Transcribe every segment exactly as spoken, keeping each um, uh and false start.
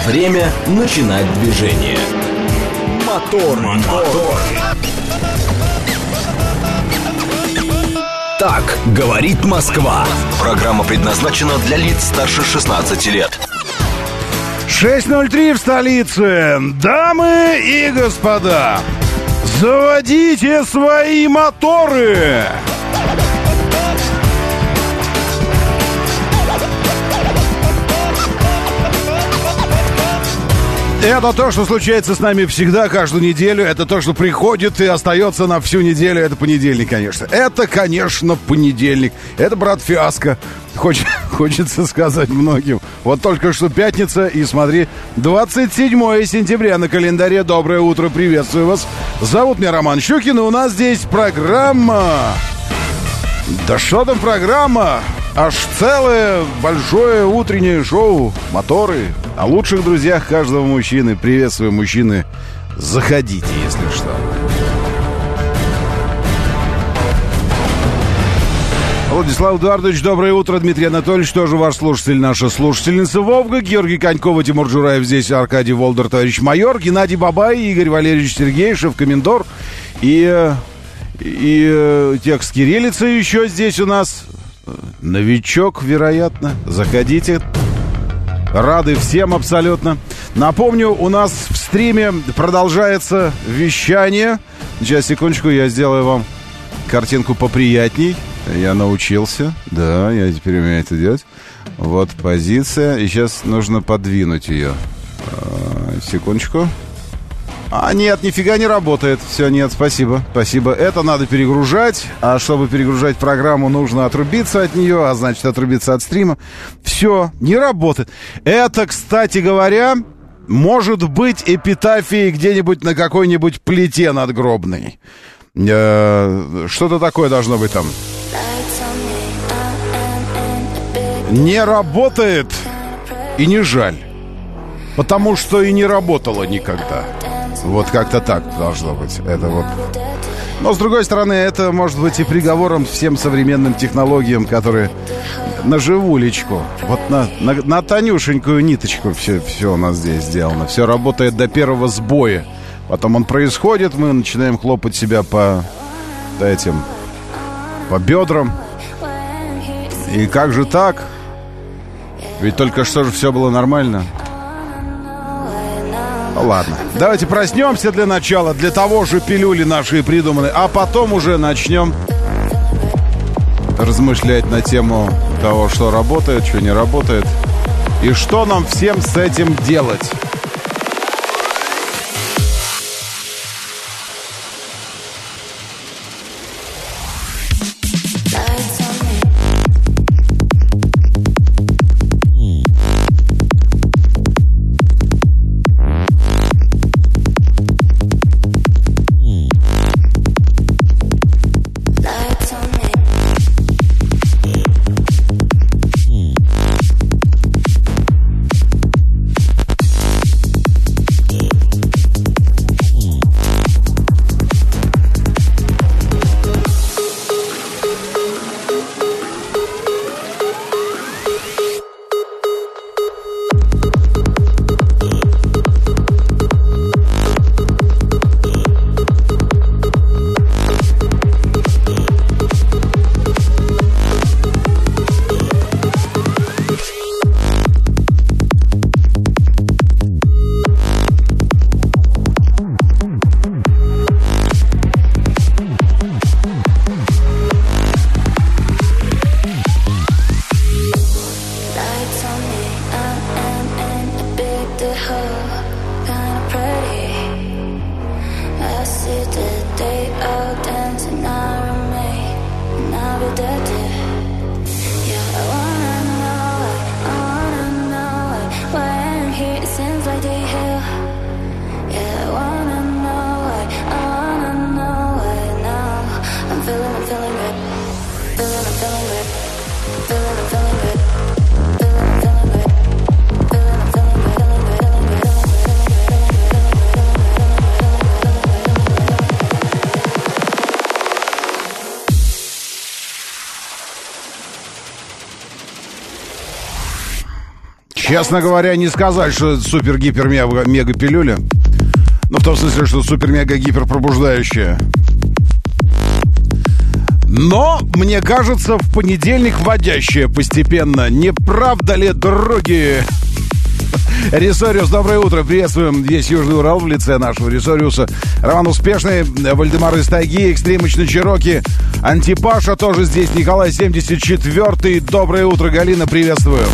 Время начинать движение. Мотор, мотор. Так говорит Москва. Программа предназначена для лиц старше шестнадцати лет. шесть ноль три в столице. Дамы и господа, заводите свои моторы. Это то, что случается с нами всегда, каждую неделю. Это то, что приходит и остается на всю неделю. Это понедельник, конечно. Это, конечно, понедельник. Это, брат, фиаско. Хоч, хочется сказать многим. Вот только что пятница, и смотри, двадцать седьмое сентября на календаре. Доброе утро, приветствую вас. Зовут меня Роман Щукин, и у нас здесь программа... Да что там программа? Аж целое большое утреннее шоу «Моторы» о лучших друзьях каждого мужчины. Приветствую, мужчины. Заходите, если что. Владислав Эдуардович, доброе утро. Дмитрий Анатольевич, тоже ваш слушатель, наша слушательница Вовга. Георгий Конькова, Тимур Джураев, здесь Аркадий Волдер, товарищ майор. Геннадий Бабай, Игорь Валерьевич Сергеев, комендор. И, и текст кириллицы еще здесь у нас. Новичок, вероятно. Заходите. Рады всем абсолютно. Напомню, у нас в стриме продолжается вещание. Сейчас, секундочку, я сделаю вам картинку поприятней. Я научился. Да, я теперь умею это делать. Вот позиция. И сейчас нужно подвинуть ее. Секундочку. А, нет, нифига не работает. Все, нет, спасибо, спасибо. Это надо перегружать. А чтобы перегружать программу, нужно отрубиться от нее, а значит, отрубиться от стрима. Все, не работает. Это, кстати говоря, может быть эпитафией где-нибудь на какой-нибудь плите надгробной. Э-э- что-то такое должно быть там. Не работает, и не жаль. Потому что и не работало никогда. Вот как-то так должно быть. Это вот. Но, с другой стороны, это может быть и приговором всем современным технологиям, которые на живулечку, вот на, на, на тонюшенькую ниточку все, все у нас здесь сделано. Все работает до первого сбоя. Потом он происходит, мы начинаем хлопать себя по этим, по бедрам. И как же так? Ведь только что же все было нормально. Ладно, давайте проснемся для начала. Для того же пилюли наши придуманы. А потом уже начнем размышлять на тему того, что работает, что не работает. И что нам всем с этим делать. Честно говоря, не сказать, что это супер-гипер-мега-пилюля. Ну, в том смысле, что супер-мега-гипер пробуждающая. Но, мне кажется, в понедельник вводящая постепенно. Не правда ли, други? Ресориус, доброе утро. Приветствуем весь Южный Урал в лице нашего Ресориуса. Роман Успешный, Вальдемар из Тайги, Экстримыч на Чироки, Антипаша тоже здесь, Николай семьдесят четвёртый. Доброе утро, Галина, приветствую.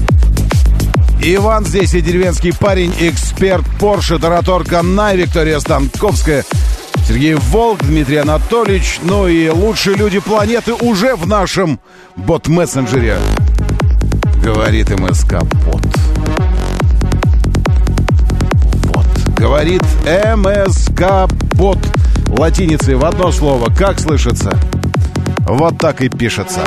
Иван здесь и деревенский парень, эксперт Порше, Тараторка Най, Виктория Станковская, Сергей Волк, Дмитрий Анатольевич, ну и лучшие люди планеты уже в нашем бот-мессенджере. Говорит МСК-бот. Говорит МСК-бот. Латиницей в одно слово. Как слышится? Вот так и пишется.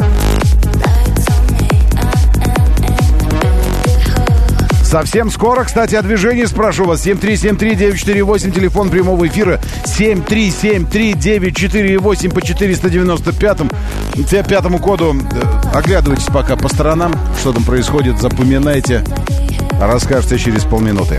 Совсем скоро, кстати, о движении спрошу вас. семь три семь три девять четыре восемь, телефон прямого эфира. семь три семь три девять четыре восемь по четыреста девяносто пятому. Пятому коду. Оглядывайтесь пока по сторонам. Что там происходит, запоминайте. Расскажете через полминуты.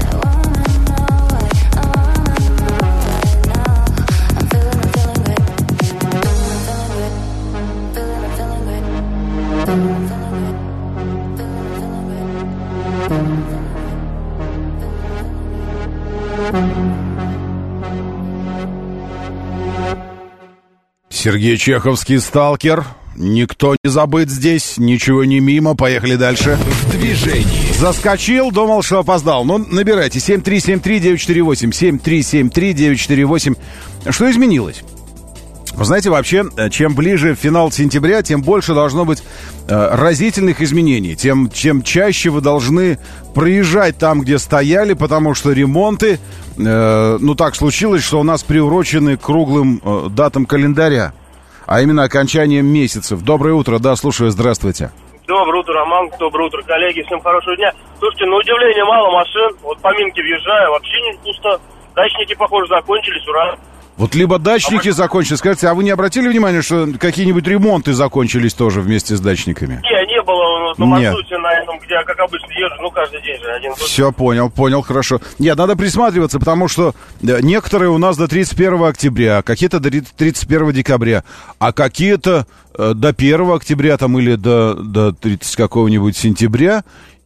Сергей Чеховский, сталкер. Никто не забыт здесь, ничего не мимо. Поехали дальше. В движении. Заскочил, думал, что опоздал. Ну, набирайте. семь три семь три девять четыре восемь. семь три семь три девять четыре восемь. Что изменилось? Вы знаете, вообще, чем ближе финал сентября, тем больше должно быть э, разительных изменений. Тем, чем чаще вы должны проезжать там, где стояли, потому что ремонты, э, ну так случилось, что у нас приурочены к круглым э, датам календаря, а именно окончанием месяцев. Доброе утро, да, слушаю, здравствуйте. Доброе утро, Роман, доброе утро, коллеги, всем хорошего дня. Слушайте, на удивление мало машин, вот по Минке въезжаю, вообще не пусто. Дачники, похоже, закончились, ура. Вот либо дачники а закончились. Скажите, а вы не обратили внимания, что какие-нибудь ремонты закончились тоже вместе с дачниками? Не, не было на маршруте на этом, где я, как обычно, езжу, ну, каждый день же один. Все, понял, понял, хорошо. Нет, надо присматриваться, потому что некоторые у нас до тридцать первого октября, какие-то до тридцать первого декабря, а какие-то до первого октября там или до, до тридцатого какого-нибудь сентября.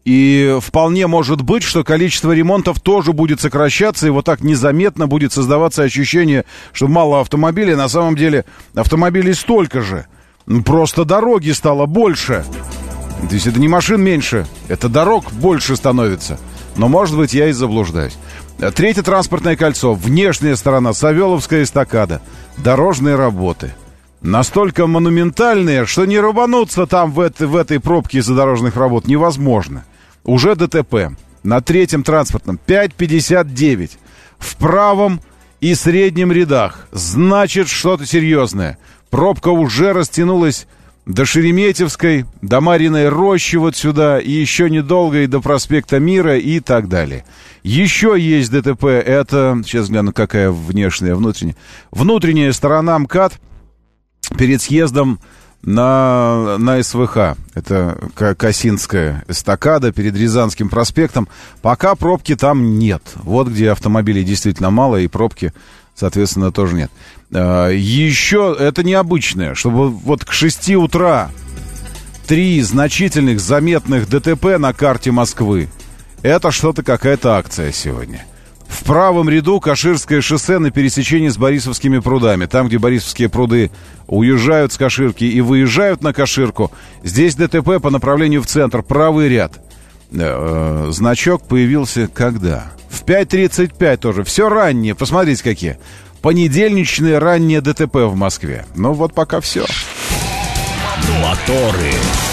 И вполне может быть, что количество ремонтов тоже будет сокращаться, и вот так незаметно будет создаваться ощущение, что мало автомобилей. На самом деле автомобилей столько же, просто дороги стало больше. То есть это не машин меньше, это дорог больше становится. Но, может быть, я и заблуждаюсь. Третье транспортное кольцо, внешняя сторона, Савеловская эстакада, дорожные работы. Настолько монументальные, что не рубануться там в, это, в этой пробке из-за дорожных работ невозможно. Уже ДТП на третьем транспортном пять пятьдесят девять. В правом и среднем рядах. Значит, что-то серьезное. Пробка уже растянулась до Шереметьевской, до Мариной Рощи вот сюда, и еще недолго и до проспекта Мира и так далее. Еще есть ДТП. Это, сейчас гляну, какая внешняя, внутренняя. Внутренняя сторона МКАД перед съездом на, на СВХ. Это Косинская эстакада перед Рязанским проспектом. Пока пробки там нет. Вот где автомобилей действительно мало, и пробки, соответственно, тоже нет. Еще это необычное, чтобы вот к шести утра три значительных, заметных ДТП на карте Москвы. Это что-то, какая-то акция сегодня. В правом ряду Каширское шоссе на пересечении с Борисовскими прудами. Там, где Борисовские пруды уезжают с Каширки и выезжают на Каширку. Здесь ДТП по направлению в центр. Правый ряд. Э-э, значок появился когда? В пять тридцать пять тоже. Все раннее. Посмотрите, какие. Понедельничные ранние ДТП в Москве. Ну вот пока все. Моторы.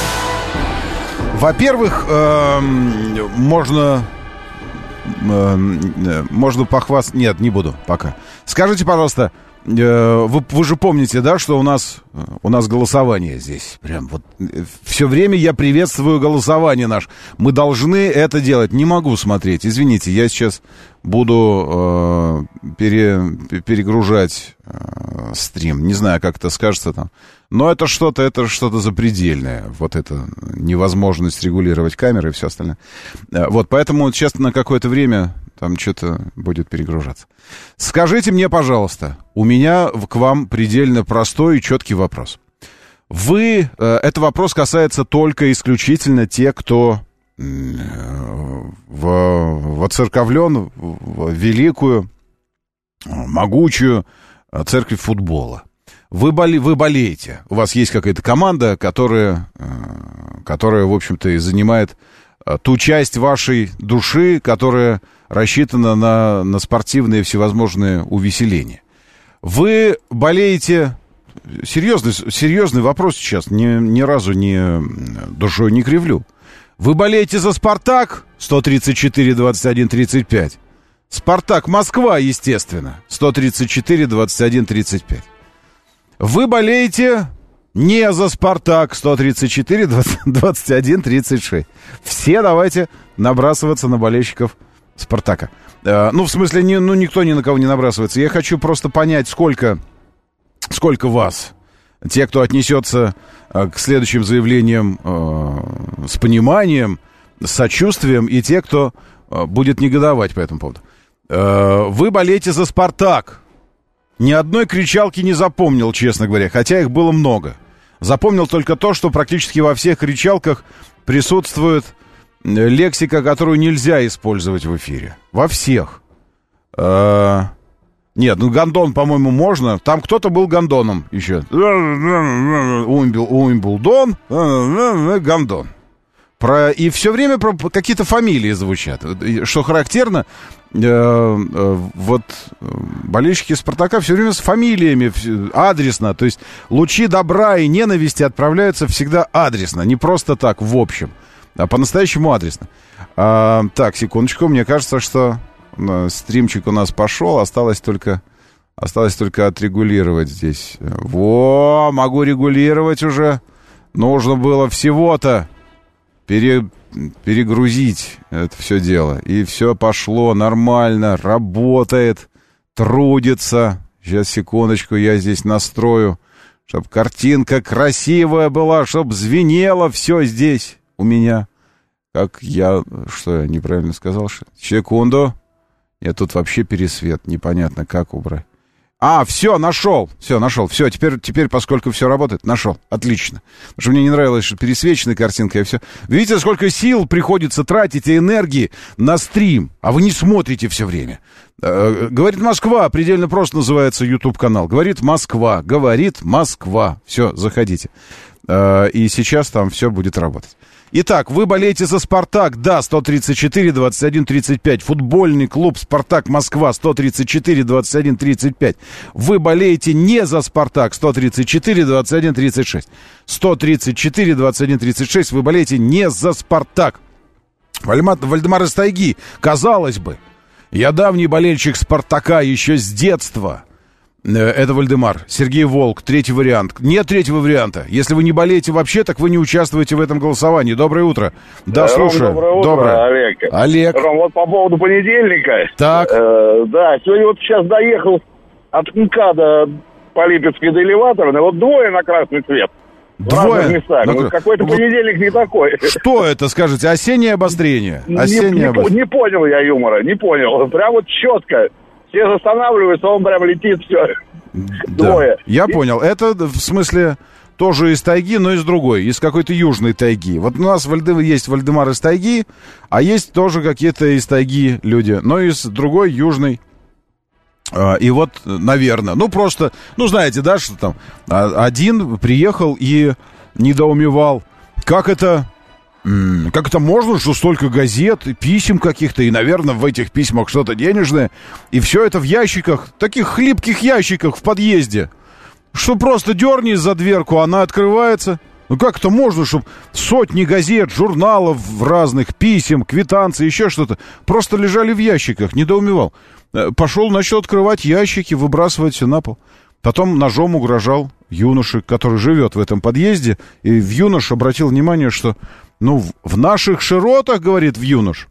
Во-первых, э-э, можно... Можно похвастаться... Нет, не буду пока. Скажите, пожалуйста, Вы, вы же помните, да, что у нас, у нас голосование здесь. Прям вот все время я приветствую голосование наше. Мы должны это делать. Не могу смотреть. Извините, я сейчас буду э, пере, перегружать э, стрим. Не знаю, как это скажется там. Но это что-то, это что-то запредельное. Вот это невозможность регулировать камеры и все остальное. Вот, поэтому сейчас на какое-то время там что-то будет перегружаться. Скажите мне, пожалуйста, у меня к вам предельно простой и четкий вопрос. Вы, э, это вопрос касается только исключительно тех, кто э, воцерковлен в великую, могучую церковь футбола. Вы, боле, вы болеете. У вас есть какая-то команда, которая, э, которая, в общем-то, и занимает э, ту часть вашей души, которая рассчитана на, на спортивные всевозможные увеселения. Вы болеете... Серьезный, серьезный вопрос сейчас, ни, ни разу не душой не кривлю. Вы болеете за «Спартак» сто тридцать четыре двадцать один тридцать пять? «Спартак» Москва, естественно, сто тридцать четыре двадцать один тридцать пять. Вы болеете не за «Спартак» сто тридцать четыре двадцать один тридцать шесть. Все давайте набрасываться на болельщиков «Спартака». Э, ну, в смысле, не, ну, никто ни на кого не набрасывается. Я хочу просто понять, сколько, сколько вас, те, кто отнесется э, к следующим заявлениям э, с пониманием, с сочувствием, и те, кто э, будет негодовать по этому поводу. Э, вы болеете за «Спартак». Ни одной кричалки не запомнил, честно говоря, хотя их было много. Запомнил только то, что практически во всех кричалках присутствует лексика, которую нельзя использовать в эфире. Во всех. Э-э- нет, ну гондон, по-моему, можно. Там кто-то был гондоном еще. Уимбл, Уимблдон, гондон. Про, и все время про какие-то фамилии звучат. Что характерно, э, э, вот болельщики «Спартака» все время с фамилиями, адресно. То есть лучи добра и ненависти отправляются всегда адресно. Не просто так, в общем, а по-настоящему адресно. А, так, секундочку. Мне кажется, что стримчик у нас пошел. Осталось только, осталось только отрегулировать здесь. Во, могу регулировать уже. Нужно было всего-то Пере, перегрузить это все дело. И все пошло нормально, работает, трудится. Сейчас, секундочку, я здесь настрою, чтобы картинка красивая была, чтобы звенело все здесь у меня. Как я... Что я неправильно сказал? Секунду. Я тут вообще пересвет. Непонятно, как убрать. А, все, нашел, все, нашел, все, теперь, теперь, поскольку все работает, нашел, отлично. Потому что мне не нравилось, что пересвеченная картинка и все. Видите, сколько сил приходится тратить и энергии на стрим, а вы не смотрите все время. Э, говорит Москва, предельно просто называется YouTube-канал. Говорит Москва, говорит Москва. Все, заходите. Э, и сейчас там все будет работать. Итак, вы болеете за «Спартак», да, сто тридцать четыре двадцать один тридцать пять. Футбольный клуб «Спартак» Москва, сто тридцать четыре двадцать один тридцать пять. Вы болеете не за «Спартак», сто тридцать четыре двадцать один тридцать шесть. сто тридцать четыре двадцать один тридцать шесть, вы болеете не за «Спартак». Вальдемар из тайги, казалось бы, я давний болельщик «Спартака» еще с детства. Это Вальдемар. Сергей Волк, третий вариант. Нет третьего варианта. Если вы не болеете вообще, так вы не участвуете в этом голосовании. Доброе утро. Да, Ром, слушаю. Доброе утро, Доброе. Олег. Олег. Ром, вот по поводу понедельника. Так. Э, да, сегодня вот сейчас доехал от МКАДа по Липецкой до элеваторной. Вот двое на красный свет. В Двое? разных местах. На... Ну, какой-то вот понедельник не такой. Что это, скажите? Осеннее обострение? Осеннее не, не, обострение. не понял я юмора, не понял. Прям вот четко. Все останавливаются, он прям летит, все. Да. Двое. Я понял. Это в смысле тоже из тайги, но из другой, из какой-то южной тайги. Вот у нас Вальдем... есть Вальдемар из тайги, а есть тоже какие-то из тайги люди, но из другой южной. И вот, наверное, ну просто, ну знаете, да, что там один приехал и недоумевал, как это... Как это можно, что столько газет, писем каких-то, и, наверное, в этих письмах что-то денежное, и все это в ящиках, таких хлипких ящиках в подъезде, что просто дерни за дверку, она открывается, Ну как это можно, чтобы сотни газет, журналов разных, писем, квитанций, еще что-то просто лежали в ящиках? Недоумевал. Пошел, начал открывать ящики, выбрасывать все на пол. Потом ножом угрожал юноше, который живет в этом подъезде. И в юнош обратил внимание, что, ну, в наших широтах, говорит в юнош,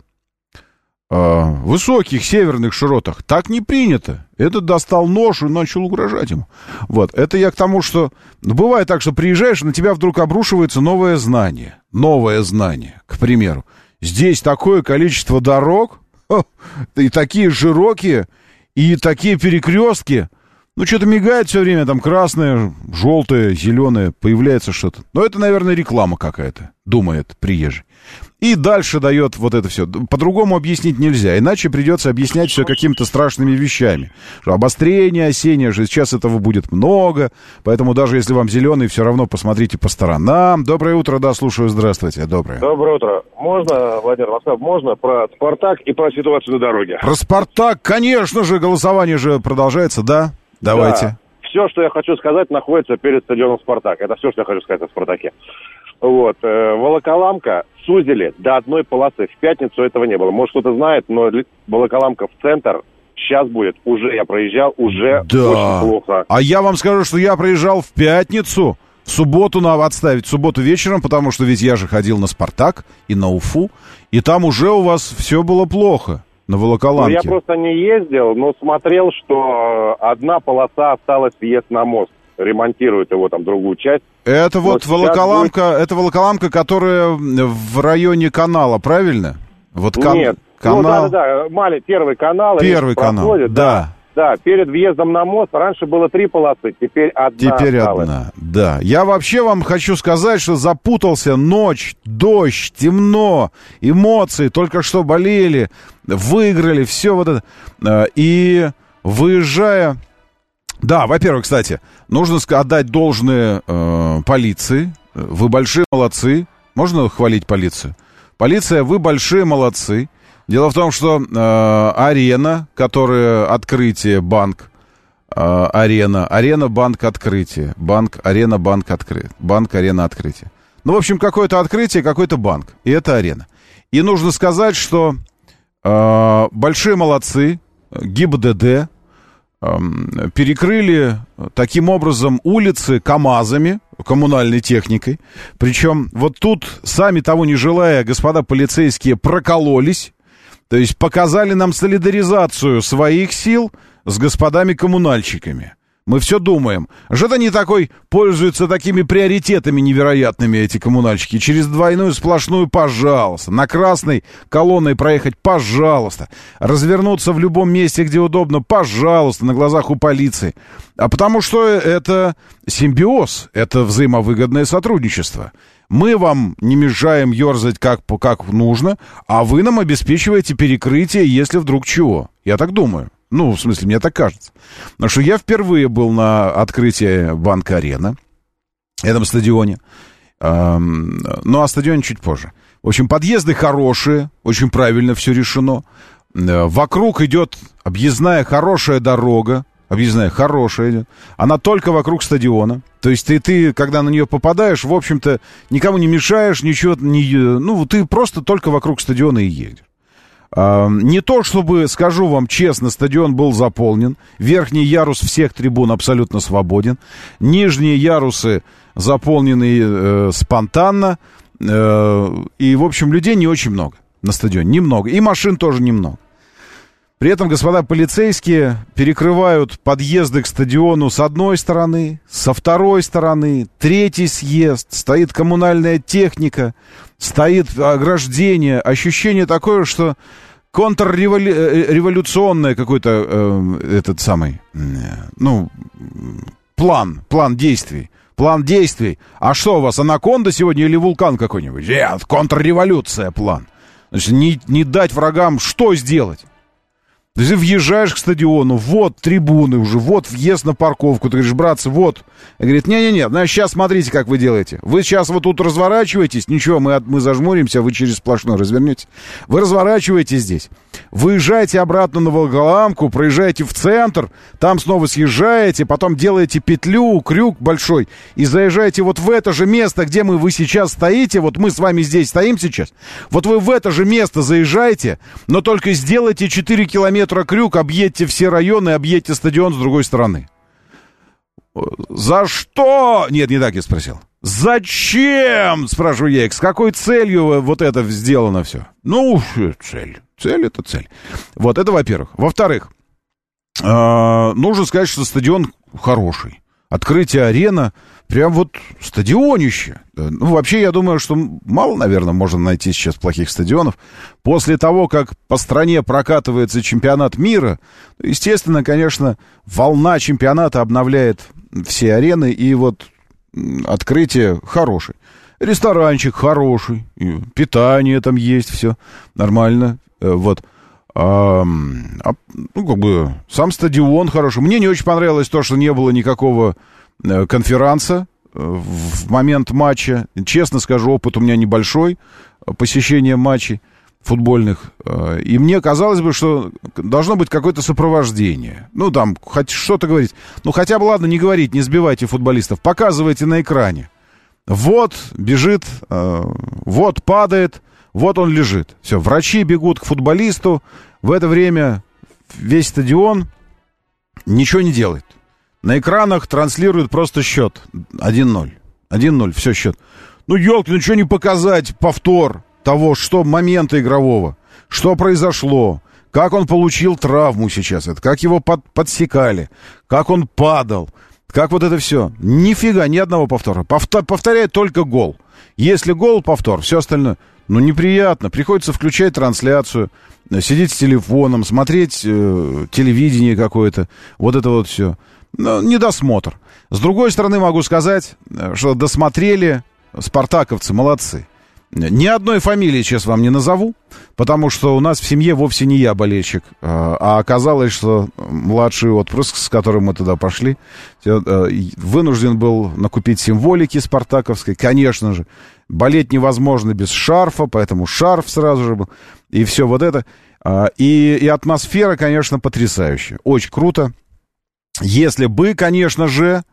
э, высоких северных широтах, так не принято. Этот достал нож и начал угрожать ему. Вот, это я к тому, что... Ну, бывает так, что приезжаешь, на тебя вдруг обрушивается новое знание. Новое знание, к примеру. Здесь такое количество дорог, хо, и такие широкие, и такие перекрестки. Ну, что-то мигает все время, там красное, желтое, зеленое, появляется что-то. Но это, наверное, реклама какая-то, думает приезжий. И дальше дает вот это все. По-другому объяснить нельзя, иначе придется объяснять все какими-то страшными вещами. Что обострение осеннее же, сейчас этого будет много, поэтому даже если вам зеленый, все равно посмотрите по сторонам. Доброе утро, да, слушаю, здравствуйте, доброе. Доброе утро. Можно, Владимир Москва, можно про «Спартак» и про ситуацию на дороге? Про «Спартак», конечно же, голосование же продолжается, да? Давайте. Да. Все, что я хочу сказать, находится перед стадионом «Спартак». Это все, что я хочу сказать о «Спартаке». Вот. Волоколамка сузили до одной полосы. В пятницу этого не было. Может, кто-то знает, но Волоколамка в центр сейчас будет. Уже я проезжал, уже да. Очень плохо. А я вам скажу, что я проезжал в пятницу. В субботу надо отставить, в субботу вечером, потому что ведь я же ходил на «Спартак» и на Уфу. И там уже у вас все было плохо. На Волоколамке. Ну, я просто не ездил, но смотрел, что одна полоса осталась, въезд на мост. Ремонтируют его там, другую часть. Это но вот Волоколамка, будет... это Волоколамка, которая в районе канала, правильно? Вот кан... Нет. канал. Ну, да-да-да, Мали, первый канал. Первый канал, проходит, да. да. Да, перед въездом на мост раньше было три полосы, теперь одна Теперь осталась. одна, да. Я вообще вам хочу сказать, что запутался. Ночь, дождь, темно, эмоции, только что болели, выиграли, все вот это. И выезжая... Да, во-первых, кстати, нужно отдать должное э, полиции. Вы большие молодцы. Можно хвалить полицию? Полиция, вы большие молодцы. Дело в том, что э, арена, которая открытие, банк, э, арена, арена, банк, открытие, банк, арена, банк, открытие, банк, арена, открытие. Ну, в общем, какое-то открытие, какой-то банк, и это арена. И нужно сказать, что э, большие молодцы, ГИБДД, э, перекрыли таким образом улицы КАМАЗами, коммунальной техникой. Причем вот тут, сами того не желая, господа полицейские прокололись. То есть показали нам солидаризацию своих сил с господами-коммунальщиками. Мы все думаем. Что они такой пользуются такими приоритетами невероятными, эти коммунальщики? Через двойную сплошную, пожалуйста. На красной колонной проехать, пожалуйста. Развернуться в любом месте, где удобно, пожалуйста, на глазах у полиции. А потому что это симбиоз, это взаимовыгодное сотрудничество. Мы вам не мешаем ерзать как, как нужно, а вы нам обеспечиваете перекрытие, если вдруг чего. Я так думаю. Ну, в смысле, мне так кажется. Потому что я впервые был на открытии Банк-Арена, этом стадионе. Эм, ну, а стадион чуть позже. В общем, подъезды хорошие, очень правильно все решено. Э, вокруг идет объездная хорошая дорога. Объездная хорошая идет. Она только вокруг стадиона. То есть ты, ты, когда на нее попадаешь, в общем-то, никому не мешаешь, ничего не... Ну, ты просто только вокруг стадиона и едешь. А, не то, чтобы, скажу вам честно, стадион был заполнен. Верхний ярус всех трибун абсолютно свободен. Нижние ярусы заполнены э, спонтанно. Э, и, в общем, людей не очень много на стадионе. Немного. И машин тоже немного. При этом господа полицейские перекрывают подъезды к стадиону с одной стороны, со второй стороны, третий съезд, стоит коммунальная техника, стоит ограждение. Ощущение такое, что контрреволюционное какой-то э, этот самый, э, ну, план, план действий. План действий. А что у вас, анаконда сегодня или вулкан какой-нибудь? Нет, контрреволюция план. Значит, не, не дать врагам что сделать? То есть ты въезжаешь к стадиону, вот трибуны уже, вот въезд на парковку. Ты говоришь, братцы, вот. И говорит, не-не-не, значит, сейчас смотрите, как вы делаете. Вы сейчас вот тут разворачиваетесь, ничего, мы, от, мы зажмуримся, вы через сплошной развернетесь. Вы разворачиваетесь здесь, выезжаете обратно на Волоколамку, проезжаете в центр, там снова съезжаете, потом делаете петлю, крюк большой, и заезжаете вот в это же место, где мы, вы сейчас стоите, вот мы с вами здесь стоим сейчас, вот вы в это же место заезжаете, но только сделайте четыре километра крюк, объедьте все районы, объедьте стадион с другой стороны. За что? Нет, не так я спросил. Зачем? Спрашиваю я их. С какой целью вот это сделано все? Ну, цель. Цель — это цель. Вот это, во-первых. Во-вторых, э, нужно сказать, что стадион хороший. Открытие арена, прям вот стадионище. Ну, вообще, я думаю, что мало, наверное, можно найти сейчас плохих стадионов. После того, как по стране прокатывается чемпионат мира, естественно, конечно, волна чемпионата обновляет все арены, и вот открытие хорошее. Ресторанчик хороший, питание там есть, все нормально. Вот. А, а, ну, как бы, сам стадион хороший. Мне не очень понравилось то, что не было никакого э, конферанса э, в момент матча. Честно скажу, опыт у меня небольшой посещения матчей футбольных. Э, и мне казалось бы, что должно быть какое-то сопровождение. Ну, там, хоть что-то говорить. Ну, хотя бы, ладно, не говорить, не сбивайте футболистов. Показывайте на экране. Вот бежит, э, вот падает. Вот он лежит. Все, врачи бегут к футболисту. В это время весь стадион ничего не делает. На экранах транслируют просто счет. один ноль. один ноль, все, счет. Ну, елки, ну что не показать повтор того, что момента игрового, что произошло, как он получил травму сейчас, это, как его под, подсекали, как он падал, как вот это все. Нифига, ни одного повтора. Повтор, повторяет только гол. Если гол, повтор, все остальное. Ну, неприятно. Приходится включать трансляцию, сидеть с телефоном, смотреть э, телевидение какое-то. Вот это вот все. Ну, недосмотр. С другой стороны, могу сказать, что досмотрели спартаковцы, молодцы. Ни одной фамилии сейчас вам не назову, потому что у нас в семье вовсе не я болельщик, а оказалось, что младший отпрыск, с которым мы туда пошли, вынужден был накупить символики спартаковской, конечно же. Болеть невозможно без шарфа, поэтому шарф сразу же был, и все вот это. И, и атмосфера, конечно, потрясающая, очень круто. Если бы, конечно же,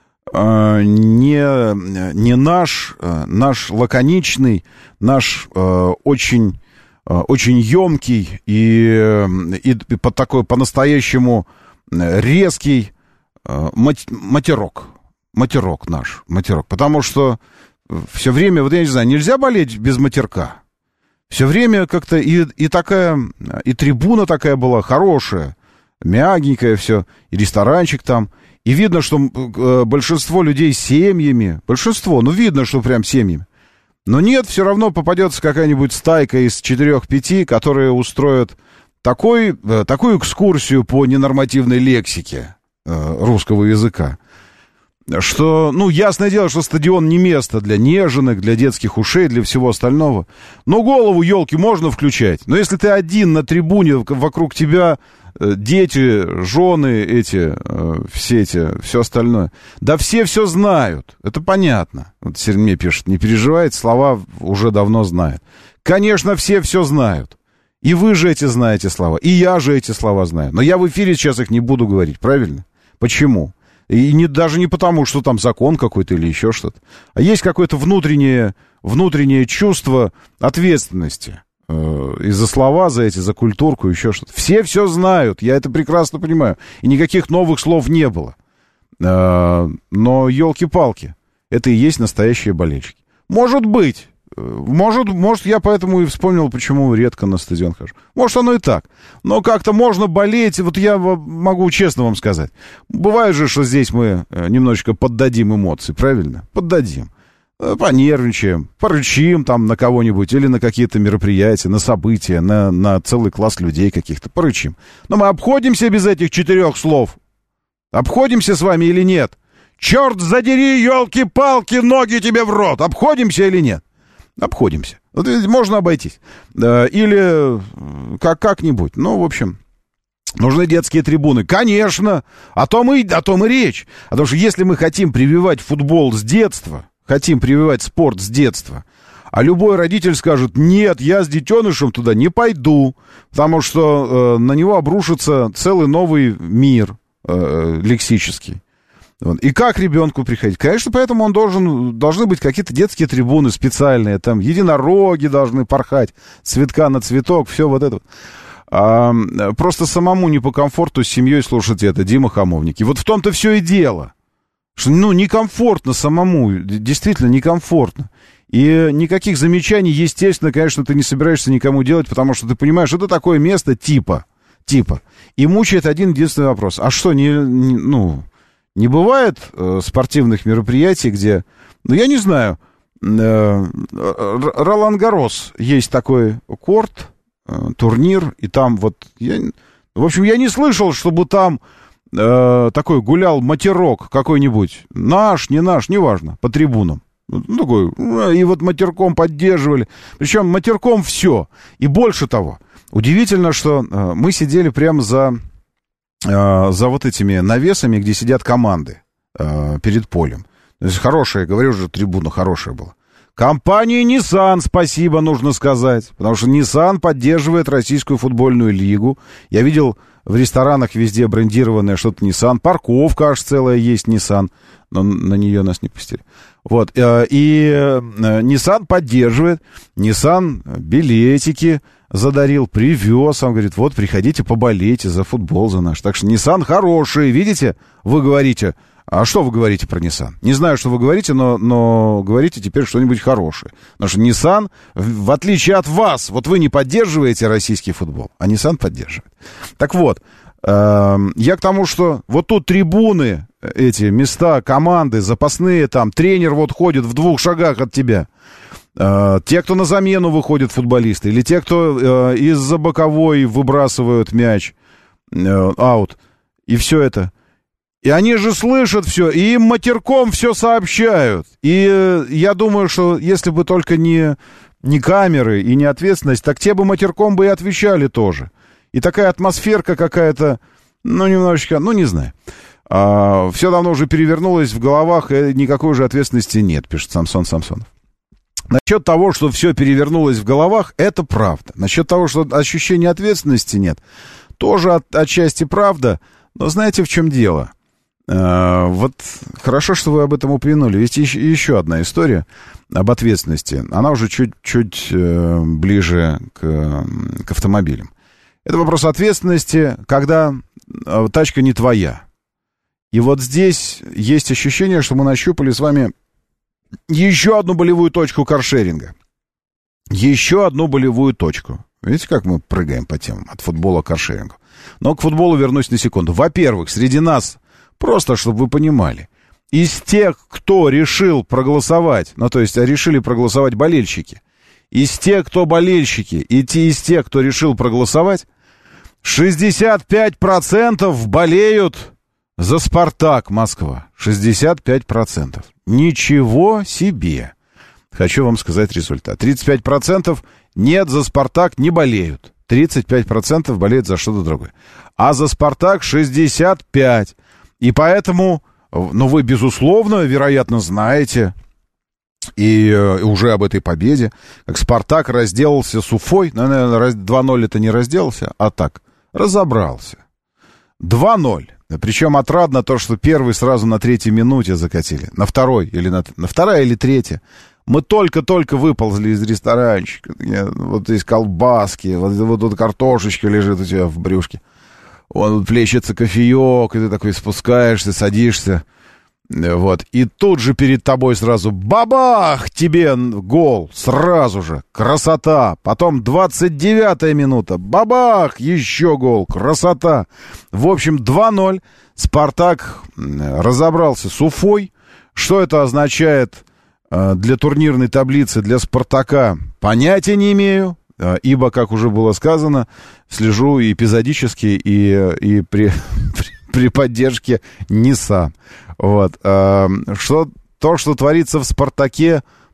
не, не наш, наш лаконичный, наш очень, очень емкий и, и по такой, по-настоящему резкий матерок. Матерок наш, матерок. Потому что все время, вот я не знаю, нельзя болеть без матерка. Все время как-то и, и такая, и трибуна такая была хорошая, мягенькая все, и ресторанчик там. И видно, что э, большинство людей с семьями, большинство, ну видно, что прям семьями. Но нет, все равно попадется какая-нибудь стайка из четырех-пяти, которые устроят такой, э, такую экскурсию по ненормативной лексике э, русского языка, что, ну, ясное дело, что стадион не место для неженок, для детских ушей, для всего остального. Но голову, елки, можно включать. Но если ты один на трибуне, вокруг тебя дети, жены эти, все эти, все остальное. Да все все знают, это понятно. Вот Сергей пишет, не переживает, слова уже давно знает. Конечно, все все знают. И вы же эти знаете слова, и я же эти слова знаю. Но я в эфире сейчас их не буду говорить, правильно? Почему? И не, даже не потому, что там закон какой-то или еще что-то. А есть какое-то внутреннее, внутреннее чувство ответственности. И за слова, за эти, за культурку, еще что-то. Все все знают, я это прекрасно понимаю. И никаких новых слов не было. Но, елки-палки, это и есть настоящие болельщики. Может быть, может, может, я поэтому и вспомнил, почему редко на стадион хожу. Может, оно и так. Но как-то можно болеть, вот я могу честно вам сказать. Бывает же, что здесь мы немножечко поддадим эмоции, правильно? Поддадим. Понервничаем, порычим там на кого-нибудь или на какие-то мероприятия, на события, на, на целый класс людей каких-то, порычим. Но мы обходимся без этих четырех слов. Обходимся с вами или нет? Черт задери, елки-палки, ноги тебе в рот. Обходимся или нет? Обходимся. Вот, можно обойтись. Или как- как-нибудь. Ну, в общем, Нужны детские трибуны. Конечно! О том и, о том и речь. Потому что если мы хотим прививать футбол с детства, хотим прививать спорт с детства, а любой родитель скажет: нет, я с детенышем туда не пойду, потому что э, на него обрушится целый новый мир э, лексический. Вот. И как ребенку приходить? Конечно, поэтому он должен, должны быть какие-то детские трибуны специальные, там единороги должны порхать, цветка на цветок, все вот это. А, просто самому не по комфорту с семьей слушать это, Дима Хамовник. И вот в том-то все и дело, что, ну, некомфортно самому, действительно некомфортно. И никаких замечаний, естественно, конечно, ты не собираешься никому делать, потому что ты понимаешь, это такое место типа, типа. И мучает один единственный вопрос. А что, не, не, ну, не бывает э, спортивных мероприятий, где, ну, я не знаю, э, Ролан-Гаррос, есть такой корт, э, турнир, и там вот, я, в общем, я не слышал, чтобы там э, такой гулял матерок какой-нибудь, наш, не наш, неважно, по трибунам. Ну, такой, и вот матерком поддерживали. Причем матерком все. И больше того, удивительно, что э, мы сидели прямо за, э, за вот этими навесами, где сидят команды э, перед полем. То есть хорошая, говорю же, трибуна хорошая была. Компании Nissan спасибо, нужно сказать. Потому что Nissan поддерживает Российскую футбольную лигу. Я видел в ресторанах везде брендированное что-то Nissan. Парковка аж целая есть Nissan. Но на нее нас не пустили. Вот. И Nissan поддерживает. Nissan билетики задарил, привез. Он говорит, вот, приходите, поболейте за футбол, за наш. Так что Nissan хороший, видите? Вы говорите... А что вы говорите про Nissan? Не знаю, что вы говорите, но, но говорите теперь что-нибудь хорошее. Потому что Nissan, в, в отличие от вас, вот вы не поддерживаете российский футбол, а Nissan поддерживает. Так вот, э, я к тому, что вот тут трибуны, эти места, команды, запасные там, тренер вот ходит в двух шагах от тебя. Э, те, кто на замену выходят футболисты, или те, кто э, из-за боковой выбрасывают мяч, э, аут, и все это. И они же слышат все, и им матерком все сообщают. И э, я думаю, что если бы только не, не камеры и не ответственность, так те бы матерком бы и отвечали тоже. И такая атмосферка какая-то, ну, немножечко, ну, не знаю. А, все давно уже перевернулось в головах, и никакой уже ответственности нет, пишет Самсон Самсонов. Насчет того, что все перевернулось в головах, это правда. Насчет того, что ощущения ответственности нет, тоже от, отчасти правда. Но знаете, в чем дело? Вот хорошо, что вы об этом упомянули. Есть еще, еще одна история об ответственности. Она уже чуть-чуть э, ближе к, к автомобилям. Это вопрос ответственности, когда э, тачка не твоя. И вот здесь есть ощущение, что мы нащупали с вами еще одну болевую точку каршеринга. Еще одну болевую точку. Видите, как мы прыгаем по темам от футбола к каршерингу. Но к футболу вернусь на секунду. Во-первых, среди нас... Просто, чтобы вы понимали, из тех, кто решил проголосовать, ну, то есть решили проголосовать болельщики, из тех, кто болельщики, и те, из тех, кто решил проголосовать, шестьдесят пять процентов болеют за «Спартак» Москва. шестьдесят пять процентов. Ничего себе! Хочу вам сказать результат. тридцать пять процентов нет, за «Спартак» не болеют. тридцать пять процентов болеют за что-то другое. А за «Спартак» шестьдесят пять процентов. И поэтому, ну, вы, безусловно, вероятно, знаете и э, уже об этой победе, как «Спартак» разделался с Уфой. Наверное, два ноль это не разделался, а так, разобрался. два ноль. Причем отрадно то, что первый сразу на третьей минуте закатили. На второй или на, на вторая или третья. Мы только-только выползли из ресторанчика. Вот здесь колбаски, вот, вот тут картошечка лежит у тебя в брюшке. Он плещется кофеек, и ты такой спускаешься, садишься, вот, и тут же перед тобой сразу бабах, тебе гол, сразу же, красота, потом двадцать девятая минута, бабах, еще гол, красота. В общем, два ноль, «Спартак» разобрался с Уфой. Что это означает для турнирной таблицы, для «Спартака», понятия не имею. Ибо, как уже было сказано, слежу эпизодически и, и при, при, при поддержке Nissan. Вот. Что, то, что творится в «Спартаке»,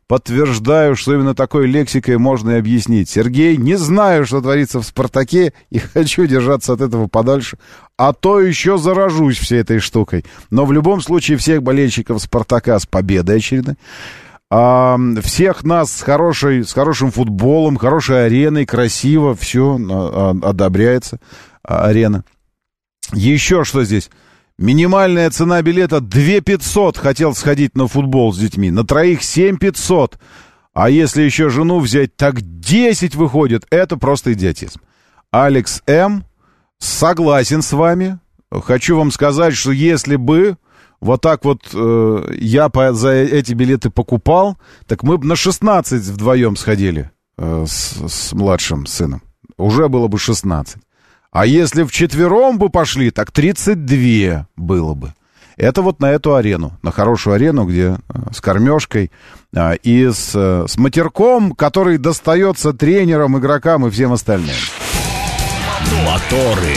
подтверждаю, что именно такой лексикой можно и объяснить. Сергей, не знаю, что творится в «Спартаке», и хочу держаться от этого подальше, а то еще заражусь всей этой штукой. Но в любом случае всех болельщиков «Спартака» с победой очередной. А, всех нас с, хорошей, с хорошим футболом, хорошей ареной, красиво, все а, а, одобряется, а, арена. Еще что здесь? Минимальная цена билета две тысячи пятьсот. Хотел сходить на футбол с детьми. На троих семь тысяч пятьсот. А если еще жену взять, так десять выходит. Это просто идиотизм. Алекс М. Согласен с вами. Хочу вам сказать, что если бы вот так вот э, я по, за эти билеты покупал, так мы бы на шестнадцать вдвоем сходили э, с, с младшим сыном. Уже было бы шестнадцать. А если вчетвером бы пошли, так тридцать два было бы. Это вот на эту арену, на хорошую арену, где э, с кормежкой э, и с, э, с матерком, который достается тренерам, игрокам и всем остальным. Моторы.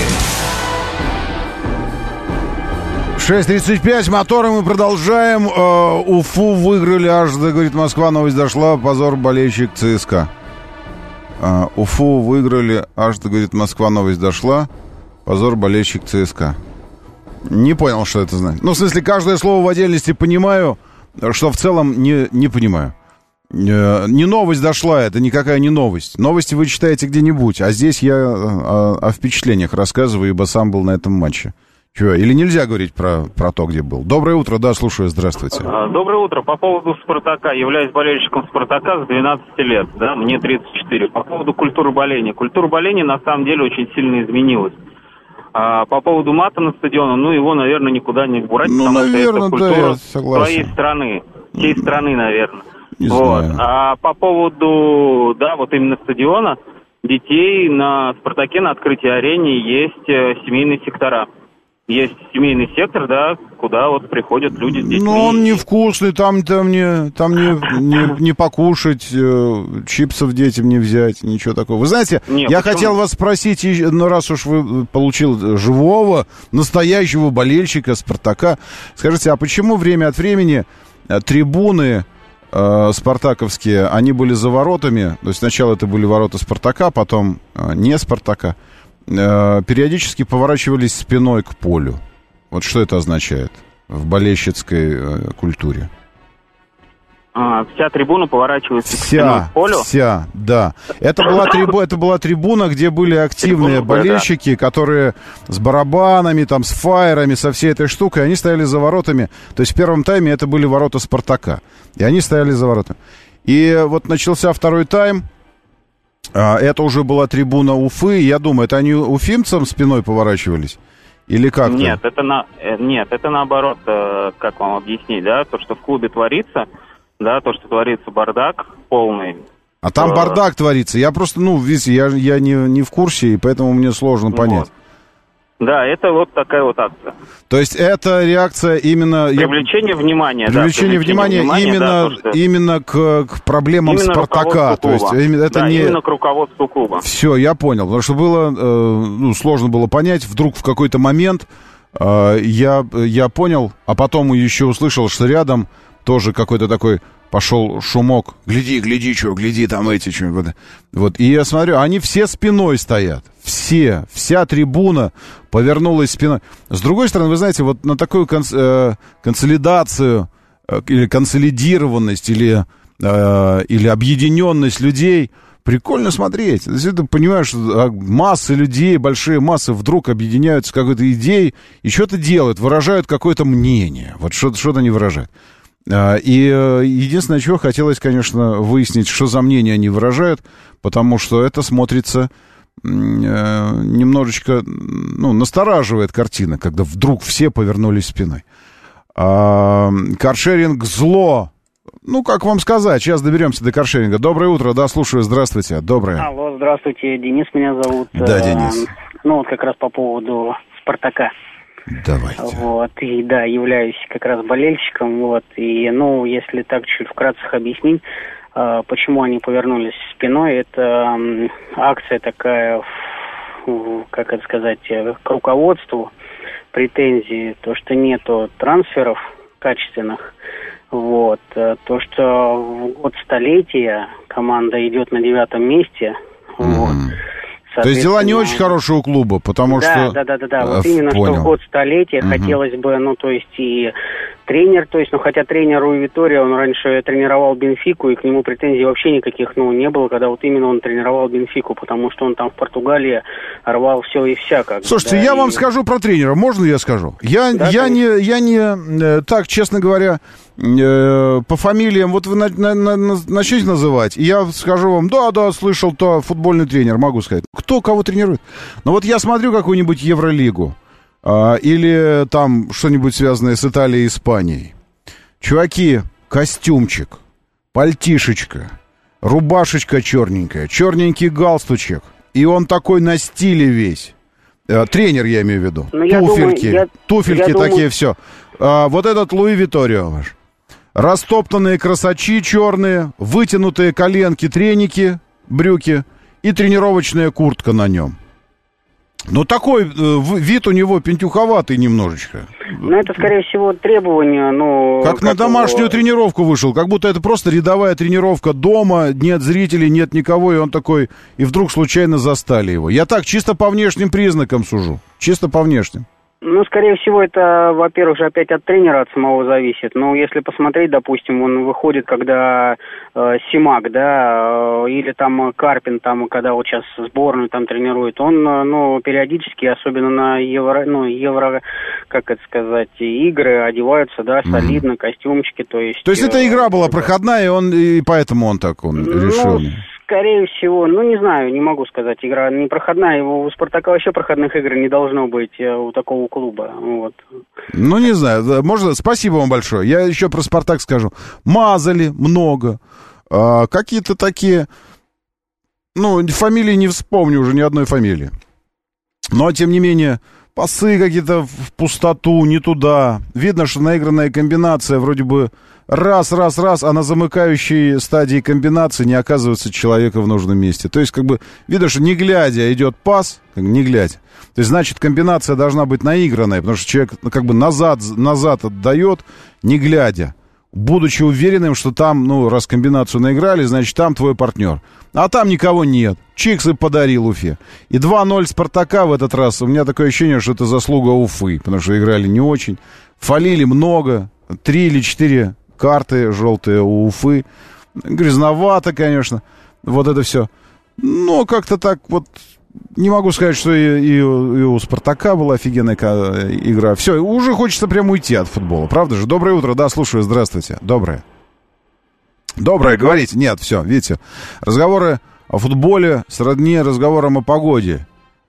шесть тридцать пять, моторы мы продолжаем. Э, Уфу выиграли аж, говорит Москва, новость дошла, позор болельщик ЦСКА. Uh, Уфу выиграли, аж, говорит, Москва, новость дошла. Позор, болельщик ЦСКА. Не понял, что это значит. Ну, в смысле, каждое слово в отдельности понимаю, что в целом не, не понимаю. Uh, не новость дошла, это никакая не новость. Новости вы читаете где-нибудь, а здесь я о, о впечатлениях рассказываю, ибо сам был на этом матче. Чего? Или нельзя говорить про, про то, где был? Доброе утро, да, слушаю, здравствуйте. Доброе утро. По поводу «Спартака». Являюсь болельщиком «Спартака» с двенадцати лет, да, мне тридцать четыре. По поводу культуры боления. Культура боления на самом деле очень сильно изменилась. А по поводу мата на стадионе, ну, его, наверное, никуда не убрать, ну, потому наверное, что это культура да, своей страны, всей страны, наверное. Не вот. знаю. А по поводу, да, вот именно стадиона, детей на «Спартаке», на открытии арены есть семейные сектора. Есть семейный сектор, да, куда вот приходят люди с детьми. Ну, он невкусный, там, там, не, там не, не, не покушать, э, чипсов детям не взять, ничего такого. Вы знаете, Нет, я почему? хотел вас спросить, ну, раз уж вы получил живого, настоящего болельщика «Спартака», скажите, а почему время от времени трибуны э, спартаковские, они были за воротами, то есть сначала это были ворота «Спартака», потом э, не «Спартака», периодически поворачивались спиной к полю. Вот что это означает в болельщицкой э, культуре? А, вся трибуна поворачивается вся, спиной к полю? Вся, да. Это была, трибу, это была трибуна, где были активные Трибуна, болельщики, да. Которые с барабанами, там, с фаерами, со всей этой штукой, они стояли за воротами. То есть в первом тайме это были ворота «Спартака». И они стояли за воротами. И вот начался второй тайм. Это уже была трибуна Уфы. Я думаю, это они уфимцам спиной поворачивались? Или как-то? Нет, это, на... Нет, это наоборот, как вам объяснить, да, то, что в клубе творится, да, то, что творится бардак полный. А там бардак творится. Я просто, ну, видите, я, я не, не в курсе, и поэтому мне сложно понять. Вот. Да, это вот такая вот акция. То есть это реакция именно... Привлечение я... внимания. Привлечение, да, привлечение внимания, внимания именно, да, что... именно к, к проблемам именно «Спартака». То есть именно, это да, не... именно к руководству клуба. Все, я понял. Потому что было, э, ну, сложно было понять. Вдруг в какой-то момент э, я, я понял, а потом еще услышал, что рядом тоже какой-то такой... Пошел шумок. Гляди, гляди, что, гляди, там эти, что. Вот. вот. И я смотрю, они все спиной стоят. Все. Вся трибуна повернулась спиной. С другой стороны, вы знаете, вот на такую конс, э, консолидацию э, или консолидированность, или, э, или объединенность людей прикольно смотреть. То есть ты понимаешь, что массы людей, большие массы вдруг объединяются с какой-то идеей и что-то делают, выражают какое-то мнение. Вот что-то, что-то они выражают. И единственное, чего хотелось, конечно, выяснить, что за мнение они выражают, потому что это смотрится немножечко, ну, настораживает картина, когда вдруг все повернулись спиной. А, каршеринг зло. Ну, как вам сказать, сейчас доберемся до каршеринга. Доброе утро, да, слушаю, здравствуйте, доброе. Алло, здравствуйте, Денис меня зовут. Да, Денис. Ну, вот как раз по поводу «Спартака». Давайте. Вот, и да, являюсь как раз болельщиком, вот, и, ну, если так чуть вкратце объяснить, э, почему они повернулись спиной, это э, акция такая, э, как это сказать, э, к руководству, претензии, то, что нету трансферов качественных, Вот. То, что в год столетия команда идет на девятом месте. Mm-hmm. Вот. То есть дела не очень хорошие у клуба, потому да, что... Да, да, да, да. Вот э, именно понял. что в год столетия угу. хотелось бы, ну, то есть и тренер, то есть, ну, хотя тренер Руи Витория, он раньше тренировал Бенфику, и к нему претензий вообще никаких, ну, не было, когда вот именно он тренировал Бенфику, потому что он там в Португалии рвал все и вся. Как Слушайте, бы, да, я и... вам скажу про тренера, можно я скажу? Я, да, я, не, я не, так, честно говоря, э, по фамилиям, вот вы на, на, на, начнете называть, и я скажу вам, да, да, слышал, то футбольный тренер, могу сказать. Кто кого тренирует? Но вот я смотрю какую-нибудь Евролигу, а, или там что-нибудь связанное с Италией и Испанией. Чуваки, костюмчик, пальтишечка, рубашечка черненькая, черненький галстучек, и он такой на стиле весь. А, тренер, я имею в виду. Ну, туфельки, я думаю, я, туфельки я такие, думаю... все. А, вот этот Луи Виторио ваш. Растоптанные красачи черные, вытянутые коленки, треники, брюки и тренировочная куртка на нем. Ну, такой э, вид у него пентюховатый немножечко. Ну, это, скорее всего, требования, ну... Как на домашнюю его... тренировку вышел, как будто это просто рядовая тренировка дома, нет зрителей, нет никого, и он такой, и вдруг случайно застали его. Я так, чисто по внешним признакам сужу, чисто по внешним. Ну, скорее всего, это, во-первых, же опять от тренера, от самого зависит. Ну, если посмотреть, допустим, он выходит, когда э, Симак, да, э, или там Карпин, там, когда вот сейчас сборную там тренирует, он, э, ну, периодически, особенно на евро, ну, евро, как это сказать, игры, одеваются, да, солидно, mm-hmm. костюмчики, то есть... То есть это игра была проходная, и он, и поэтому он так, он ну, решил... Скорее всего, ну, не знаю, не могу сказать, игра не проходная, его у «Спартака» вообще проходных игр не должно быть у такого клуба, вот. Ну, не знаю, можно, спасибо вам большое, я еще про «Спартак» скажу. Мазали много, а, какие-то такие, ну, фамилии не вспомню уже, ни одной фамилии, но, тем не менее, пасы какие-то в пустоту, не туда, видно, что наигранная комбинация вроде бы... Раз, раз, раз, а на замыкающей стадии комбинации не оказывается человека в нужном месте. То есть, как бы, видно, что не глядя идет пас, не глядя. То есть, значит, комбинация должна быть наигранная, потому что человек, ну, как бы назад, назад отдает, не глядя, будучи уверенным, что там, ну, раз комбинацию наиграли, значит, там твой партнер. А там никого нет. Чикс и подарил Уфе. И два ноль «Спартака» в этот раз, у меня такое ощущение, что это заслуга Уфы, потому что играли не очень. Фалили много, три или четыре... карты желтые у Уфы. Грязновато, конечно. Вот это все. Но как-то так вот... Не могу сказать, что и, и, и у «Спартака» была офигенная игра. Все, уже хочется прям уйти от футбола. Правда же? Доброе утро. Да, слушаю. Здравствуйте. Доброе. Доброе, говорите. Нет, все, видите. Разговоры о футболе сродни разговорам о погоде.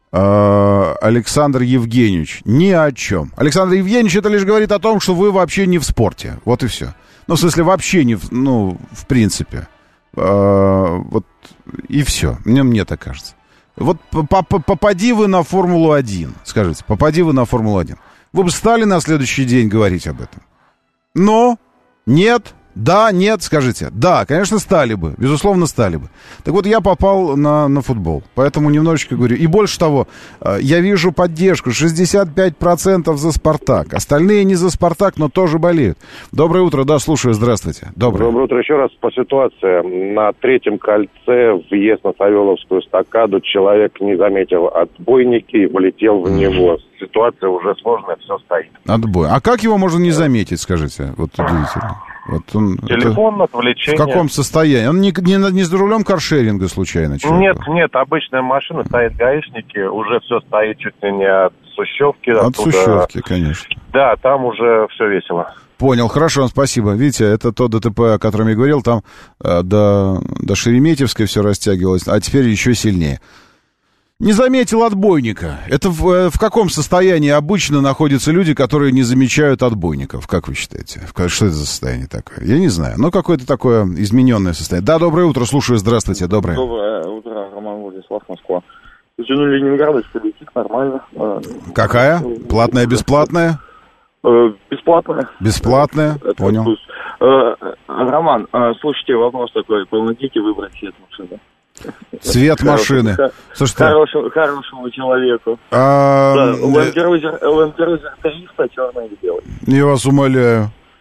Александр Евгеньевич. Ни о чем. Александр Евгеньевич это лишь говорит о том, что вы вообще не в спорте. Вот и все. Ну, в смысле, вообще не в, ну, в принципе. А, вот и все. Мне, мне так кажется. Вот попади вы на Формулу один. Скажите, попади вы на Формулу один. Вы бы стали на следующий день говорить об этом? Но, нет, да, нет, скажите. Да, конечно, стали бы. Безусловно, стали бы. Так вот, я попал на, на футбол. Поэтому немножечко говорю. И больше того, я вижу поддержку. шестьдесят пять процентов за «Спартак». Остальные не за «Спартак», но тоже болеют. Доброе утро. Да, слушаю. Здравствуйте. Доброе. Доброе утро. Еще раз по ситуации. На третьем кольце въезд на Савеловскую эстакаду. Человек не заметил отбойники и влетел в него. Ситуация уже сложная, все стоит. Отбой. А как его можно не заметить, скажите? Вот удивительно. Вот он, телефон, отвлечение. В каком состоянии? Он не, не, не за рулем каршеринга случайно? Человек? Нет, нет, обычная машина, стоят гаишники, уже все стоит чуть ли не от Сущевки. От оттуда. Сущевки, конечно. Да, там уже все весело. Понял, хорошо, спасибо. Видите, это то ДТП, о котором я говорил, там э, до, до Шереметьевской все растягивалось, а теперь еще сильнее. Не заметил отбойника. Это в, в каком состоянии обычно находятся люди, которые не замечают отбойников? Как вы считаете? Что это за состояние такое? Я не знаю. Но какое-то такое измененное состояние. Да, доброе утро, слушаю. Здравствуйте, доброе. Доброе утро, Роман Владислав, Москва. Ну, Ленинградочка летит нормально. Какая? Платная, бесплатная? Бесплатная. Бесплатная, это понял. Плюс. Роман, слушайте, вопрос такой. Помогите выбрать цвет машины. Цвет машины. Слушайте, хорошему, хорошему человеку. А... Да, Land Cruiser, Land Cruiser триста, черный и белый. Я вас умоляю.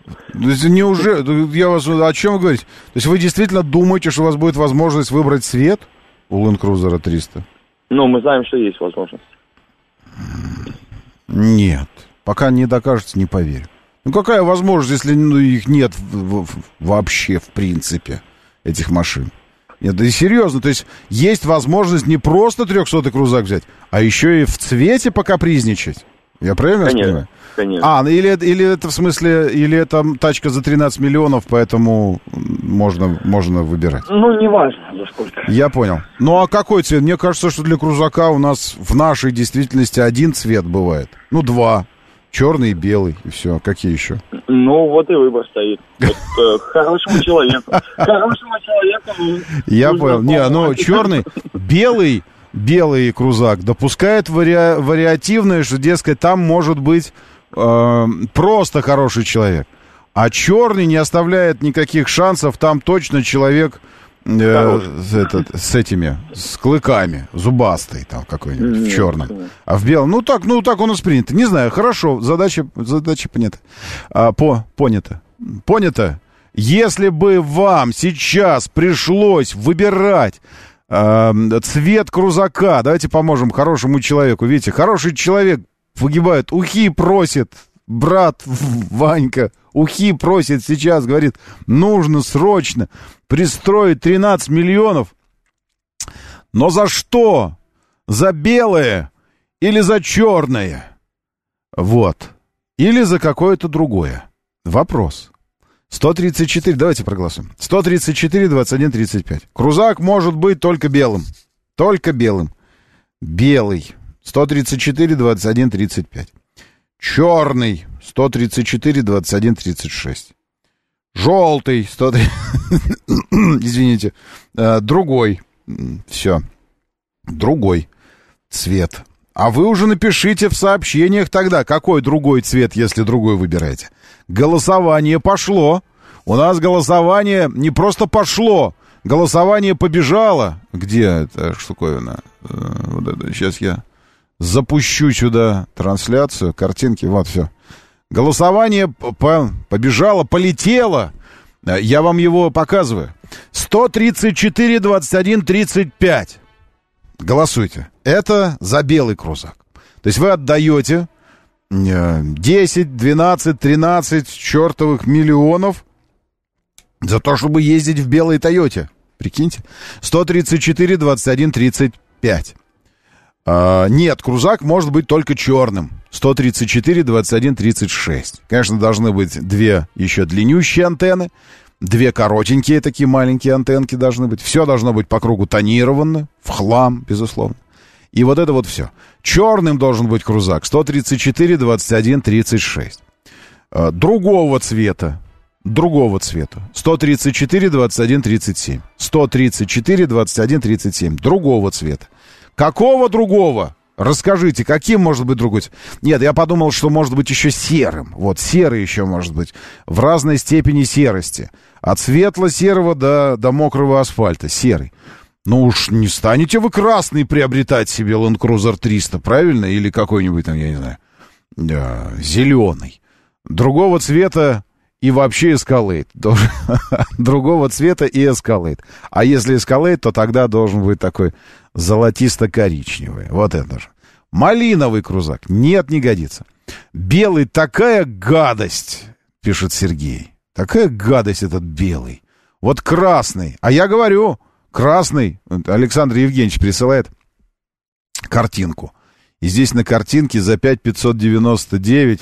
То есть неужели, я вас, о чем вы говорите? То есть вы действительно думаете, что у вас будет возможность выбрать цвет у Land Cruiser триста? Ну, мы знаем, что есть возможность. Нет, пока не докажется, не поверю. Ну, какая возможность, если ну, их нет в, в, вообще, в принципе, этих машин? Нет, да и серьезно, то есть есть возможность не просто трехсотый крузак взять, а еще и в цвете покапризничать. Я правильно Конечно, понимаю? конечно. А, ну или, или это в смысле, или это тачка за тринадцать миллионов, поэтому можно, можно выбирать. Ну, неважно, за сколько. Я понял. Ну, а какой цвет? Мне кажется, что для крузака у нас в нашей действительности один цвет бывает. Ну, два. Черный и белый, и все. Какие еще? Ну, вот и выбор стоит. Вот, э, хорошему человеку. Хорошему человеку... Я понял. Не, ну, черный, белый... Белый крузак допускает вари... вариативное, что, дескать, там может быть э, просто хороший человек. А черный не оставляет никаких шансов, там точно человек э, этот, с этими, с клыками, зубастый там какой-нибудь, в черном. А в белом, ну так, ну так у нас принято. Не знаю, хорошо, задача, задача понята. А, по, понята. Понято. Если бы вам сейчас пришлось выбирать цвет крузака, давайте поможем хорошему человеку. Видите, хороший человек погибает, ухи просит, брат Ванька, ухи просит сейчас, говорит, нужно срочно пристроить тринадцать миллионов. Но за что? За белое или за черное? Вот. Или за какое-то другое? Вопрос. сто тридцать четыре, давайте проголосуем. сто тридцать четыре, двадцать один, тридцать пять. Крузак может быть только белым. Только белым. Белый. сто тридцать четыре, двадцать один, тридцать пять. Черный. сто тридцать четыре, двадцать один, тридцать шесть. Желтый. сто тридцать... Извините. Другой. Все. Другой цвет. А вы уже напишите в сообщениях тогда, какой другой цвет, если другой выбираете. Голосование пошло. У нас голосование не просто пошло, голосование побежало. Где эта штуковина? Вот это. Сейчас я запущу сюда трансляцию, картинки, вот все. Голосование по- побежало, полетело. Я вам его показываю. сто тридцать четыре, двадцать один, тридцать пять. Голосуйте. Это за белый крузак. То есть вы отдаете десять, двенадцать, тринадцать чертовых миллионов за то, чтобы ездить в белой Тойоте. Прикиньте. сто тридцать четыре, двадцать один, тридцать пять. А, нет, крузак может быть только черным. сто тридцать четыре, двадцать один, тридцать шесть. Конечно, должны быть две еще длиннющие антенны. Две коротенькие такие маленькие антенки должны быть. Все должно быть по кругу тонировано. В хлам, безусловно. И вот это вот все. Черным должен быть крузак. сто тридцать четыре, двадцать один, тридцать шесть. Другого цвета. Другого цвета. сто тридцать четыре, двадцать один, тридцать семь. сто тридцать четыре, двадцать один, тридцать семь. Другого цвета. Какого другого? Расскажите, каким может быть другой цвет? Нет, я подумал, что может быть еще серым. Вот, серый еще может быть. В разной степени серости. От светло-серого до, до мокрого асфальта. Серый. Ну уж не станете вы красный приобретать себе Land Cruiser триста, правильно? Или какой-нибудь там, я не знаю, э, зеленый. Другого цвета и вообще Escalade. Другого цвета и Escalade. А если Escalade, то тогда должен быть такой золотисто-коричневый. Вот это же. Малиновый крузак. Нет, не годится. Белый такая гадость, пишет Сергей. Такая гадость этот белый. Вот красный. А я говорю... Красный, Александр Евгеньевич присылает картинку. И здесь на картинке за пять тысяч пятьсот девяносто девять.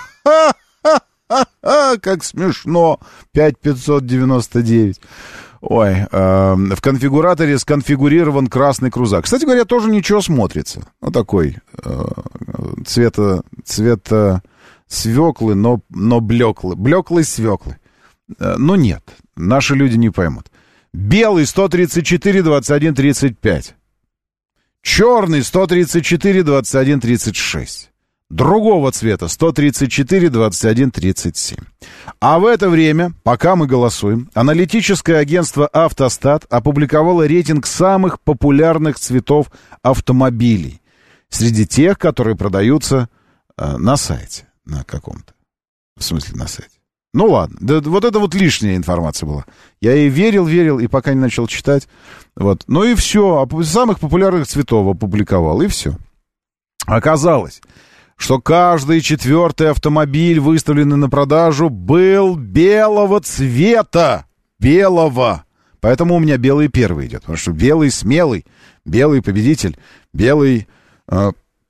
Ха-ха-ха-ха, как смешно. пять тысяч пятьсот девяносто девять. Ой, э, в конфигураторе сконфигурирован красный крузак. Кстати говоря, тоже ничего смотрится. Вот такой э, цвета, цвета свеклы, но, но блеклый. Блеклый свеклы. Э, но нет, наши люди не поймут. Белый сто тридцать четыре, двадцать один, тридцать пять. Черный сто тридцать четыре, двадцать один, тридцать шесть. Другого цвета сто тридцать четыре, двадцать один, тридцать семь. А в это время, пока мы голосуем, аналитическое агентство «Автостат» опубликовало рейтинг самых популярных цветов автомобилей среди тех, которые продаются э, на сайте, на каком-то. В смысле, на сайте. Ну ладно, да, вот это вот лишняя информация была. Я ей верил, верил, и пока не начал читать. Вот. Ну и все, самых популярных цветов опубликовал, и все. Оказалось, что каждый четвертый автомобиль, выставленный на продажу, был белого цвета. Белого. Поэтому у меня белый первый идет. Потому что белый смелый, белый победитель, белый, э,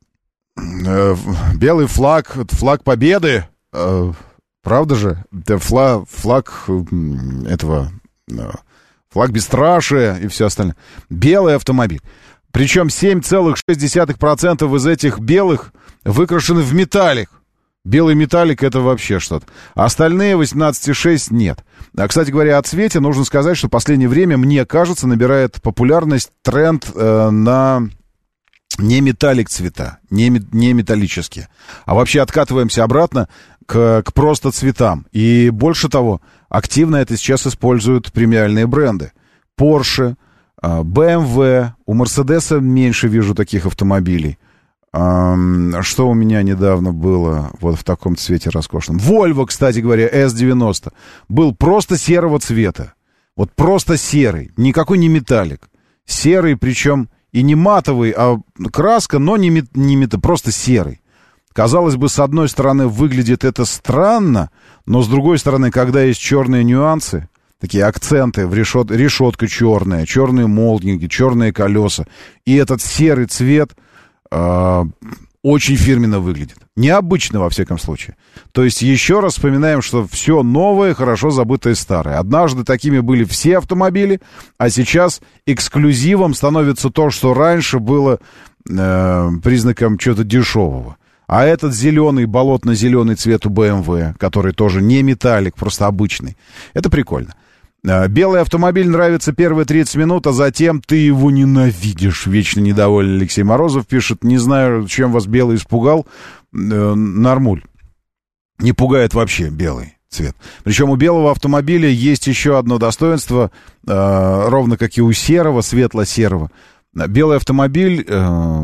э, белый флаг, флаг победы. Э, правда же? Это флаг, флаг этого, э, флаг бесстрашия и все остальное. Белый автомобиль. Причем семь целых шесть десятых процента из этих белых выкрашены в металлик. Белый металлик — это вообще что-то. А остальные восемнадцать целых шесть десятых нет. А, кстати говоря, о цвете нужно сказать, что в последнее время, мне кажется, набирает популярность тренд э, на не металлик цвета, не, не металлические. А вообще откатываемся обратно к, к просто цветам. И больше того, активно это сейчас используют премиальные бренды. Porsche, бэ эм вэ, у Мерседеса меньше вижу таких автомобилей. Что у меня недавно было вот в таком цвете роскошном? Volvo, кстати говоря, эс девяносто был просто серого цвета. Вот просто серый, никакой не металлик. Серый, причем и не матовый, а краска, но не, мет, не мет, просто серый. Казалось бы, с одной стороны выглядит это странно, но с другой стороны, когда есть черные нюансы, такие акценты, в решет, решетка черная, черные молдинги, черные колеса, и этот серый цвет э, очень фирменно выглядит. Необычно, во всяком случае. То есть, еще раз вспоминаем, что все новое, хорошо забытое старое. Однажды такими были все автомобили, а сейчас эксклюзивом становится то, что раньше было э, признаком чего-то дешевого. А этот зеленый, болотно-зеленый цвет у бэ эм вэ, который тоже не металлик, просто обычный, это прикольно. Белый автомобиль нравится первые тридцать минут, а затем ты его ненавидишь. Вечно недовольный Алексей Морозов пишет: не знаю, чем вас белый испугал. Э, нормуль. Не пугает вообще белый цвет. Причем у белого автомобиля есть еще одно достоинство, э, ровно как и у серого, светло-серого. Белый автомобиль э,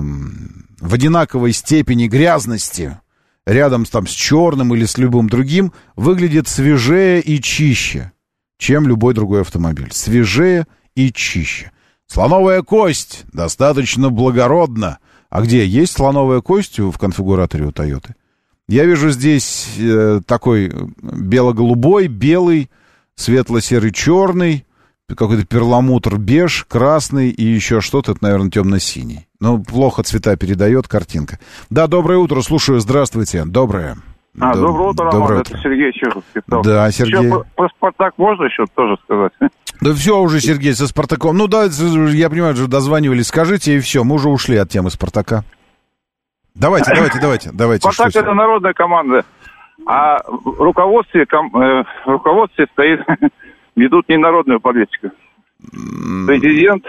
в одинаковой степени грязности, рядом там, с черным или с любым другим, выглядит свежее и чище, чем любой другой автомобиль. Свежее и чище. Слоновая кость достаточно благородна. А где есть слоновая кость в конфигураторе у Тойоты? Я вижу здесь э, такой бело-голубой, белый, светло-серый, черный, какой-то перламутр, беж, красный и еще что-то, это, наверное, темно-синий. Ну, плохо цвета передает картинка. Да, доброе утро, слушаю, здравствуйте. Доброе. А, Д- доброе утро, Роман, доброе это утро. Сергей Чехов писал. Да, Сергей. Еще про «Спартак» можно еще тоже сказать? Да все уже, Сергей, со «Спартаком». Ну да, я понимаю, что дозванивались. Скажите, и все, мы уже ушли от темы «Спартака». Давайте, давайте, давайте, давайте. «Спартак» — это народная команда, а в руководстве, ком, э, в руководстве стоит, ведут не народную политику. Президент.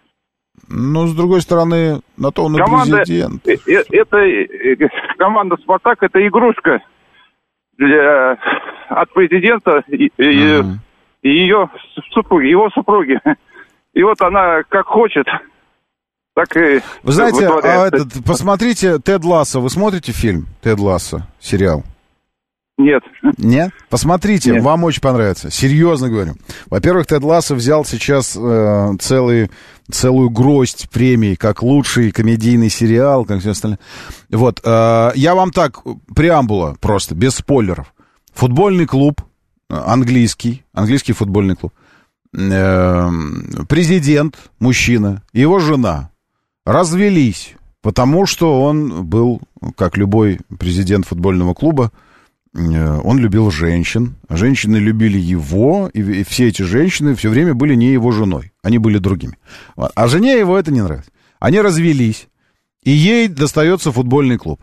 Ну, с другой стороны, на то он и команда, президент. э, э, это, э, команда «Спартак» — это игрушка для, от президента и, uh-huh. и ее супруги, его супруги. И вот она как хочет, так и... Вы знаете, а этот, посмотрите «Тед Лассо». Вы смотрите фильм «Тед Лассо», сериал? Нет. Нет? Посмотрите, Нет. Вам очень понравится. Серьезно говорю. Во-первых, Тед Лассо взял сейчас э, целый, целую гроздь премий, как лучший комедийный сериал, как все остальное. Вот, э, я вам так, преамбула просто, без спойлеров. Футбольный клуб, английский, английский футбольный клуб. Э, президент, мужчина, его жена развелись, потому что он был, как любой президент футбольного клуба, он любил женщин, женщины любили его, и все эти женщины все время были не его женой, они были другими. А жене его это не нравится. Они развелись, и ей достается футбольный клуб.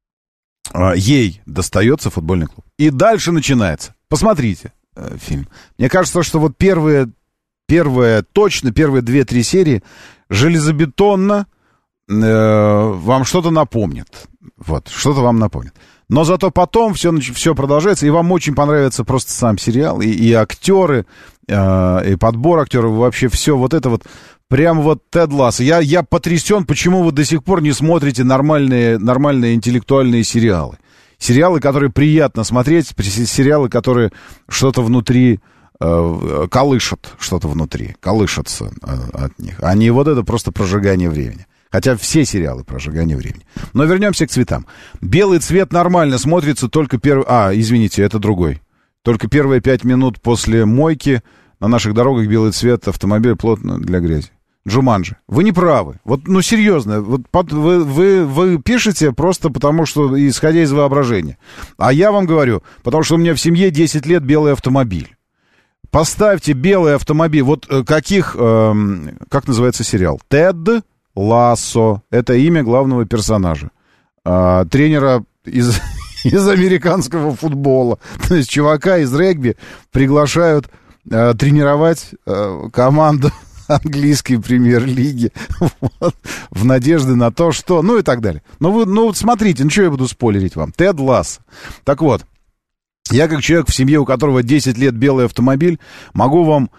Ей достается футбольный клуб. И дальше начинается. Посмотрите э, фильм. Мне кажется, что вот первые, первые точно, первые две-три серии железобетонно э, вам что-то напомнит. Вот, что-то вам напомнит. Но зато потом все, все продолжается, и вам очень понравится просто сам сериал, и, и актеры, э, и подбор актеров, и вообще все вот это вот, прям вот Тед Лассо. Я, я потрясен, почему вы до сих пор не смотрите нормальные, нормальные интеллектуальные сериалы. Сериалы, которые приятно смотреть, сериалы, которые что-то внутри э, колышат, что-то внутри, колышатся э, от них. А не вот это просто прожигание времени. Хотя все сериалы прожигание времени. Но вернемся к цветам. Белый цвет нормально смотрится только первый... А, извините, это другой. Только первые пять минут после мойки на наших дорогах белый цвет автомобиля плотно для грязи. Джуманджи. Вы не правы. Вот, ну, серьезно. Вот, под, вы, вы, вы пишете просто потому, что, исходя из воображения. А я вам говорю, потому что у меня в семье десять лет белый автомобиль. Поставьте белый автомобиль. Вот каких... Э, как называется сериал? Тед Лассо. Это имя главного персонажа. Э, тренера из, из американского футбола. То есть чувака из регби приглашают э, тренировать э, команду английской премьер-лиги вот, в надежде на то, что... Ну и так далее. Ну, вы, ну вот смотрите, ну что я буду спойлерить вам? Тед Лассо. Так вот, я как человек, в семье у которого десять лет белый автомобиль, могу вам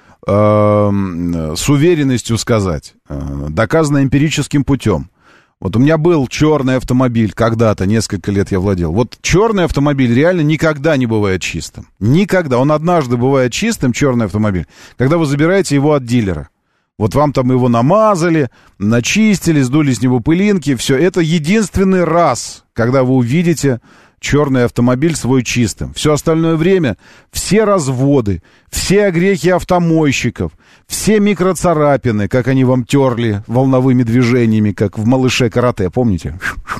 э, с уверенностью сказать, э, доказано эмпирическим путем. Вот у меня был черный автомобиль когда-то, несколько лет я владел. Вот черный автомобиль реально никогда не бывает чистым. Никогда. Он однажды бывает чистым, черный автомобиль, когда вы забираете его от дилера. Вот вам там его намазали, начистили, сдули с него пылинки. Все, это единственный раз, когда вы увидите черный автомобиль свой чистым. Все остальное время, все разводы, все огрехи автомойщиков, все микроцарапины, как они вам терли волновыми движениями, как в «Малыше карате», помните?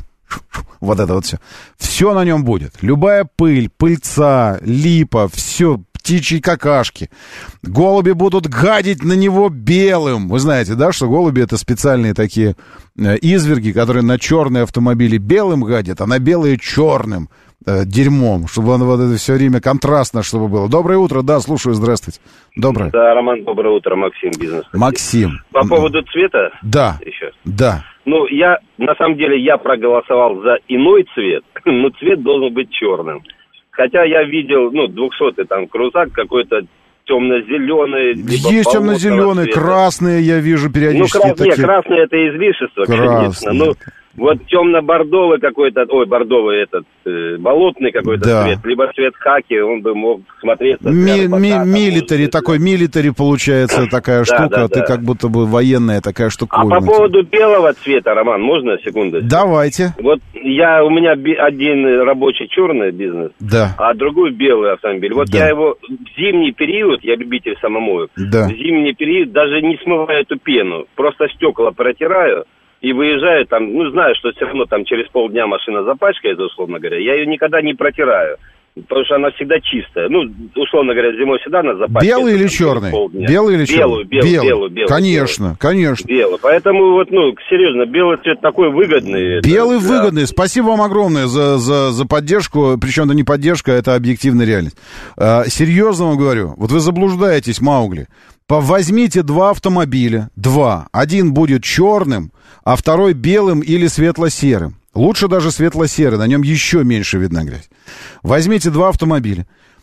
Вот это вот все. Все на нем будет. Любая пыль, пыльца, липа, все... птичьи какашки. Голуби будут гадить на него белым. Вы знаете, да, что голуби — это специальные такие э, изверги, которые на черные автомобили белым гадят, а на белые черным э, дерьмом, чтобы он вот это все время контрастно, чтобы было. Доброе утро, да, слушаю, здравствуйте. Доброе. Да, Роман, доброе утро, Максим, бизнес. Максим. По поводу цвета? Да. Еще. Да. Ну, я, на самом деле, я проголосовал за иной цвет, но цвет должен быть черным. Хотя я видел, ну, двухсотый там крузак какой-то темно-зеленый. Есть темно-зеленый, красные я вижу периодически. Ну, крас... такие... Нет, красные это излишество, конечно. Ну, вот темно-бордовый какой-то, ой, бордовый этот, э, болотный какой-то да. цвет, либо цвет хаки, он бы мог смотреться. Ми- ми- милитари, такой милитари получается такая штука, да, да, ты да. как будто бы военная такая штуковина. А по поводу белого цвета, Роман, можно секунду? Давайте. Вот я, у меня би- один рабочий черный бизнес, да. а другой белый автомобиль. Вот да. я его в зимний период, я любитель самомоек, да. в зимний период даже не смываю эту пену, просто стекла протираю. И выезжаю там, ну, знаю, что все равно там через полдня машина запачкается, условно говоря. Я ее никогда не протираю, потому что она всегда чистая. Ну, условно говоря, зимой всегда она запачкается. Белый или черный? Белый или черный? Белую, белую, белый. белую, белую. Конечно, белую. конечно. Белый. Поэтому вот, ну, серьезно, белый цвет такой выгодный. Белый это, выгодный. Да. Спасибо вам огромное за, за, за поддержку. Причем это не поддержка, это объективная реальность. А, серьезно вам говорю, вот вы заблуждаетесь, Маугли. Возьмите два автомобиля, два. Один будет черным, а второй белым или светло-серым. Лучше даже светло-серый, на нем еще меньше видна грязь. Возьмите два автомобиля,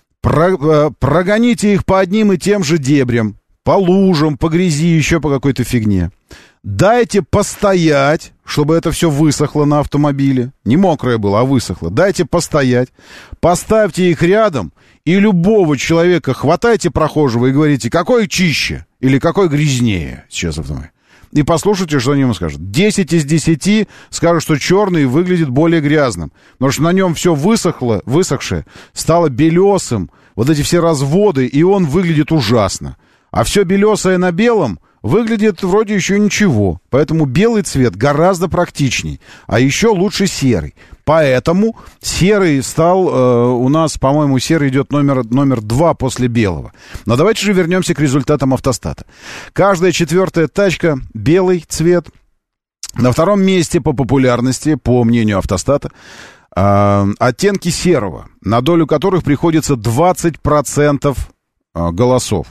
про, прогоните их по одним и тем же дебрям, по лужам, по грязи, еще по какой-то фигне. Дайте постоять, чтобы это все высохло на автомобиле. Не мокрое было, а высохло. Дайте постоять. Поставьте их рядом, и любого человека хватайте прохожего и говорите, какой чище или какой грязнее сейчас автомобиль. И послушайте, что они ему скажут. десять из десяти скажут, что черный выглядит более грязным. Потому что на нем все высохло, высохшее, стало белесым. Вот эти все разводы, и он выглядит ужасно. А все белесое на белом выглядит вроде еще ничего. Поэтому белый цвет гораздо практичней. А еще лучше серый. Поэтому серый стал, э, у нас, по-моему, серый идет номер, номер два после белого. Но давайте же вернемся к результатам автостата. Каждая четвертая тачка белый цвет. На втором месте по популярности, по мнению автостата, э, оттенки серого, на долю которых приходится двадцать процентов голосов.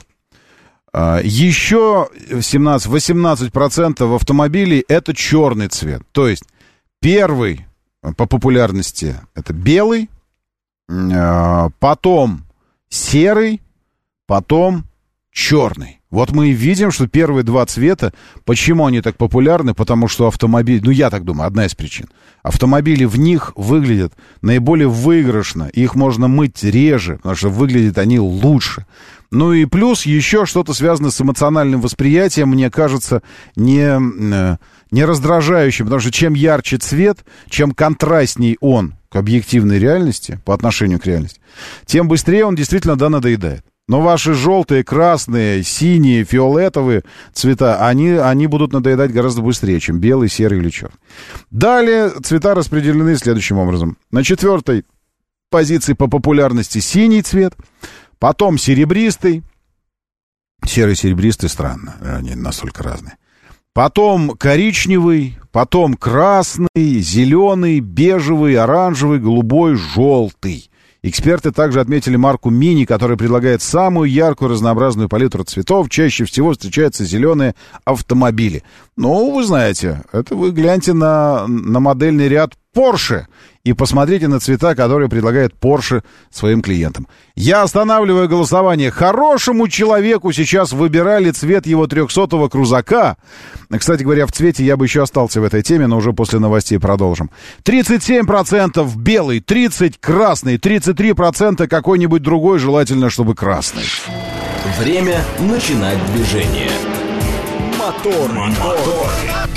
Еще семнадцать-восемнадцать процентов автомобилей это черный цвет. То есть первый по популярности это белый, потом серый, потом черный. Вот мы и видим, что первые два цвета, почему они так популярны? Потому что автомобиль, ну я так думаю, одна из причин. Автомобили в них выглядят наиболее выигрышно, их можно мыть реже, потому что выглядят они лучше. Ну и плюс еще что-то связано с эмоциональным восприятием, мне кажется, не, не раздражающим, потому что чем ярче цвет, чем контрастней он к объективной реальности, по отношению к реальности, тем быстрее он действительно, да, надоедает. Но ваши желтые, красные, синие, фиолетовые цвета, они, они будут надоедать гораздо быстрее, чем белый, серый или черный. Далее цвета распределены следующим образом. На четвертой позиции по популярности синий цвет, потом серебристый. Серый, серебристый, странно, они настолько разные. Потом коричневый, потом красный, зеленый, бежевый, оранжевый, голубой, желтый. Эксперты также отметили марку «Мини», которая предлагает самую яркую разнообразную палитру цветов. Чаще всего встречаются зеленые автомобили. Ну, вы знаете, это вы гляньте на, на модельный ряд Porsche и посмотрите на цвета, которые предлагает Porsche своим клиентам. Я останавливаю голосование. Хорошему человеку сейчас выбирали цвет его трехсотого крузака. Кстати говоря, в цвете я бы еще остался в этой теме, но уже после новостей продолжим. тридцать семь процентов белый, тридцать процентов красный, тридцать три процента какой-нибудь другой, желательно, чтобы красный. Время начинать движение. Мотор, мотор.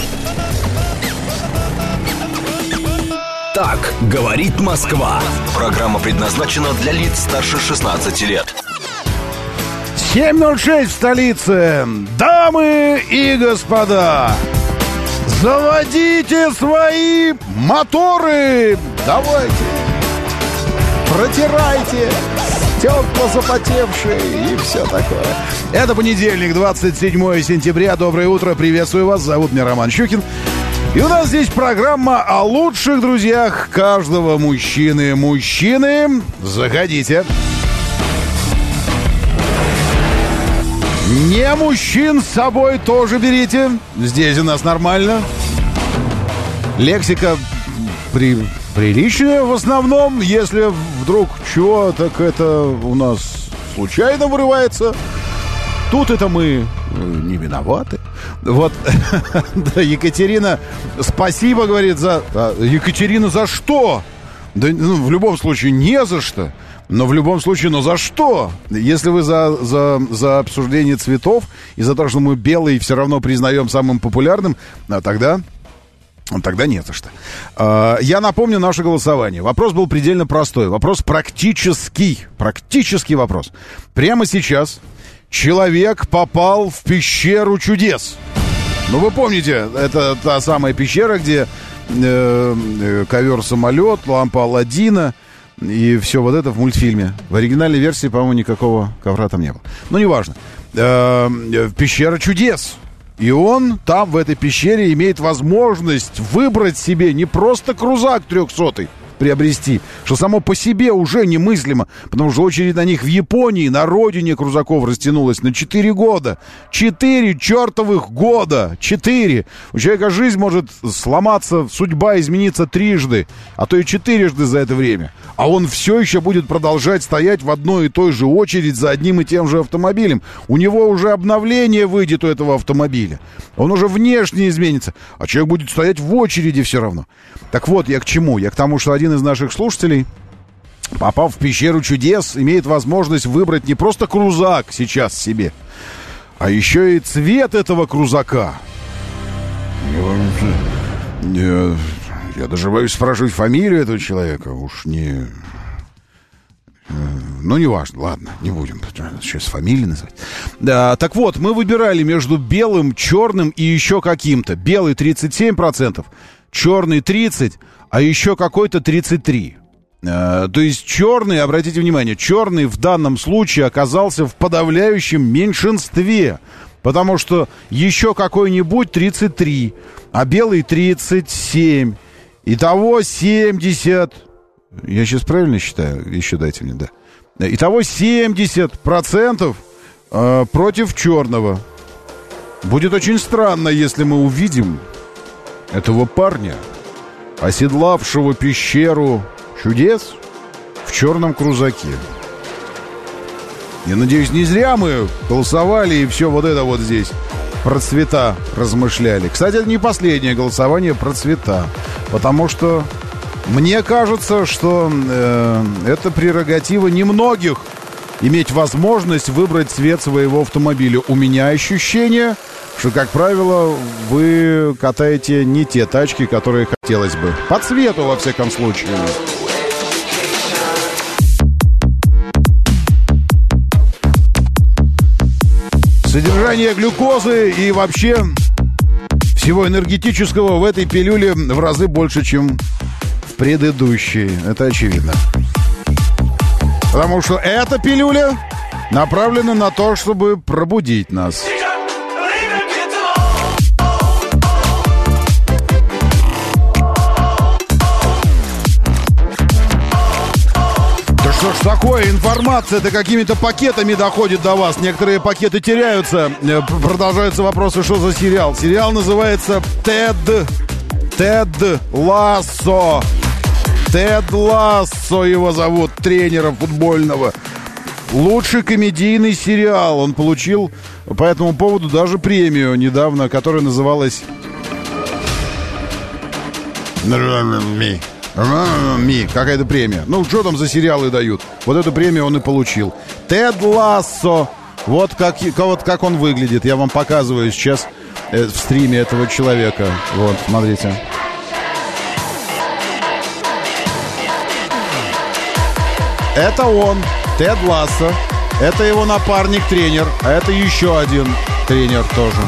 Так говорит Москва. Программа предназначена для лиц старше шестнадцати лет. семь ноль шесть в столице. Дамы и господа, заводите свои моторы. Давайте. Протирайте стекла запотевшие и все такое. Это понедельник, двадцать седьмое сентября. Доброе утро, приветствую вас. Зовут меня Роман Щукин. И у нас здесь программа о лучших друзьях каждого мужчины. Мужчины, заходите. Не мужчин с собой тоже берите. Здесь у нас нормально. Лексика при... приличная в основном. Если вдруг чего, так это у нас случайно вырывается. Тут это мы не виноваты. Вот, да, Екатерина, спасибо, говорит, за... А, Екатерина, за что? Да, ну, в любом случае, не за что. Но в любом случае, но за что? Если вы за, за, за обсуждение цветов и за то, что мы белый все равно признаем самым популярным, а тогда... Тогда не за что. А, я напомню наше голосование. Вопрос был предельно простой. Вопрос практический. Практический вопрос. Прямо сейчас... Человек попал в пещеру чудес. Ну, вы помните, это та самая пещера, где э, э, ковер-самолет, лампа Аладдина и все вот это в мультфильме. В оригинальной версии, по-моему, никакого ковра там не было. Ну, неважно. Э, э, пещера чудес. И он там, в этой пещере, имеет возможность выбрать себе не просто крузак трехсотый, приобрести, что само по себе уже немыслимо, потому что очередь на них в Японии, на родине крузаков, растянулась на четыре года. Четыре чертовых года! Четыре! У человека жизнь может сломаться, судьба измениться трижды, а то и четырежды за это время. А он все еще будет продолжать стоять в одной и той же очереди за одним и тем же автомобилем. У него уже обновление выйдет у этого автомобиля. Он уже внешне изменится, а человек будет стоять в очереди все равно. Так вот, я к чему? Я к тому, что один из наших слушателей, попав в пещеру чудес, имеет возможность выбрать не просто крузак сейчас себе, а еще и цвет этого крузака. Я, я даже боюсь спрашивать фамилию этого человека. Уж не... Ну, не важно, ладно, не будем сейчас фамилии называть. Да, так вот, мы выбирали между белым, черным и еще каким-то. Белый тридцать семь процентов, черный тридцать процентов, а еще какой-то тридцать три процента. То есть черный, обратите внимание, черный в данном случае оказался в подавляющем меньшинстве. Потому что еще какой-нибудь тридцать три, а белый тридцать семь. Итого семьдесят. Я сейчас правильно считаю? Еще дайте мне, да. Итого семьдесят процентов э, против черного. Будет очень странно, если мы увидим этого парня, оседлавшего пещеру чудес в черном крузаке. Я надеюсь, не зря мы голосовали и все вот это вот здесь про цвета размышляли. Кстати, это не последнее голосование про цвета, потому что мне кажется, что э, это прерогатива немногих иметь возможность выбрать цвет своего автомобиля. У меня ощущение, что, как правило, вы катаете не те тачки, которые хотелось бы. По цвету, во всяком случае. Содержание глюкозы и вообще всего энергетического в этой пилюле в разы больше, чем в предыдущей. Это очевидно. Потому что эта пилюля направлена на то, чтобы пробудить нас. Да что ж такое? Информация-то какими-то пакетами доходит до вас. Некоторые пакеты теряются. Продолжаются вопросы, что за сериал. Сериал называется «Тед». «Тед Лассо». Тед Лассо его зовут, тренера футбольного. Лучший комедийный сериал. Он получил по этому поводу даже премию недавно, которая называлась «Ми». Ми. Какая-то премия. Ну, что там за сериалы дают? Вот эту премию он и получил. Тед Лассо. Вот как, вот как он выглядит. Я вам показываю сейчас э, в стриме этого человека. Вот, смотрите. Это он, Тед Лассо. Это его напарник-тренер. А это еще один тренер тоже.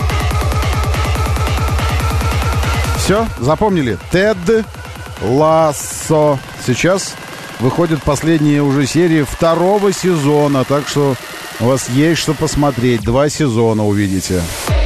Все, запомнили? Тед Лассо. Сейчас выходят последние уже серии второго сезона. Так что у вас есть что посмотреть. Два сезона увидите.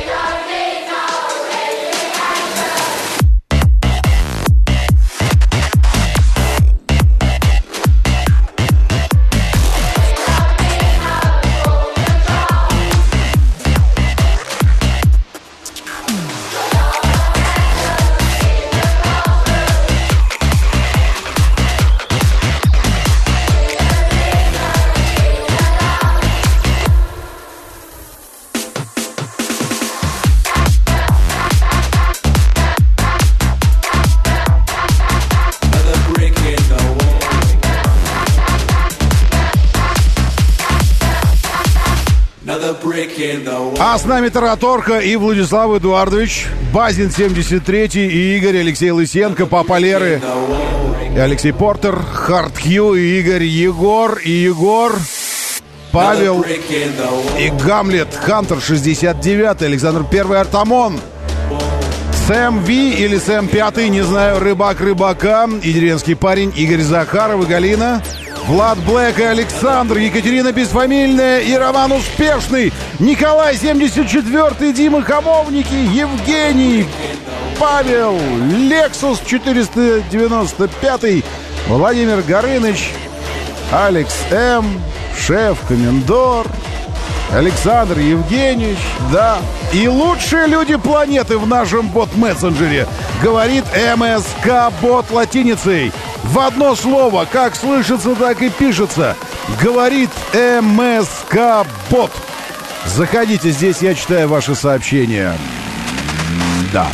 А с нами Тараторка и Владислав Эдуардович, Базин семьдесят третий и Игорь, Алексей Лысенко, Папа Леры и Алексей Портер, Хард Хью и Игорь Егор и Егор, Павел и Гамлет, Хантер шестьдесят девятый, Александр Первый, Артамон, Сэм Ви или Сэм Пятый, не знаю, Рыбак Рыбака и деревенский парень Игорь Захаров и Галина, Влад Блэк и Александр, Екатерина Бесфамильная и Роман Успешный, Николай семьдесят четвёртый, Дима Хамовники, Евгений, Павел, Лексус четыреста девяносто пятый, Владимир Горыныч, Алекс М, Шеф Комендор, Александр Евгеньевич, да. И лучшие люди планеты в нашем бот-мессенджере, говорит МСК-бот латиницей. В одно слово, как слышится, так и пишется. Говорит МСК-бот. Заходите, здесь я читаю ваши сообщения. Да.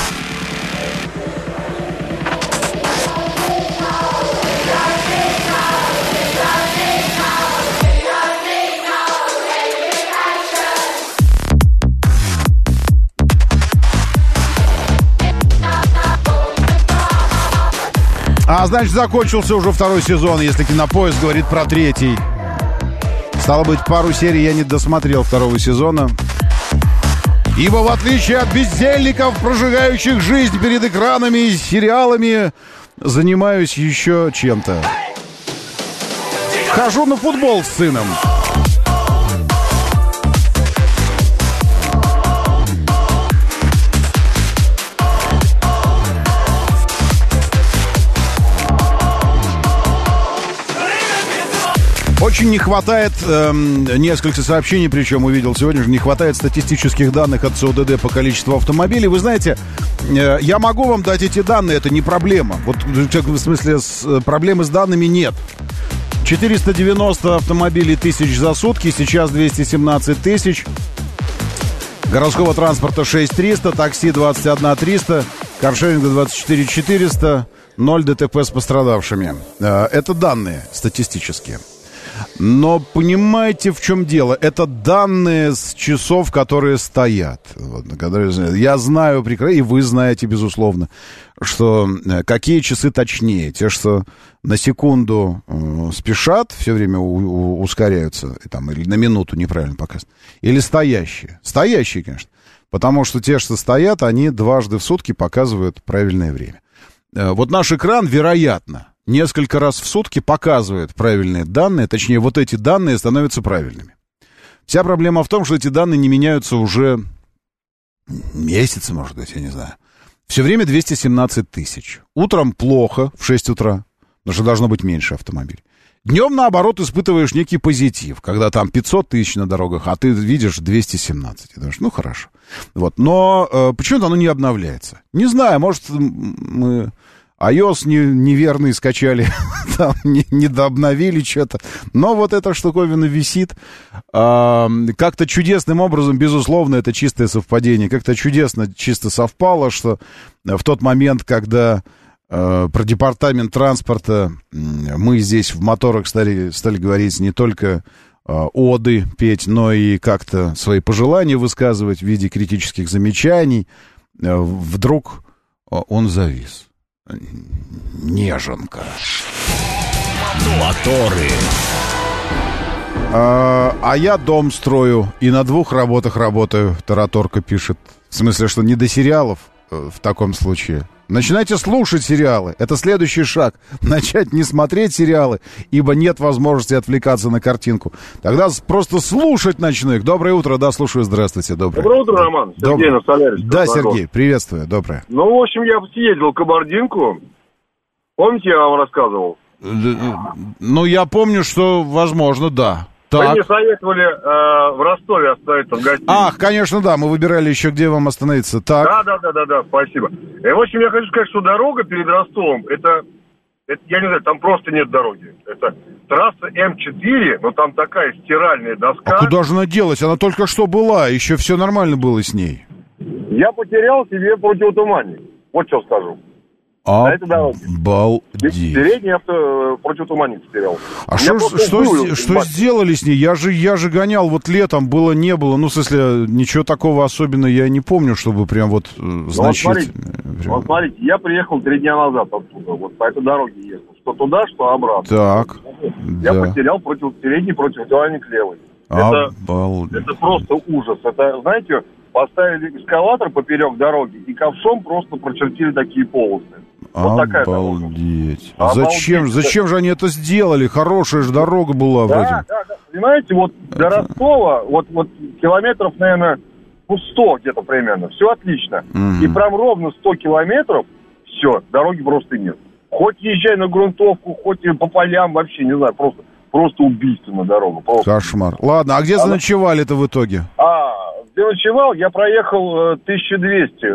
А, значит, закончился уже второй сезон, если Кинопоиск говорит про третий. Стало быть, пару серий я не досмотрел второго сезона. Ибо, в отличие от бездельников, прожигающих жизнь перед экранами и сериалами, занимаюсь еще чем-то. Хожу на футбол с сыном. Очень не хватает, э, несколько сообщений, причем увидел сегодня же, не хватает статистических данных от ЦОДД по количеству автомобилей. Вы знаете, э, я могу вам дать эти данные, это не проблема. Вот в смысле с, проблемы с данными нет. четыреста девяносто автомобилей тысяч за сутки, сейчас двести семнадцать тысяч. Городского транспорта шесть тысяч триста, такси двадцать один триста, каршеринга двадцать четыре тысячи четыреста, ноль ДТП с пострадавшими. Это данные статистические. Но понимаете, в чем дело? Это данные с часов, которые стоят. Вот, которые... Я знаю прекрасно, и вы знаете, безусловно, что какие часы точнее. Те, что на секунду э, спешат, все время у, у, ускоряются, там, или на минуту неправильно показывают. Или стоящие. Стоящие, конечно. Потому что те, что стоят, они дважды в сутки показывают правильное время. Э, вот наш экран, вероятно, несколько раз в сутки показывает правильные данные, точнее, вот эти данные становятся правильными. Вся проблема в том, что эти данные не меняются уже месяцы, может быть, я не знаю. Все время двести семнадцать тысяч. Утром плохо, в шесть утра, потому что должно быть меньше автомобилей. Днем, наоборот, испытываешь некий позитив, когда там пятьсот тысяч на дорогах, а ты видишь двести семнадцать. И думаешь, ну, хорошо. Вот. Но э, почему-то оно не обновляется. Не знаю, может, мы... iOS не, неверный скачали, там не, не дообновили что-то. Но вот эта штуковина висит. А, как-то чудесным образом, безусловно, это чистое совпадение. Как-то чудесно чисто совпало, что в тот момент, когда а, про департамент транспорта мы здесь в моторах стали, стали говорить не только а, оды петь, но и как-то свои пожелания высказывать в виде критических замечаний, а, вдруг он завис. Неженка. Моторы. А, а я дом строю и на двух работах работаю, Тараторка пишет. В смысле, что не до сериалов в таком случае. Начинайте слушать сериалы. Это следующий шаг. Начать не смотреть сериалы, ибо нет возможности отвлекаться на картинку. Тогда просто слушать начну их. Доброе утро, да, слушаю. Здравствуйте, доброе. Доброе утро, Роман. Сергей Доброе. на Солярисе. Да, Сергей, приветствую, доброе. Ну, в общем, я съездил в Кабардинку. Помните, я вам рассказывал? Ну, я помню, что, возможно, да. Так. Вы мне советовали э, в Ростове остановиться в гостинице. Ах, конечно, да, мы выбирали еще, где вам остановиться. Так. Да, да, да, да, да, спасибо. И, в общем, я хочу сказать, что дорога перед Ростовом, это, это, я не знаю, там просто нет дороги. Это трасса эм четыре, но там такая стиральная доска. А куда же она делась? Она только что была, еще все нормально было с ней. Я потерял себе противотуманник. Вот что скажу. Обалдеть. Передний авто противотуманник потерял. А что, что, что сделали с ней? Я же, я же гонял вот летом, было, не было. Ну, в смысле, ничего такого особенного я не помню, чтобы прям вот значительно. Вот смотрите, вот смотрите, я приехал три дня назад оттуда, вот по этой дороге ехал. Что туда, что обратно. Так, Я да. потерял против, передний противотуманник левый. Обалдеть. Это, это просто ужас. Это, знаете, поставили эскалатор поперек дороги и ковшом просто прочертили такие полосы. Вот Обалдеть. А зачем, зачем же они это сделали? Хорошая же дорога была да, вроде. Да, да. Понимаете, вот до Ростова, вот, вот километров, наверное, ну, сто где-то примерно. Все отлично. Угу. И прям ровно сто километров, все, дороги просто нет. Хоть езжай на грунтовку, хоть и по полям, вообще, не знаю, просто, просто убийственная дорога. Просто. Кошмар. Ладно, а где а, заночевали-то в итоге? А, где ночевал, я проехал тысяча двести,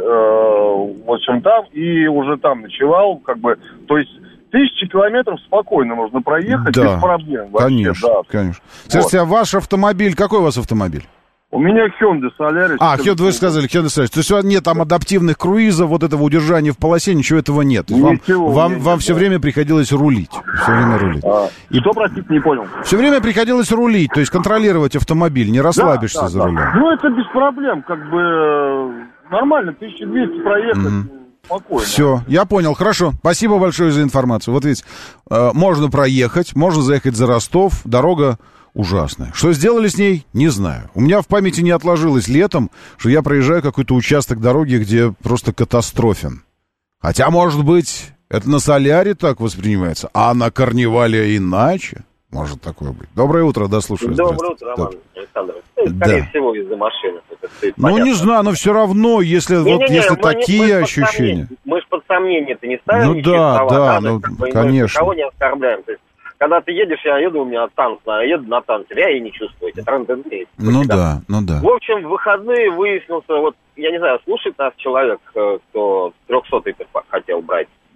э, в общем, там, и уже там ночевал, как бы, то есть тысячи километров спокойно можно проехать, да, без проблем. Вообще, конечно, да. конечно. Слушайте, вот. А ваш автомобиль, какой у вас автомобиль? У меня Hyundai Solaris. А, Hyundai, вы сказали, Hyundai Solaris. То есть нет там адаптивных круизов, вот этого удержания в полосе, ничего этого нет. Ничего, вам нет, вам нет, все да. время приходилось рулить. Все время рулить. А, и что, простите, не понял? Все время приходилось рулить, то есть контролировать автомобиль, не расслабишься, да, да, за да. рулем. Ну, это без проблем, как бы нормально, тысяча двести проехать. Mm-hmm. Спокойно. Все, я понял, хорошо. Спасибо большое за информацию. Вот видите, э, можно проехать, можно заехать за Ростов, дорога ужасная. Что сделали с ней, не знаю. У меня в памяти не отложилось летом, что я проезжаю какой-то участок дороги, где просто катастрофен. Хотя, может быть, это на Соляре так воспринимается, а на Карнивале иначе. Может такое быть. Доброе утро, да, слушаю. Доброе утро, Роман Александрович. Ну, скорее да. всего, из-за машины. Это стоит, ну, понятно. Не знаю, но все равно, если, не, вот, не, не, если мы, такие мы ощущения. Мы же под сомнение-то не ставим. Ну да, слова, да, да, ну, как бы, конечно. Никого не оскорбляем. То есть, когда ты едешь, я еду, у меня танк, я еду на танке, я и не чувствую. Это трансцендент. Ну да, ну да. В общем, в выходные выяснился, вот, я не знаю, слушает нас человек, кто трехсотый хотел брать.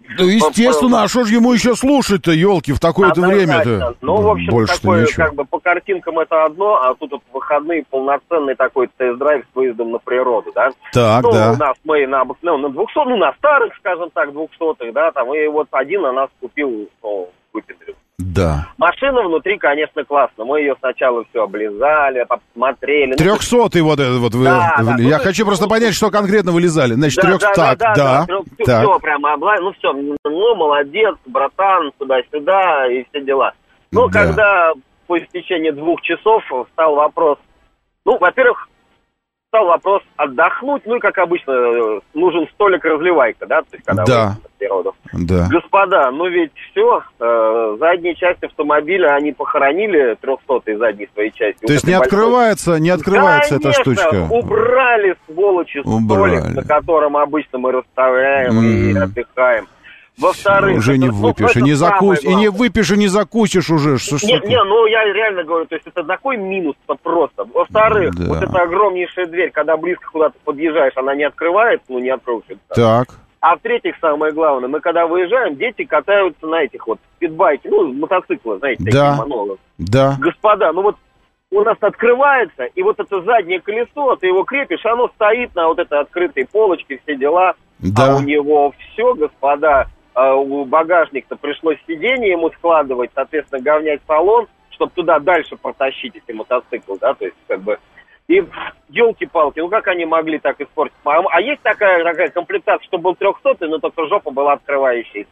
Ну, естественно, а что же ему еще слушать-то, елки, в такое-то время-то? Ну, в общем, больше такое, как бы, по картинкам это одно, а тут вот выходные полноценный такой тест-драйв с выездом на природу, да? Так, ну, да. у нас мы на обыкновенном, на двухсотых, ну, на старых, скажем так, двухсотых, да, там, и вот один на нас купил, ну, выпендрил. Да. Машина внутри, конечно, классно. Мы ее сначала все облизали, посмотрели. Трехсотый вот этот вот. Да, вы, да, я ну, хочу ну, просто ну, понять, что конкретно вылезали. Значит, да, трех... да, так, да, да, да, да. Все, все прямо облазили. Ну, все, ну, молодец, братан, туда-сюда и все дела. Ну, да. когда по истечении двух часов встал вопрос, ну, во-первых, стал вопрос отдохнуть, ну и, как обычно, нужен столик-разливайка, да, то есть, когда да. вы на природу. Да. Господа, ну ведь все, э, задние части автомобиля, они похоронили трехсотые задние свои части. То вот есть не большой... открывается, не открывается Конечно, эта штучка? убрали, сволочи, убрали. столик, на котором обычно мы расставляем mm. и отдыхаем. Во-вторых, уже не выпьешь, ну, и не закусишь, и не выпьешь, и не закусишь уже. Что не, не, ну я реально говорю, то есть это такой минус-то просто. Во-вторых, да. вот эта огромнейшая дверь, когда близко куда-то подъезжаешь, она не открывается, ну не откроется. Так. А в-третьих, самое главное, мы когда выезжаем, дети катаются на этих вот спидбайке, ну, мотоциклы, знаете, да. такие монолы. Да. Господа, ну вот у нас открывается, и вот это заднее колесо, ты его крепишь, оно стоит на вот этой открытой полочке, все дела. Да. А у него все, господа, у багажника пришлось сиденье ему складывать, соответственно, говнять салон, чтобы туда дальше протащить эти мотоциклы, да, то есть, как бы, и елки-палки, ну как они могли так испортить? А, а есть такая, такая комплектация, что был трехсотый, но только жопа была открывающаяся.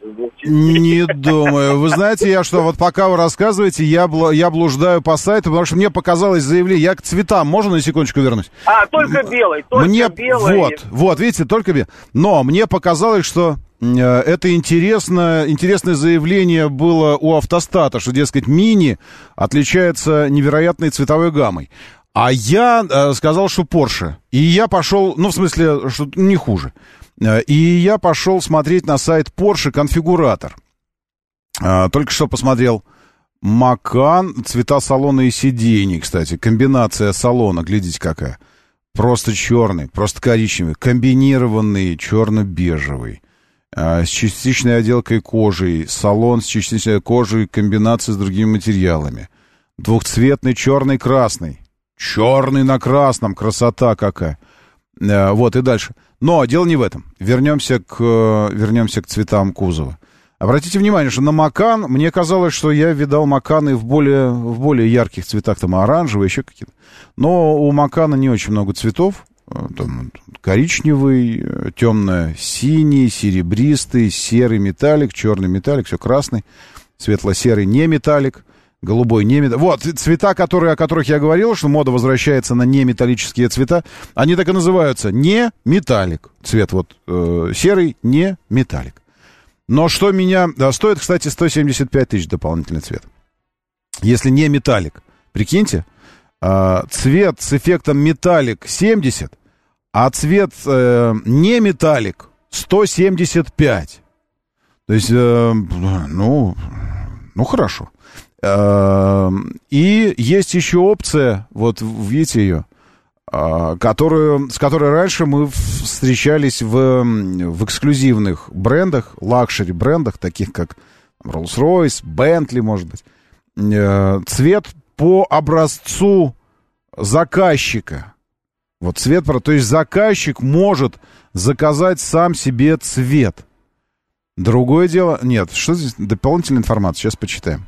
Не думаю. Вы знаете, я что, вот пока вы рассказываете, я, бл- я блуждаю по сайту, потому что мне показалось заявление, я к цветам, можно на секундочку вернусь? А, только белый, только мне, белый. Вот, вот, видите, только белый. Но мне показалось, что это интересно, интересное заявление было у автостата, что, дескать, мини отличается невероятной цветовой гаммой. А я э, сказал, что Porsche. И я пошел, ну, в смысле, что не хуже. И я пошел смотреть на сайт Porsche конфигуратор. Э, только что посмотрел Macan, цвета салона и сидений, кстати. Комбинация салона, глядите какая. Просто черный, просто коричневый. Комбинированный черно-бежевый. С частичной отделкой кожи, салон с частичной кожей, комбинация с другими материалами. Двухцветный черный-красный. Черный на красном, красота какая. Вот и дальше. Но дело не в этом. Вернемся к, вернемся к цветам кузова. Обратите внимание, что на Macan, мне казалось, что я видал Маканы в более, в более ярких цветах, там оранжевые, еще какие-то. Но у Macan не очень много цветов. Там коричневый, темно-синий, серебристый, серый металлик, черный металлик, все красный, светло-серый не металлик, голубой не металлик. Вот, цвета, которые, о которых я говорил, что мода возвращается на неметаллические цвета, они так и называются, не металлик. Цвет вот э, серый, не металлик. Но что меня... Да, стоит, кстати, сто семьдесят пять тысяч дополнительный цвет. Если не металлик, прикиньте, э, цвет с эффектом металлик семьдесят, а цвет э, не металлик сто семьдесят пять. То есть, э, ну, ну, хорошо. Э, и есть еще опция, вот видите ее, э, которую, с которой раньше мы встречались в, в эксклюзивных брендах, лакшери брендах, таких как Rolls-Royce, Bentley, может быть. Э, цвет по образцу заказчика. Вот цвет, то есть заказчик может заказать сам себе цвет. Другое дело... Нет, что здесь? Дополнительная информация, сейчас почитаем.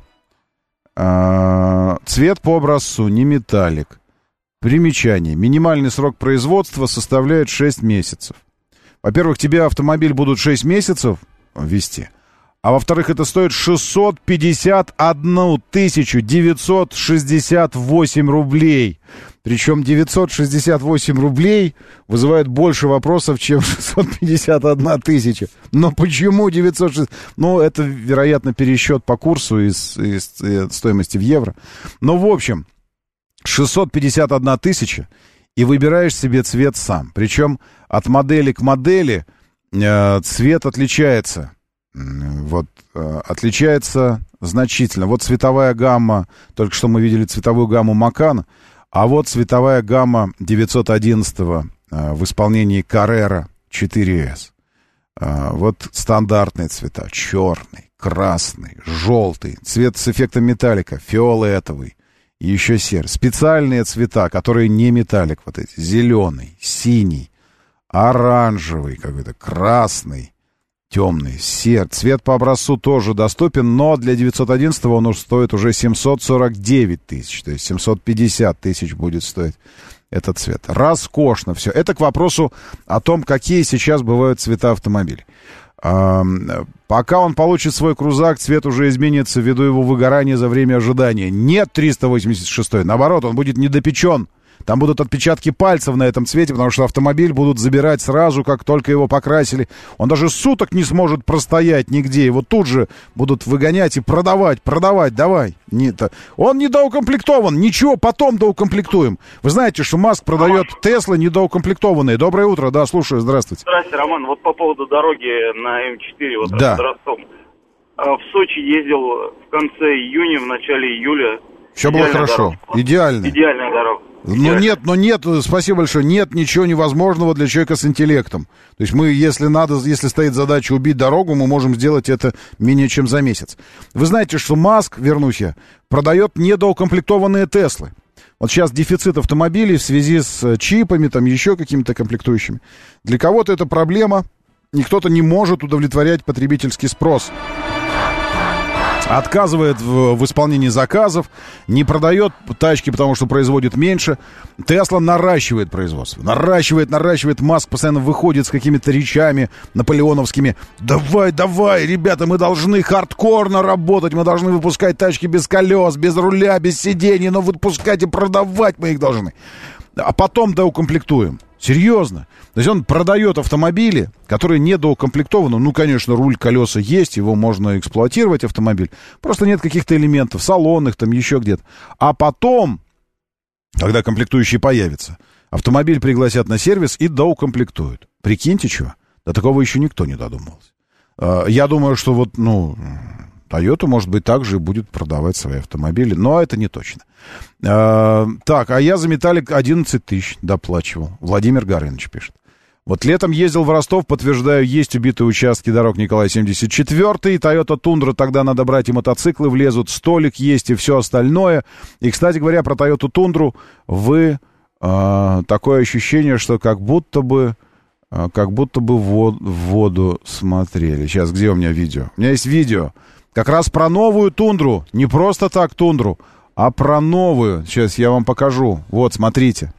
А, цвет по образцу, не металлик. Примечание. Минимальный срок производства составляет шесть месяцев. Во-первых, тебе автомобиль будут шесть месяцев везти. А во-вторых, это стоит шестьсот пятьдесят одну тысячу девятьсот шестьдесят восемь рублей. Причем девятьсот шестьдесят восемь рублей вызывает больше вопросов, чем шестьсот пятьдесят одна тысяча. Но почему девятьсот шестьдесят? Ну, это, вероятно, пересчет по курсу из, из, из стоимости в евро. Но, в общем, шестьсот пятьдесят одна тысяча, и выбираешь себе цвет сам. Причем от модели к модели э, цвет отличается. Вот, э, отличается значительно. Вот цветовая гамма, только что мы видели цветовую гамму Macan, а вот цветовая гамма девятьсот одиннадцать э, в исполнении Carrera четыре эс. А, вот стандартные цвета. Черный, красный, желтый. Цвет с эффектом металлика. Фиолетовый. И еще серый. Специальные цвета, которые не металлик. Вот эти. Зеленый, синий, оранжевый какой-то, красный, темный, серый. Цвет по образцу тоже доступен, но для девятьсот одиннадцатого он стоит уже семьсот сорок девять тысяч. То есть семьсот пятьдесят тысяч будет стоить этот цвет. Роскошно все. Это к вопросу о том, какие сейчас бывают цвета автомобилей. А, пока он получит свой крузак, цвет уже изменится ввиду его выгорания за время ожидания. Нет триста восемьдесят шестой. Наоборот, он будет недопечен. Там будут отпечатки пальцев на этом цвете, потому что автомобиль будут забирать сразу, как только его покрасили. Он даже суток не сможет простоять нигде. Его тут же будут выгонять и продавать, продавать, давай. Не-то. Он недоукомплектован, ничего, потом доукомплектуем. Вы знаете, что Маск продает Теслы недоукомплектованные. Доброе утро, да, слушаю, здравствуйте. Здравствуйте, Роман. Вот по поводу дороги на эм четыре, вот да. Ростов. В Сочи ездил в конце июня, в начале июля. Все было хорошо, дорога. идеально. Идеальная дорога. Ну нет, ну нет, спасибо большое, нет ничего невозможного для человека с интеллектом. То есть мы, если надо, если стоит задача убить дорогу, мы можем сделать это менее чем за месяц. Вы знаете, что Маск, вернусь я, продает недоукомплектованные Теслы. Вот сейчас дефицит автомобилей в связи с чипами, там еще какими-то комплектующими. Для кого-то это проблема, и кто-то не может удовлетворять потребительский спрос. Отказывает в, в исполнении заказов, не продает тачки, потому что производит меньше. Тесла наращивает производство. Наращивает, наращивает. Маск постоянно выходит с какими-то речами наполеоновскими. Давай, давай, ребята, мы должны хардкорно работать. Мы должны выпускать тачки без колес, без руля, без сидений. Но выпускать и продавать мы их должны. А потом доукомплектуем. Серьезно. То есть он продает автомобили, которые недоукомплектованы. Ну, конечно, руль, колеса есть, его можно эксплуатировать, автомобиль. Просто нет каких-то элементов, салонных, там еще где-то. А потом, когда комплектующие появятся, автомобиль пригласят на сервис и доукомплектуют. Прикиньте, чего? До такого еще никто не додумался. Я думаю, что вот, ну... Toyota, может быть, также будет продавать свои автомобили, но это не точно. А, так, а я за металлик одиннадцать тысяч доплачивал. Владимир Горыныч пишет. Вот летом ездил в Ростов, подтверждаю, есть убитые участки дорог Николай семьдесят четыре, Toyota Tundra, тогда надо брать и мотоциклы влезут, столик есть и все остальное. И, кстати говоря, про Toyota Tundra, вы, а, такое ощущение, что как будто бы, а, как будто бы в воду, в воду смотрели. Сейчас, где у меня видео? У меня есть видео. Как раз про новую Тундру. Не просто так Тундру, а про новую. Сейчас я вам покажу. Вот, смотрите.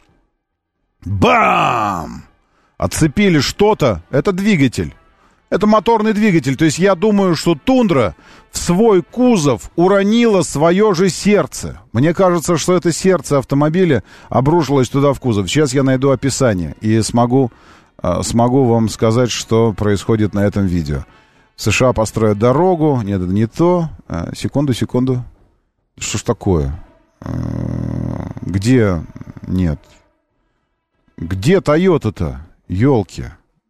Бам! Отцепили что-то. Это двигатель. Это моторный двигатель. То есть я думаю, что Тундра в свой кузов уронила свое же сердце. Мне кажется, что это сердце автомобиля обрушилось туда в кузов. Сейчас я найду описание и смогу, смогу вам сказать, что происходит на этом видео. В США построят дорогу. Нет, это не то. А, секунду, секунду. Что ж такое? А, где? Нет. Где Toyota-то? Ёлки.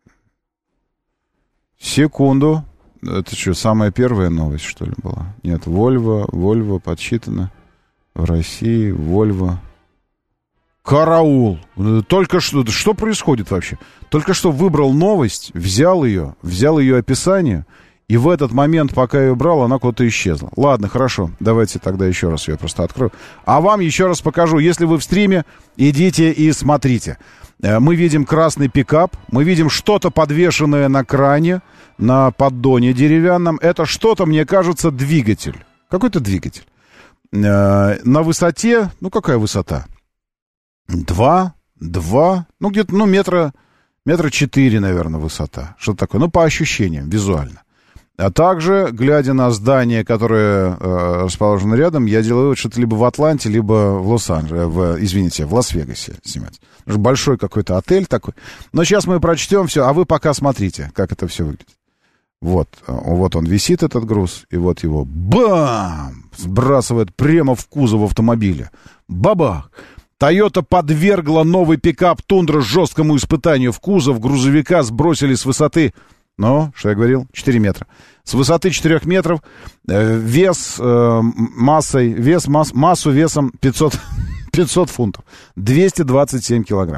Секунду. Это что, самая первая новость, что ли, была? Нет, Volvo, Volvo подсчитано. В России Volvo. Караул. Только что... Что происходит вообще? Только что выбрал новость, взял ее, взял ее описание, и в этот момент, пока я ее брал, она куда-то исчезла. Ладно, хорошо, давайте тогда еще раз ее просто открою. А вам еще раз покажу. Если вы в стриме, идите и смотрите. Мы видим красный пикап, мы видим что-то подвешенное на кране, на поддоне деревянном. Это что-то, мне кажется, двигатель. Какой-то двигатель. На высоте, ну какая высота? Два, два, ну где-то, ну метра, метра четыре, наверное, высота. Что такое? Ну по ощущениям, визуально. А также, глядя на здание, которое э, расположено рядом, я делаю вывод, что это либо в Атланте, либо в Лос-Анджелесе, в, извините, в Лас-Вегасе снимать. Большой какой-то отель такой. Но сейчас мы прочтем все, а вы пока смотрите, как это все выглядит. Вот, вот он висит, этот груз, и вот его бам! Сбрасывает прямо в кузов автомобиля. Бабах! Toyota подвергла новый пикап Тундра жесткому испытанию. В кузов грузовика сбросили с высоты, ну, что я говорил, четыре метра. С высоты четырех метров, э, вес э, массой, вес, масс, массу весом пятьсот, пятьсот фунтов, двести двадцать семь килограммов.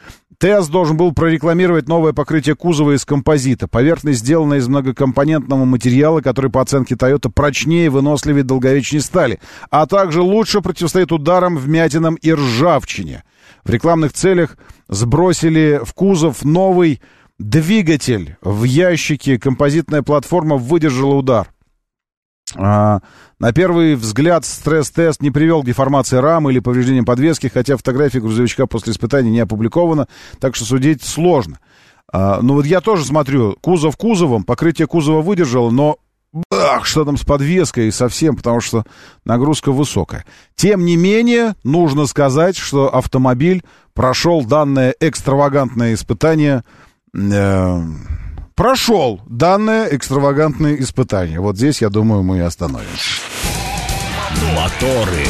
ТЭС должен был прорекламировать новое покрытие кузова из композита. Поверхность сделана из многокомпонентного материала, который, по оценке Toyota, прочнее, выносливее, долговечнее стали, а также лучше противостоит ударам, вмятинам и ржавчине. В рекламных целях сбросили в кузов новый двигатель. В ящике композитная платформа выдержала удар. А, на первый взгляд стресс-тест не привел к деформации рамы или повреждениям подвески, хотя фотография грузовичка после испытаний не опубликована, так что судить сложно. А, ну вот я тоже смотрю, кузов кузовом, покрытие кузова выдержало, но бах, что там с подвеской и совсем, потому что нагрузка высокая. Тем не менее, нужно сказать, что автомобиль прошел данное экстравагантное испытание... Э- Прошел данное экстравагантное испытание. Вот здесь, я думаю, мы и остановимся. Моторы.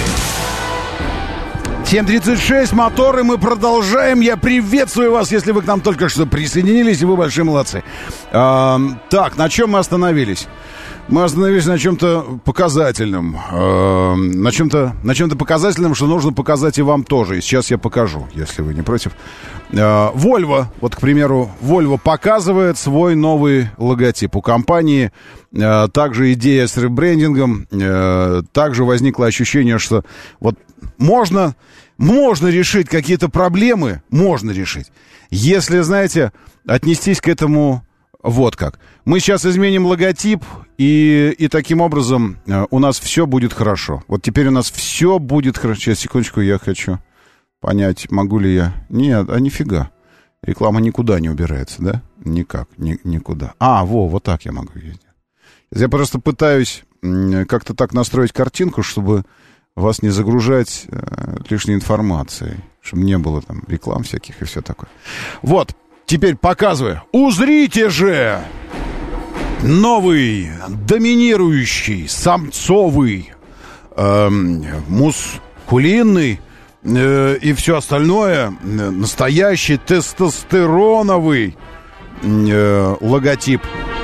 семь тридцать шесть, моторы, мы продолжаем. Я приветствую вас, если вы к нам только что присоединились, и вы большие молодцы. А, так, на чем мы остановились? Мы остановились на чем-то показательном. Э, на чем-то, на чем-то показательном, что нужно показать и вам тоже. И сейчас я покажу, если вы не против. Э, Volvo, вот, к примеру, Volvo показывает свой новый логотип. У компании э, также идея с ребрендингом. Э, также возникло ощущение, что вот можно, можно решить какие-то проблемы, можно решить. Если, знаете, отнестись к этому... Вот как. Мы сейчас изменим логотип, и, и таким образом э, у нас все будет хорошо. Вот теперь у нас все будет хорошо. Сейчас, секундочку, я хочу понять, могу ли я... Нет, а нифига. Реклама никуда не убирается, да? Никак, ни, никуда. А, во, вот так я могу ездить. Я просто пытаюсь э, как-то так настроить картинку, чтобы вас не загружать э, лишней информацией, чтобы не было там реклам всяких и все такое. Вот. Теперь показываю. Узрите же! Новый, доминирующий, самцовый, э, мускулинный э, и все остальное, э, настоящий тестостероновый э, логотип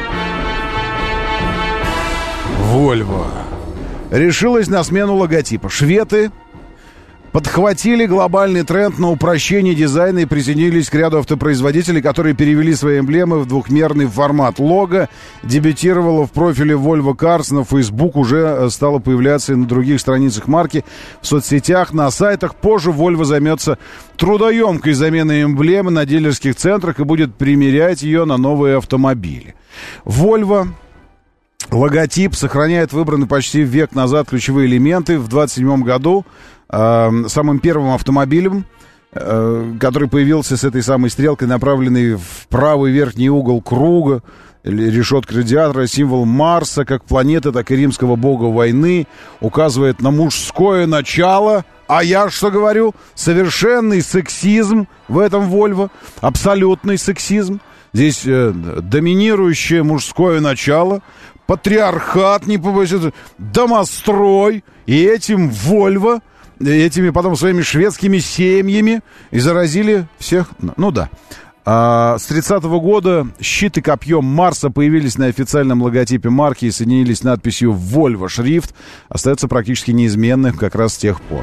Volvo. Решилась на смену логотипа. Шведы подхватили глобальный тренд на упрощение дизайна и присоединились к ряду автопроизводителей, которые перевели свои эмблемы в двухмерный формат. Лого дебютировало в профиле Volvo Cars на Facebook, уже стало появляться и на других страницах марки, в соцсетях, на сайтах. Позже Volvo займется трудоемкой заменой эмблемы на дилерских центрах и будет примерять ее на новые автомобили. Volvo... Логотип сохраняет выбранные почти век назад ключевые элементы. В двадцать седьмом году э, самым первым автомобилем, э, который появился с этой самой стрелкой, направленной в правый верхний угол круга, решетка радиатора, символ Марса, как планеты, так и римского бога войны, указывает на мужское начало. А я что говорю? Совершенный сексизм в этом Volvo. Абсолютный сексизм. Здесь э, доминирующее мужское начало, патриархат, не побоюсь, домострой, и этим Volvo, этими потом своими шведскими семьями и заразили всех. Ну да. А с тридцатого года щит и копье Марса появились на официальном логотипе марки и соединились с надписью Volvo. Шрифт остается практически неизменным как раз с тех пор.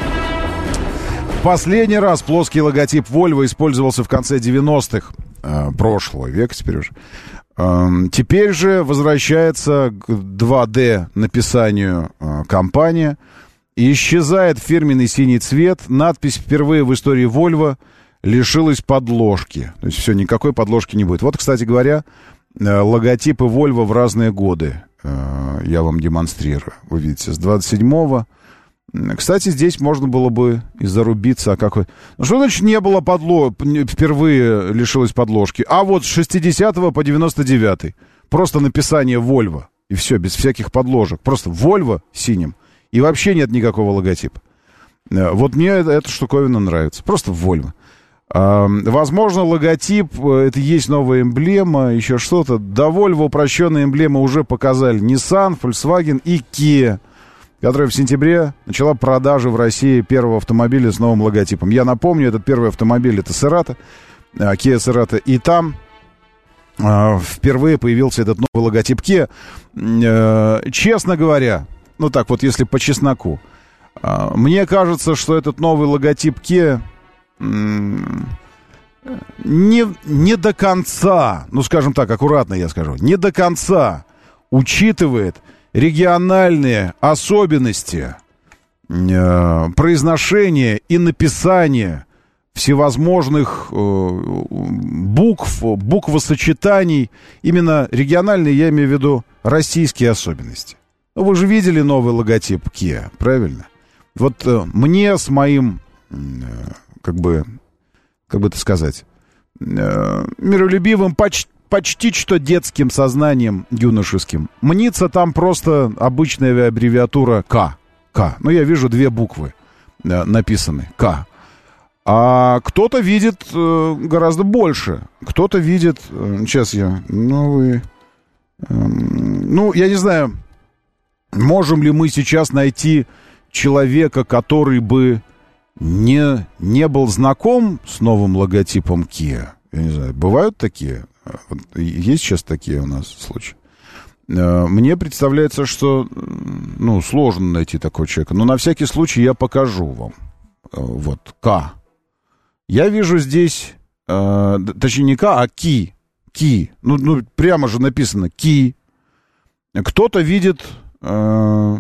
Последний раз плоский логотип Volvo использовался в конце девяностых э, прошлого века, теперь уже. Э, теперь же возвращается к два дэ написанию э, компания. И исчезает фирменный синий цвет. Надпись впервые в истории Volvo лишилась подложки. То есть все, никакой подложки не будет. Вот, кстати говоря, э, логотипы Volvo в разные годы. Э, я вам демонстрирую. Вы видите, с двадцать седьмого. Кстати, здесь можно было бы и зарубиться. А какой... Ну, что значит не было подложки? Впервые лишилась подложки. А вот с шестидесятого по девяносто девятый. Просто написание Volvo. И все, без всяких подложек. Просто Volvo синим. И вообще нет никакого логотипа. Вот мне эта штуковина нравится. Просто Volvo. А, возможно, логотип, это есть новая эмблема, еще что-то. До Volvo упрощенные эмблемы уже показали Nissan, Volkswagen и Kia, которая в сентябре начала продажи в России первого автомобиля с новым логотипом. Я напомню, этот первый автомобиль — это Cerato, Kia Cerato, и там э, впервые появился этот новый логотип Kia. Э, честно говоря, ну так вот, если по чесноку, э, мне кажется, что этот новый логотип Kia, э, не, не до конца, ну, скажем так, аккуратно я скажу, не до конца учитывает региональные особенности э, произношения и написания всевозможных э, букв, буквосочетаний, именно региональные, я имею в виду российские особенности. Ну, вы же видели новый логотип Kia, правильно? Вот э, мне с моим, э, как бы, как бы это сказать, э, миролюбивым, почти, почти что детским сознанием юношеским, мнится там просто обычная аббревиатура К. К. Ну, я вижу две буквы э, написаны. К. А кто-то видит э, гораздо больше. Кто-то видит... Э, сейчас я... Ну, вы... Э, ну, я не знаю, можем ли мы сейчас найти человека, который бы не, не был знаком с новым логотипом Kia. Я не знаю, бывают такие? Есть сейчас такие у нас случаи? Э, мне представляется, что, ну, сложно найти такого человека. Но на всякий случай я покажу вам. Э, вот, К. Я вижу здесь, э, точнее не К, а Ки. Ки. Ну, ну прямо же написано Ки. Кто-то видит э,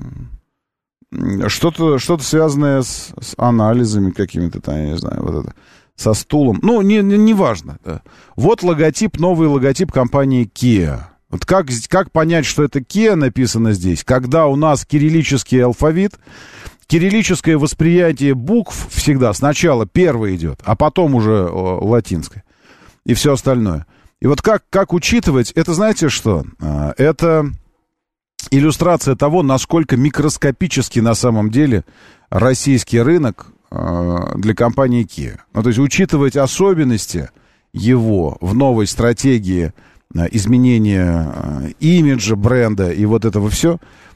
что-то, что-то связанное с, с анализами какими-то там, я не знаю, вот это, со стулом. Ну, не, не, не важно. Да. Вот логотип, новый логотип компании Kia. Вот как, как понять, что это Kia написано здесь, когда у нас кириллический алфавит, кириллическое восприятие букв всегда сначала первое идет, а потом уже о, латинское и все остальное. И вот как, как учитывать, это знаете что? Это иллюстрация того, насколько микроскопически на самом деле российский рынок для компании Kia. Ну, то есть учитывать особенности его в новой стратегии изменения имиджа бренда и вот этого все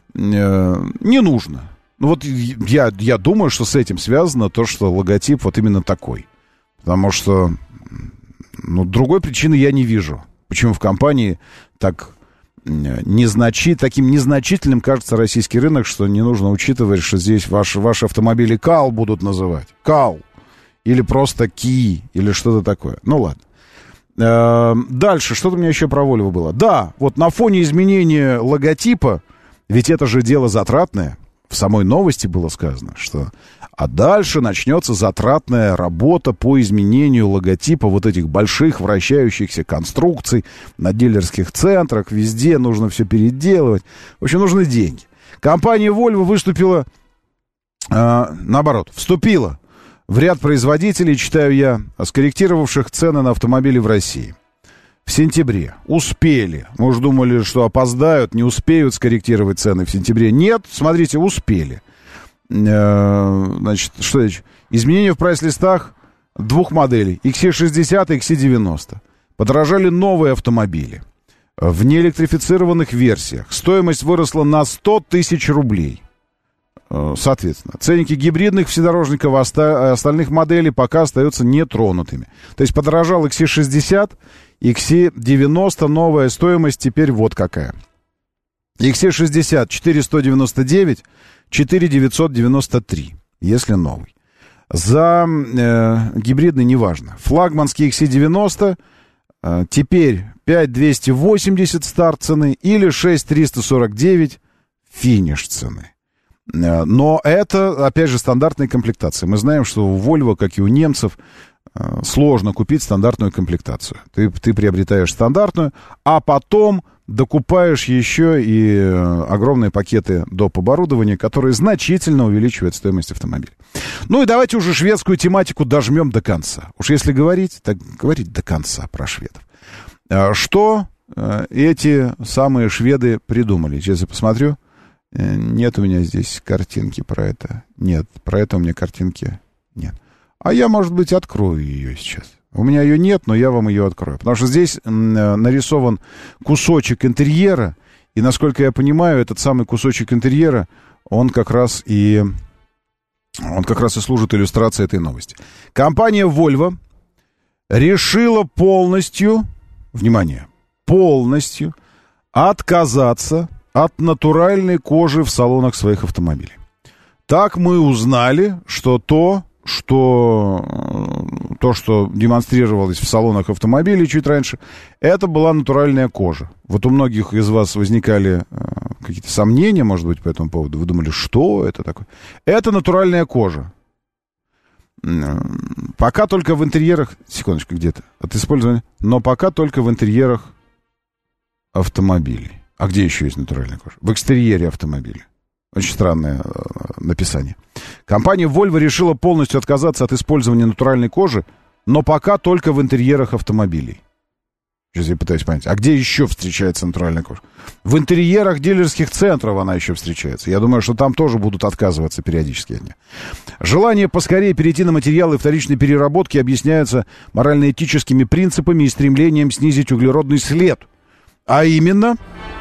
не нужно. Ну вот я, я думаю, что с этим связано то, что логотип вот именно такой. Потому что, ну, другой причины я не вижу. Почему в компании так незначи, таким незначительным кажется российский рынок, что не нужно учитывать, что здесь ваши, ваши автомобили Кал будут называть. Кал. Или просто Ки. Или что-то такое. Ну ладно. Дальше, что-то у меня еще про Volvo было. Да, вот на фоне изменения логотипа, ведь это же дело затратное. В самой новости было сказано, что а дальше начнется затратная работа по изменению логотипа вот этих больших вращающихся конструкций на дилерских центрах, везде нужно все переделывать. В общем, нужны деньги. Компания Volvo выступила, э, наоборот, вступила в ряд производителей, читаю я, скорректировавших цены на автомобили в России. В сентябре успели. Мы уже думали, что опоздают, не успеют скорректировать цены в сентябре. Нет, смотрите, успели. Значит, что это? Изменения в прайс-листах двух моделей. икс си шестьдесят и икс си девяносто. Подорожали новые автомобили. В неэлектрифицированных версиях. Стоимость выросла на сто тысяч рублей. Соответственно, ценники гибридных вседорожников и остальных моделей пока остаются нетронутыми. То есть подорожал икс си шестьдесят, икс си девяносто, новая стоимость теперь вот какая. икс си шестьдесят четыре тысячи сто девяносто девять, четыре тысячи девятьсот девяносто три, если новый. За э, гибридный неважно. Флагманский икс си девяносто э, теперь пять тысяч двести восемьдесят старт цены или шесть тысяч триста сорок девять финиш цены. Но это, опять же, стандартная комплектация. Мы знаем, что у Volvo, как и у немцев, сложно купить стандартную комплектацию. Ты, ты приобретаешь стандартную, а потом докупаешь еще и огромные пакеты доп. Оборудования, которые значительно увеличивают стоимость автомобиля. Ну и давайте уже шведскую тематику дожмем до конца. Уж если говорить, так говорить до конца про шведов. Что эти самые шведы придумали? Сейчас я посмотрю. Нет у меня здесь картинки про это. Нет, про это у меня картинки нет. А я, может быть, открою ее сейчас. У меня ее нет, но я вам ее открою. Потому что здесь нарисован кусочек интерьера. И, насколько я понимаю, этот самый кусочек интерьера, он как раз и, он как раз и служит иллюстрацией этой новости. Компания Volvo решила полностью, внимание, полностью отказаться от натуральной кожи в салонах своих автомобилей. Так мы узнали, что то, что то, что демонстрировалось в салонах автомобилей чуть раньше, это была натуральная кожа. Вот у многих из вас возникали какие-то сомнения, может быть, по этому поводу. Вы думали, что это такое? Это натуральная кожа. Пока только в интерьерах... Секундочку, где-то. От использования... Но пока только в интерьерах автомобилей. А где еще есть натуральная кожа? В экстерьере автомобиля. Очень странное э, написание. Компания Volvo решила полностью отказаться от использования натуральной кожи, но пока только в интерьерах автомобилей. Сейчас я пытаюсь понять, а где еще встречается натуральная кожа? В интерьерах дилерских центров она еще встречается. Я думаю, что там тоже будут отказываться периодически от нее. Желание поскорее перейти на материалы вторичной переработки объясняется морально-этическими принципами и стремлением снизить углеродный след. А именно...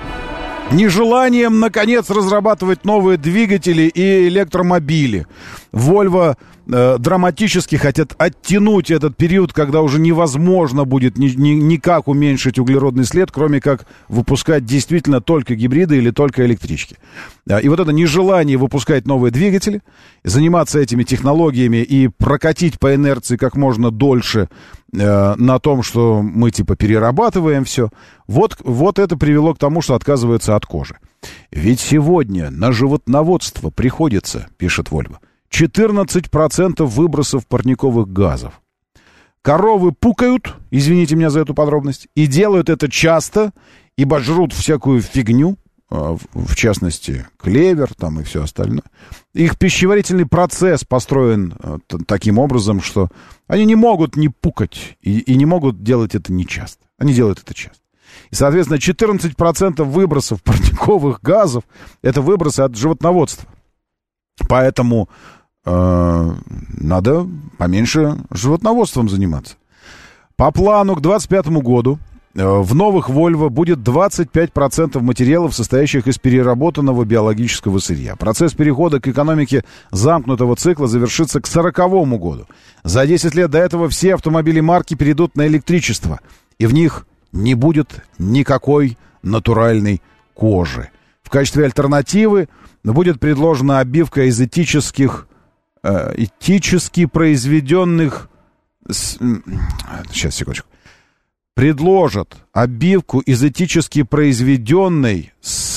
нежеланием, наконец, разрабатывать новые двигатели и электромобили. Volvo э, драматически хотят оттянуть этот период, когда уже невозможно будет ни, ни, никак уменьшить углеродный след, кроме как выпускать действительно только гибриды или только электрички. И вот это нежелание выпускать новые двигатели, заниматься этими технологиями и прокатить по инерции как можно дольше э, на том, что мы типа перерабатываем все, вот, вот это привело к тому, что отказываются от кожи. Ведь сегодня на животноводство приходится, пишет Volvo, четырнадцать процентов выбросов парниковых газов. Коровы пукают, извините меня за эту подробность, и делают это часто, ибо жрут всякую фигню, в частности, клевер там и все остальное. Их пищеварительный процесс построен таким образом, что они не могут не пукать и, и не могут делать это нечасто. Они делают это часто. И, соответственно, четырнадцать процентов выбросов парниковых газов — это выбросы от животноводства. Поэтому э, надо поменьше животноводством заниматься. По плану к двадцать пятому году в новых Volvo будет двадцать пять процентов материалов, состоящих из переработанного биологического сырья. Процесс перехода к экономике замкнутого цикла завершится к сороковому году. За десять лет до этого все автомобили марки перейдут на электричество, и в них не будет никакой натуральной кожи. В качестве альтернативы будет предложена обивка из этических, э, этически произведенных... С... Сейчас, секундочку. Предложат обивку из этически произведенной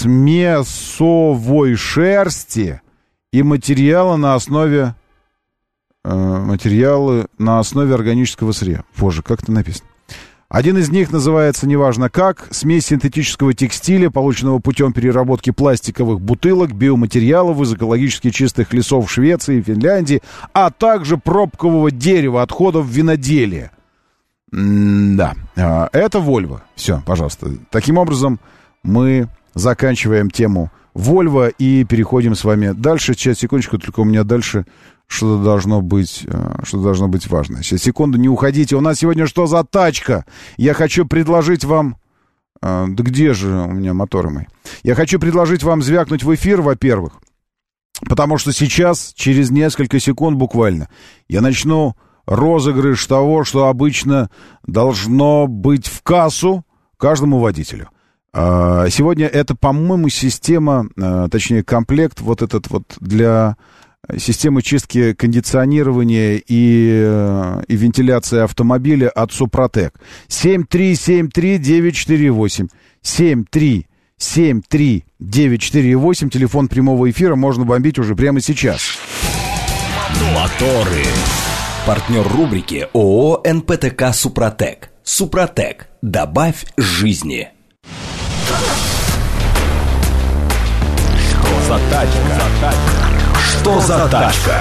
смесовой шерсти и материала на основе э, материалы на основе органического сырья. Боже, как это написано? Один из них называется неважно как, смесь синтетического текстиля, полученного путем переработки пластиковых бутылок, биоматериалов из экологически чистых лесов Швеции и Финляндии, а также пробкового дерева, отходов виноделия. Да, это Volvo. Все, пожалуйста. Таким образом, мы заканчиваем тему Volvo и переходим с вами дальше. Сейчас, секундочку, только у меня дальше что-то должно быть, что-то должно быть важное. Сейчас, секунду, не уходите. У нас сегодня что за тачка? Я хочу предложить вам... Да где же у меня моторы мои? Я хочу предложить вам звякнуть в эфир, во-первых, потому что сейчас, через несколько секунд буквально, я начну... розыгрыш того, что обычно должно быть в кассу каждому водителю. Сегодня это, по-моему, система, точнее, комплект вот этот вот для системы чистки кондиционирования и, и вентиляции автомобиля от Супротек. семь три семь три девять четыре восемь. семь три семь три девять четыре восемь. Телефон прямого эфира. Можно бомбить уже прямо сейчас. Моторы. Партнер рубрики ООО эн пэ тэ ка «Супротек». «Супротек». Добавь жизни. Что за тачка? Что за тачка?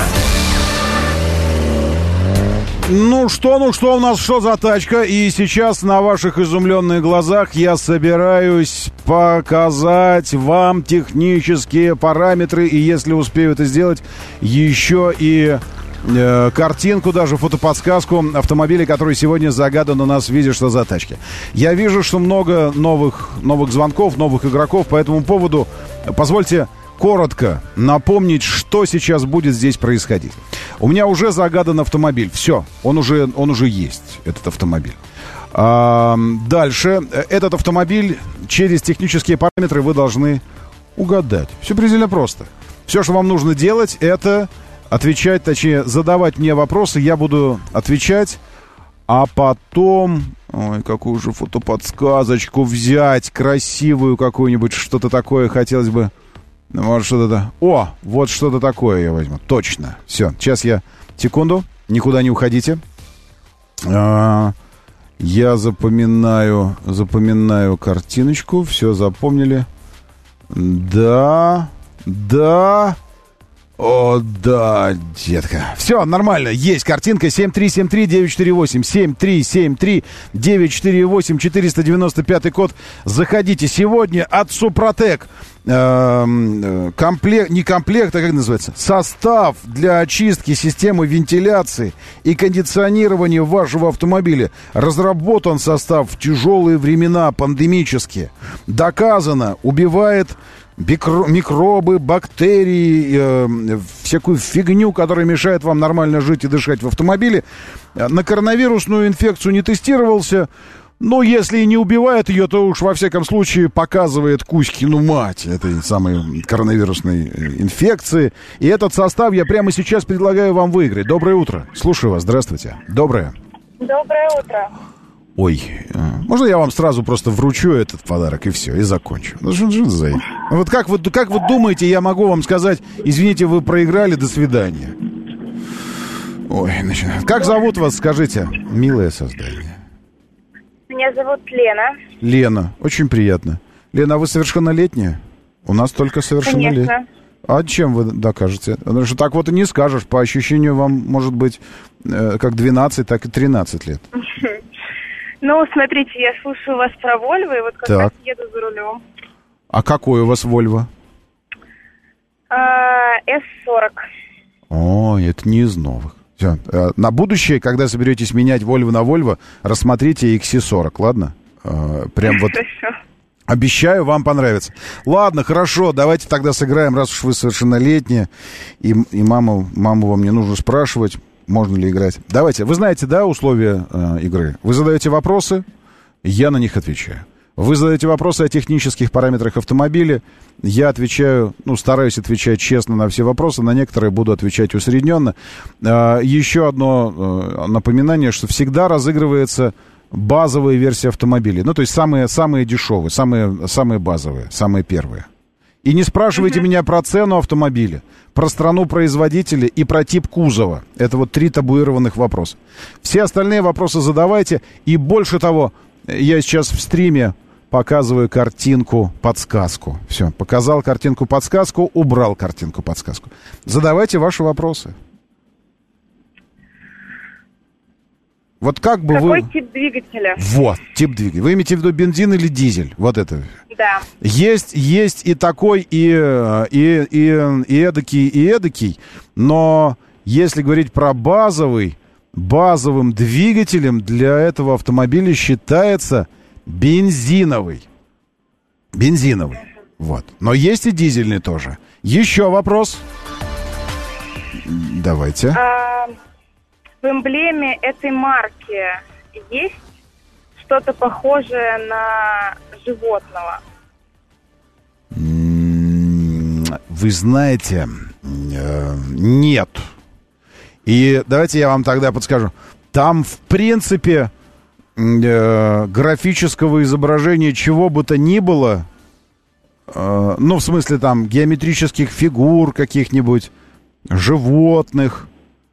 Ну что, ну что у нас, что за тачка? И сейчас на ваших изумленных глазах я собираюсь показать вам технические параметры. И если успею это сделать, еще и... картинку, даже фотоподсказку автомобиля, который сегодня загадан у нас в виде «Что за тачки». Я вижу, что много новых, новых звонков, новых игроков по этому поводу. Позвольте коротко напомнить, что сейчас будет здесь происходить. У меня уже загадан автомобиль. Все, он уже, он уже есть, этот автомобиль. А, дальше. Этот автомобиль через технические параметры вы должны угадать. Все предельно просто. Все, что вам нужно делать, это... отвечать, точнее, задавать мне вопросы, я буду отвечать, а потом... Ой, какую же фотоподсказочку взять, красивую какую-нибудь, что-то такое хотелось бы... Может, что-то... О, вот что-то такое я возьму, точно. Все, сейчас я... Секунду, никуда не уходите. А, я запоминаю, запоминаю картиночку, все запомнили. Да, да... О, да, детка. Все, нормально, есть картинка. Семь три семь три девять четыре восемь. Семь три семь три девять четыре восемь. Четыреста девяносто пятый код. Заходите. Сегодня от Супротек э, комплект, не комплект, а как называется? Состав для очистки системы вентиляции и кондиционирования вашего автомобиля. Разработан состав в тяжелые времена, пандемические. Доказано, убивает микробы, бактерии, э, всякую фигню, которая мешает вам нормально жить и дышать в автомобиле. На коронавирусную инфекцию не тестировался, но если и не убивает ее, то уж во всяком случае показывает Кузькину мать этой самой коронавирусной инфекции. И этот состав я прямо сейчас предлагаю вам выиграть. Доброе утро. Слушаю вас. Здравствуйте. Доброе. Доброе утро. Ой, можно я вам сразу просто вручу этот подарок и все, и закончу? Ну, что, что за... Вот как вы, как вы думаете, я могу вам сказать, извините, вы проиграли, до свидания? Ой, начинаю. Как зовут вас, скажите, милое создание? Меня зовут Лена. Лена, очень приятно. Лена, а вы совершеннолетняя? У нас только совершеннолетняя. Конечно. А чем вы докажете? Потому что так вот и не скажешь. По ощущению вам может быть э, как двенадцать, так и тринадцать лет. Ну, смотрите, я слушаю вас про Вольво, и вот как так. раз еду за рулем. А какой у вас Вольво? эс сорок. О, это не из новых. Все. На будущее, когда соберетесь менять Вольво на Вольво, рассмотрите икс си сорок, ладно? Прям вот... Хорошо. Обещаю, вам понравится. Ладно, хорошо, давайте тогда сыграем, раз уж вы совершеннолетняя, и, и маму, маму вам не нужно спрашивать, можно ли играть. Давайте, вы знаете, да, условия э, игры? Вы задаете вопросы, я на них отвечаю. Вы задаете вопросы о технических параметрах автомобиля, я отвечаю, ну, стараюсь отвечать честно на все вопросы, на некоторые буду отвечать усредненно. Э, еще одно э, напоминание, что всегда разыгрывается базовая версия автомобилей. Ну, то есть самые, самые дешевые, самые, самые базовые, самые первые. И не спрашивайте uh-huh. меня про цену автомобиля, про страну производителя и про тип кузова. Это вот три табуированных вопроса. Все остальные вопросы задавайте. И больше того, я сейчас в стриме показываю картинку-подсказку. Все, показал картинку-подсказку, убрал картинку-подсказку. Задавайте ваши вопросы. Вот как бы Какой вы... Какой тип двигателя? Вот, тип двигателя. Вы имеете в виду бензин или дизель? Вот это. Да. Есть, есть и такой, и, и, и, и эдакий, и эдакий. Но если говорить про базовый, базовым двигателем для этого автомобиля считается бензиновый. Бензиновый. Вот. Но есть и дизельный тоже. Еще вопрос. Давайте. А... В эмблеме этой марки есть что-то похожее на животного? Вы знаете, нет. И давайте я вам тогда подскажу. Там, в принципе, графического изображения чего бы то ни было, ну, в смысле, там, геометрических фигур каких-нибудь, животных,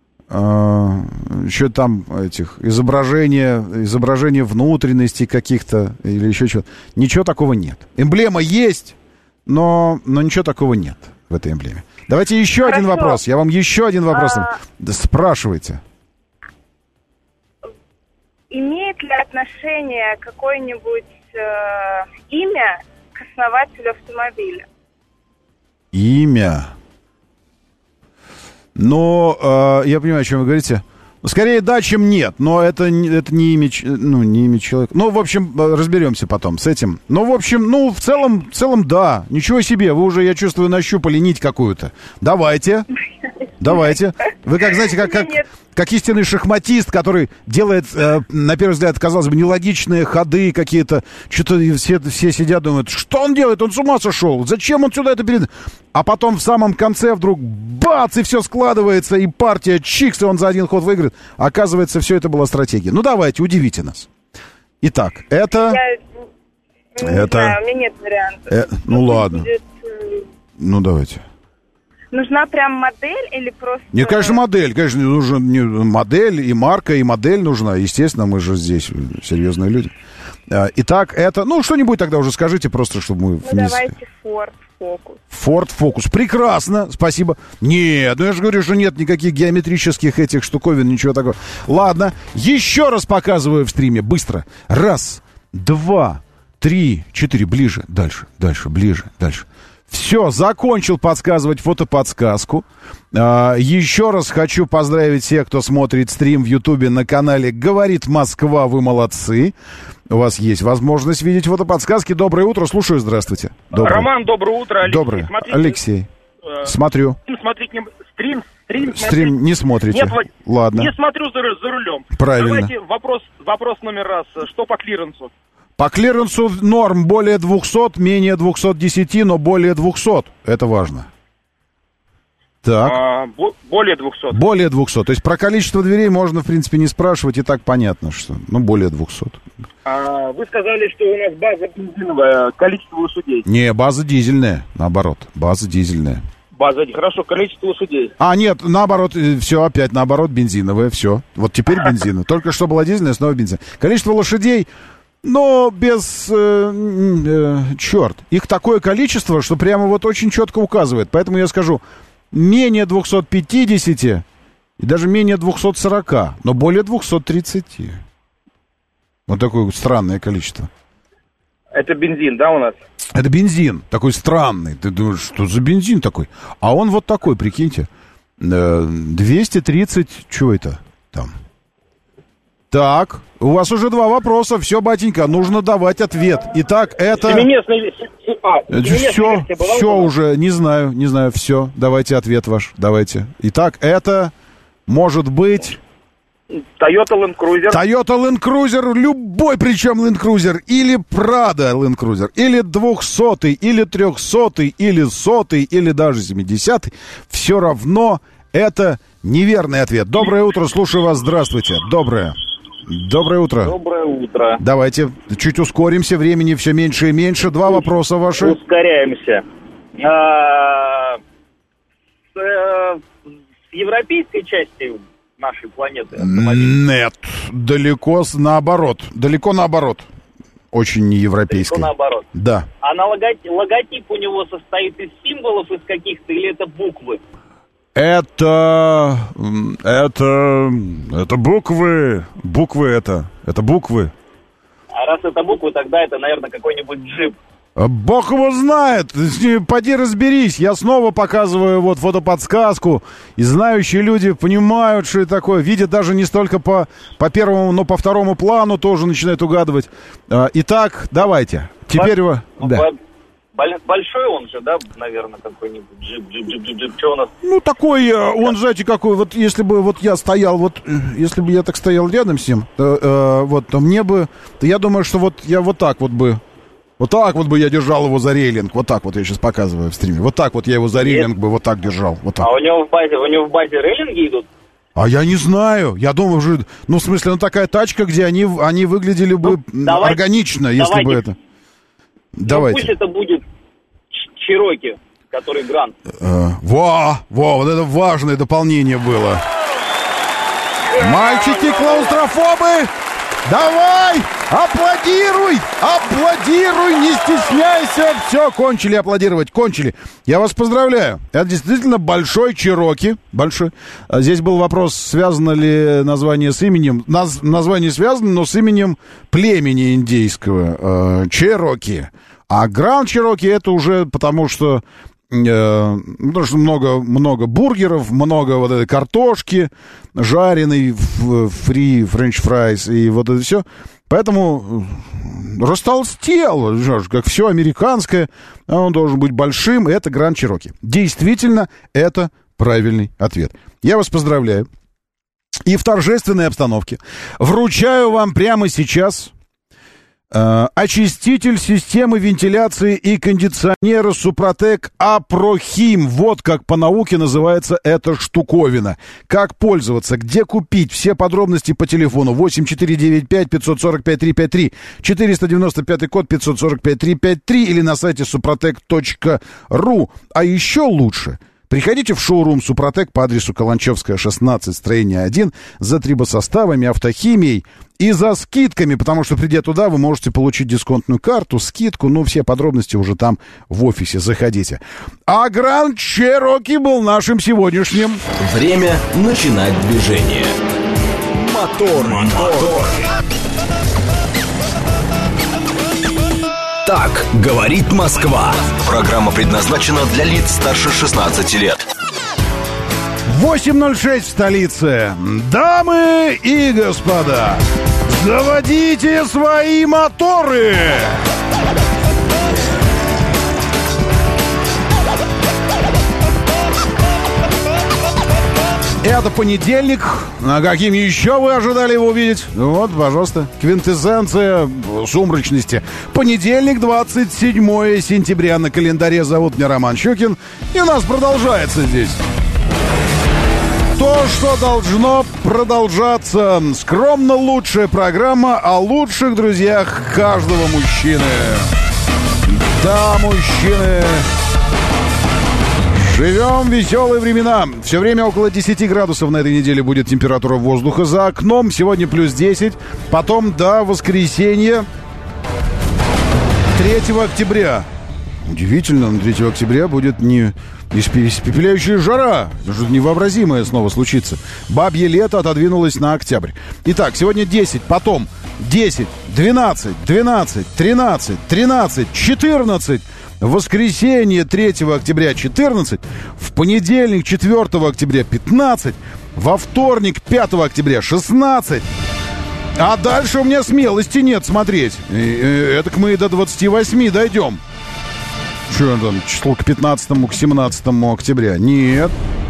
еще там этих изображения, изображения внутренностей каких-то или еще чего-то. Ничего такого нет. Эмблема есть, но, но ничего такого нет в этой эмблеме. Давайте еще Хорошо. один вопрос. Я вам еще один вопрос. А... Спрашивайте. Имеет ли отношение какое-нибудь э, имя к основателю автомобиля? Имя? Но э, я понимаю, о чем вы говорите. Скорее да, чем нет. Но это, это не имя, ну, не имя человека. Ну, в общем, разберемся потом с этим. Ну, в общем, ну, в целом, в целом, да. Ничего себе, вы уже, я чувствую, нащупали нить какую-то. Давайте. Давайте. Вы как, знаете, как, как, как истинный шахматист, который делает, э, на первый взгляд, казалось бы, нелогичные ходы какие-то. Что-то все, все сидят, думают, что он делает? Он с ума сошел. Зачем он сюда это перед... А потом в самом конце вдруг бац, и все складывается, и партия чикс, и он за один ход выиграет. Оказывается, все это была стратегия. Ну, давайте, удивите нас. Итак, это... Я не это... знаю, у меня нет вариантов. Э, ну, Может, ладно. будет... Ну, давайте. Нужна прям модель или просто... Не, конечно, модель. Конечно, нужна не модель, и марка, и модель нужна. Естественно, мы же здесь серьезные люди. Итак, это... Ну, что-нибудь тогда уже скажите, просто, чтобы мы... Ну, вниз... давайте Ford Focus. Ford Focus. Прекрасно, спасибо. Нет, ну я же говорю, что нет никаких геометрических этих штуковин, ничего такого. Ладно, еще раз показываю в стриме, быстро. Раз, два, три, четыре. Ближе, дальше, дальше, ближе, дальше. Все, закончил подсказывать фотоподсказку. А, еще раз хочу поздравить всех, кто смотрит стрим в Ютубе на канале «Говорит Москва», вы молодцы. У вас есть возможность видеть фотоподсказки. Доброе утро, слушаю, здравствуйте. Доброе. Роман, доброе утро, Алексей. Доброе. Смотрите, Алексей, э, смотрю. Смотреть не... Стрим, стрим, Стрим смотреть... не смотрите. Нет, ладно. Не смотрю за, за рулем. Правильно. Давайте вопрос, вопрос номер раз. Что по клиренсу? По клиренсу норм более двухсот, менее двухсот десяти, но более двухсот. Это важно. Так. А, бо- более двухсот. Более двухсот. То есть про количество дверей можно, в принципе, не спрашивать, и так понятно, что. Ну, более двухсот. А, вы сказали, что у нас база бензиновая, количество лошадей. Не, база дизельная, наоборот. База дизельная. База, хорошо, количество лошадей. А, нет, наоборот, все, опять наоборот, бензиновая, все. Вот теперь бензиновая. Только что была дизельная, снова бензин. Количество лошадей... Но без... Э, э, черт. Их такое количество, что прямо вот очень четко указывает. Поэтому я скажу, менее двухсот пятидесяти и даже менее двухсот сорока, но более двухсот тридцати. Вот такое странное количество. Это бензин, да, у нас? Это бензин, такой странный. Ты думаешь, что за бензин такой? А он вот такой, прикиньте. двести тридцать, что это там? Так, у вас уже два вопроса. Все, батенька, нужно давать ответ. Итак, это... Семиместный... А, все, все уже, не знаю, не знаю, все. Давайте ответ ваш, давайте. Итак, это может быть... Toyota Land Cruiser. Toyota Land Cruiser, любой причем Land Cruiser, или Prado Land Cruiser, или двухсотый, или трехсотый, или сотый, или даже семидесятый. Все равно это неверный ответ. Доброе утро, слушаю вас, здравствуйте. Доброе. Доброе утро. Доброе утро. Давайте чуть ускоримся, времени все меньше и меньше. Два вопроса ваши. Ускоряемся. А, с, э, с европейской части нашей планеты автомобиль? Нет, далеко с, наоборот. Далеко наоборот. Очень не европейской. Далеко наоборот. Да. А на логотип, логотип у него состоит из символов, из каких-то, или это буквы? Это, это, это буквы, буквы это, это буквы. А раз это буквы, тогда это, наверное, какой-нибудь джип. Бог его знает, поди разберись. Я снова показываю вот фотоподсказку, и знающие люди понимают, что это такое. Видят даже не столько по, по первому, но по второму плану тоже начинают угадывать. Итак, давайте, теперь его... Да. Большой он же, да, наверное, какой-нибудь джип, джип, джип, джип, джип, что у нас? Ну, такой, он, знаете, какой, вот если бы вот я стоял, вот, если бы я так стоял рядом с ним, то, э, вот, то мне бы, то я думаю, что вот я вот так вот бы, вот так вот бы я держал его за рейлинг, вот так вот я сейчас показываю в стриме, вот так вот я его за рейлинг бы вот так держал, вот так. А у него в базе, у него в базе рейлинги идут? А я не знаю, я думаю, уже, ну, в смысле, ну, такая тачка, где они, они выглядели бы ну, давайте, органично, если давайте. бы это... Давайте. Ну, пусть это будет Чироки, который Грант. Uh, во, во, вот это важное дополнение было. Мальчики клаустрофобы, давай, аплодируй, аплодируй, не стесняйся. Все, кончили аплодировать, кончили. Я вас поздравляю. Это действительно большой Чироки. Большой. Здесь был вопрос, связано ли название с именем. Наз, название связано, но с именем племени индейского. Э, Чироки. А Гранд Чироки это уже потому, что, э, потому что много, много бургеров, много вот этой картошки жареной, фри, френч-фрайс и вот это все. Поэтому растолстел, как все американское, он должен быть большим, это Гранд Чироки. Действительно, это правильный ответ. Я вас поздравляю. И в торжественной обстановке вручаю вам прямо сейчас э, очиститель системы вентиляции и кондиционера Супротек Апрохим. Вот как по науке называется эта штуковина. Как пользоваться, где купить, все подробности по телефону восемь четыре девять пять пятьсот сорок пять три пять три, четыреста девяносто пятый код пятьсот сорок пять три пять три или на сайте супротек точка ру. А еще лучше... Приходите в шоурум «Супротек» по адресу Каланчевская, шестнадцать, строение один, за трибосоставами, автохимией и за скидками, потому что, придя туда, вы можете получить дисконтную карту, скидку, ну, все подробности уже там в офисе, заходите. А Гранд Чероки был нашим сегодняшним. Время начинать движение. Мотор, мотор. Так говорит Москва. Программа предназначена для лиц старше шестнадцати лет. восемь ноль шесть в столице. Дамы и господа, заводите свои моторы! Это понедельник. А каким еще вы ожидали его увидеть? Вот, пожалуйста, квинтэссенция сумрачности. Понедельник, двадцать седьмое сентября на календаре. Зовут меня Роман Щукин. И у нас продолжается здесь то, что должно продолжаться. Скромно лучшая программа о лучших друзьях каждого мужчины. Да, мужчины... Живем в веселые времена. Все время около десяти градусов на этой неделе будет температура воздуха за окном. Сегодня плюс десять. Потом до воскресенья третьего октября. Удивительно, но третьего октября будет не испепеляющая жара. Что-то невообразимое снова случится. Бабье лето отодвинулось на октябрь. Итак, сегодня десять, потом десять, двенадцать, двенадцать, тринадцать, тринадцать, четырнадцать. В воскресенье третьего октября четырнадцать, в понедельник четвёртого октября пятнадцать, во вторник пятого октября шестнадцать. А дальше у меня смелости нет смотреть. Это мы и до двадцати восьми дойдем. Что там, число к пятнадцатому, к семнадцатому октября? Нет.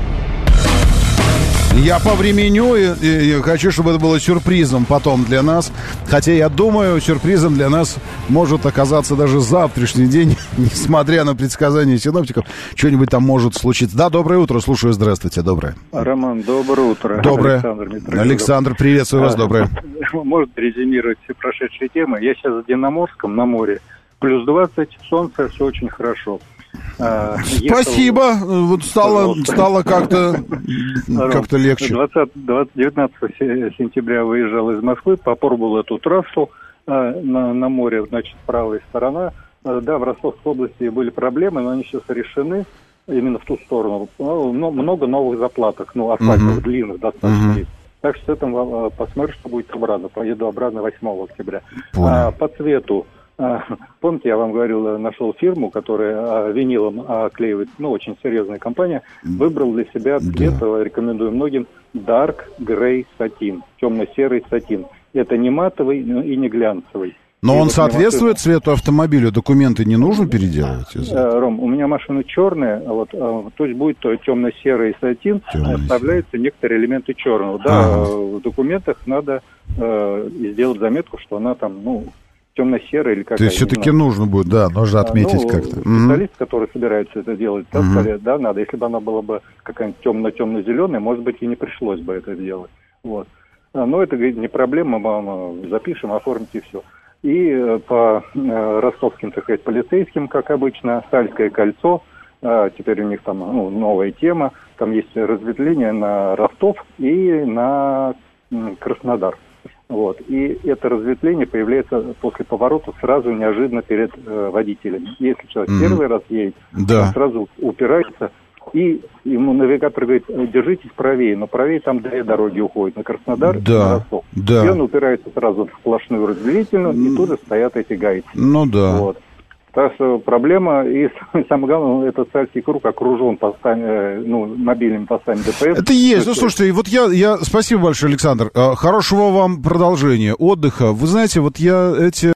Я повременю и, и, и хочу, чтобы это было сюрпризом потом для нас. Хотя я думаю, сюрпризом для нас может оказаться даже завтрашний день, несмотря на предсказания синоптиков. Что-нибудь там может случиться. Да, доброе утро, слушаю, здравствуйте, доброе. Роман, доброе утро. Доброе. Александр, Александр, приветствую вас, доброе. Может резюмировать все прошедшие темы. Я сейчас в Динаморском на море. Плюс двадцать, солнце, все очень хорошо. А, Спасибо, ехал... вот стало, стало как-то, как-то легче. девятнадцатого сентября выезжал из Москвы, попробовал эту трассу а, на, на море, значит, правая сторона. А, да, в Ростовской области были проблемы, но они сейчас решены именно в ту сторону. Ну, много новых заплаток, ну, асфальтовых, uh-huh. длинных достаточно. Uh-huh. Так что это посмотрим, что будет обратно. Поеду обратно восьмого октября. А, по цвету. Помните, я вам говорил, нашел фирму, которая винилом оклеивает, ну, очень серьезная компания, выбрал для себя цвет, да. Рекомендую многим, Dark Grey Satin, темно-серый сатин. Это не матовый и не глянцевый. Но и он вот соответствует машина... цвету автомобиля, документы не нужно переделывать? Ром, у меня машина черная, вот, то есть будет то темно-серый сатин, оставляются некоторые элементы черного. Да, ага. В документах надо э, сделать заметку, что она там, ну, темно-серый или как-то. То есть все-таки нужно будет, да, нужно отметить ну, как-то. Специалист, mm-hmm. который собирается это делать, да, mm-hmm. сказали, да, надо. Если бы она была бы какая-нибудь темно-темно-зеленая, может быть, и не пришлось бы это делать. Вот. Но это, говорит, не проблема, мы запишем, оформите и все. И по э, ростовским, так сказать, полицейским, как обычно, Сальское кольцо, э, теперь у них там ну, новая тема, там есть разветвление на Ростов и на м, Краснодар. Вот. И это разветвление появляется после поворота сразу неожиданно перед э, водителем. Если человек mm-hmm. первый раз едет, да. он сразу упирается, и ему навигатор говорит, держитесь правее, но правее там две дороги уходят, на Краснодар да. и на Ростов. Да. И он упирается сразу в сплошную разделительную, mm-hmm. и тут же стоят эти гайки. Ну да. Вот. Так что проблема, и самое главное, этот Сальский круг окружен постами, ну, мобильными постами ДПС. Это есть. Ну, слушайте, вот я, я... Спасибо большое, Александр. Хорошего вам продолжения, отдыха. Вы знаете, вот я эти...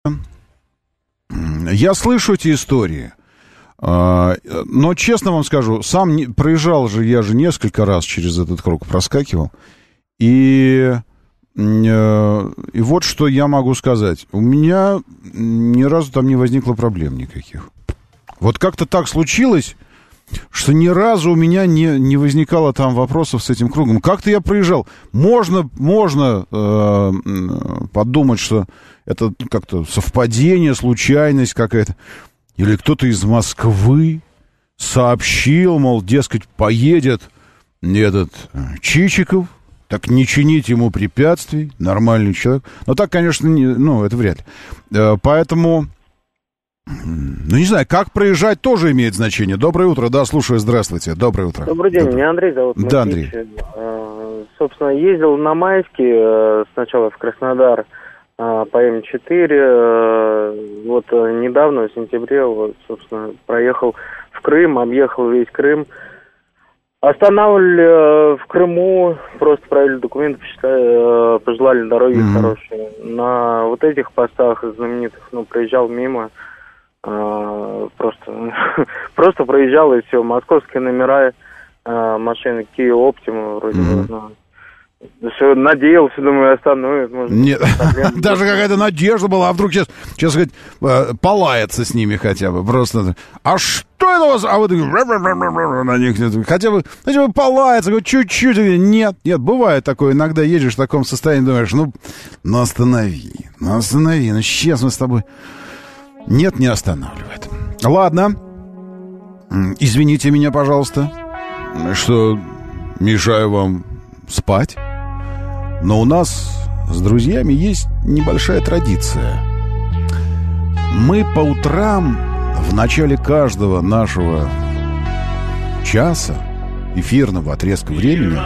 Я слышу эти истории. Но, честно вам скажу, сам проезжал же, я же несколько раз через этот круг проскакивал. И, и вот что я могу сказать. У меня ни разу там не возникло проблем никаких. Вот как-то так случилось, что ни разу у меня не, не возникало там вопросов с этим кругом. Как-то я проезжал. Можно, можно э, подумать, что это как-то совпадение, случайность какая-то. Или кто-то из Москвы сообщил, мол, дескать, поедет этот Чичиков, так не чинить ему препятствий, нормальный человек. Но так, конечно, не, ну, это вряд ли. Поэтому, ну, не знаю, как проезжать тоже имеет значение. Доброе утро, да, слушаю, здравствуйте, доброе утро. Добрый день, Добрый. Меня Андрей зовут. Да, Андрей. Собственно, ездил на Майске сначала в Краснодар по эм четыре, вот недавно, в сентябре, вот, собственно, проехал в Крым, объехал весь Крым. Останавливали в Крыму, просто проверили документы, посчитали, пожелали дороги mm-hmm. хорошие. На вот этих постах знаменитых, ну, проезжал мимо, просто, просто проезжал и все. Московские номера машины Kia Optima вроде бы, mm-hmm. Все, надеялся, думаю, остановит. Может, нет, даже какая-то надежда была, а вдруг сейчас, сейчас сказать, полаяться с ними хотя бы, просто, а что это у вас, а вы такие, на них, хотя бы, хотя бы полаяться, чуть-чуть, нет, нет, бывает такое, иногда едешь в таком состоянии, думаешь, ну, ну останови, ну останови, ну сейчас мы с тобой, нет, не останавливает. Ладно, извините меня, пожалуйста, что мешаю вам спать. Но у нас с друзьями есть небольшая традиция. Мы по утрам в начале каждого нашего часа, эфирного отрезка времени,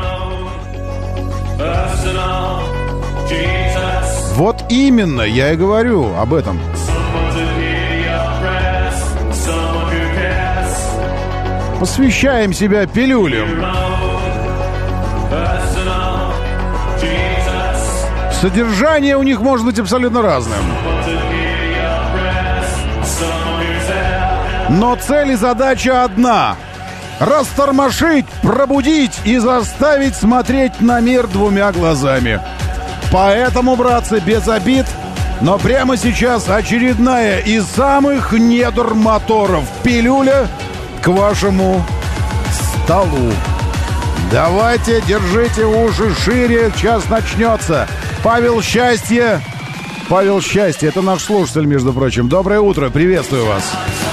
вот именно я и говорю об этом. Посвящаем себя пилюлям. Содержание у них может быть абсолютно разным. Но цель и задача одна. Растормошить, пробудить и заставить смотреть на мир двумя глазами. Поэтому, братцы, без обид, но прямо сейчас очередная из самых недр моторов пилюля к вашему столу. Давайте, держите уши шире, час начнется. Павел Счастье. Павел Счастье, это наш слушатель, между прочим. Доброе утро, приветствую вас.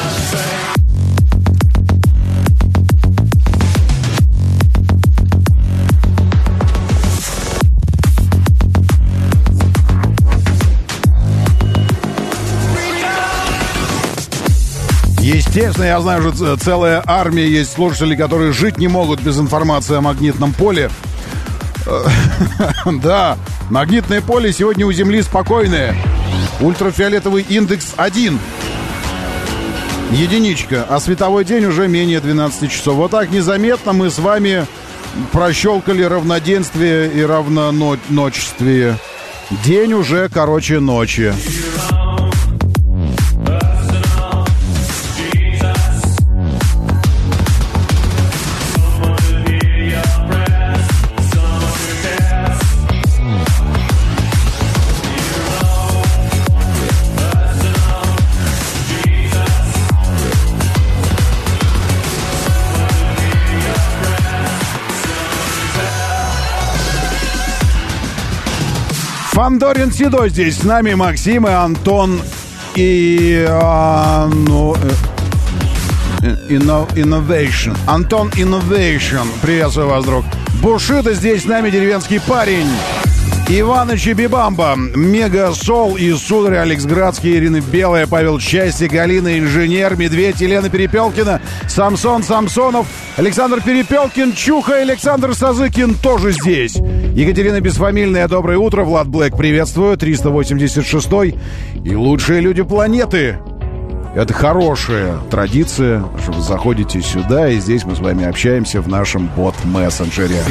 Естественно, я знаю, что целая армия есть слушателей, которые жить не могут без информации о магнитном поле. Да, магнитное поле сегодня у Земли спокойное. Ультрафиолетовый индекс один. Единичка. А световой день уже менее двенадцати часов. Вот так незаметно мы с вами прощелкали равноденствие и равноночествие. День уже короче ночи. Фандорин Седой здесь с нами, Максим и Антон и... А, ну, Innovation. Антон Innovation. Приветствую вас, друг. Бушита здесь с нами, деревенский парень. Иваныч и Бибамба, Мега Сол и Сударь, Алекс Градский, Ирина Белая, Павел Счастье, Галина Инженер, Медведь, Елена Перепелкина, Самсон Самсонов, Александр Перепелкин, Чуха, Александр Сазыкин тоже здесь. Екатерина Бесфамильная, доброе утро, Влад Блэк, приветствую, триста восемьдесят шестой и лучшие люди планеты. Это хорошая традиция, что вы заходите сюда, и здесь мы с вами общаемся в нашем бот-мессенджере.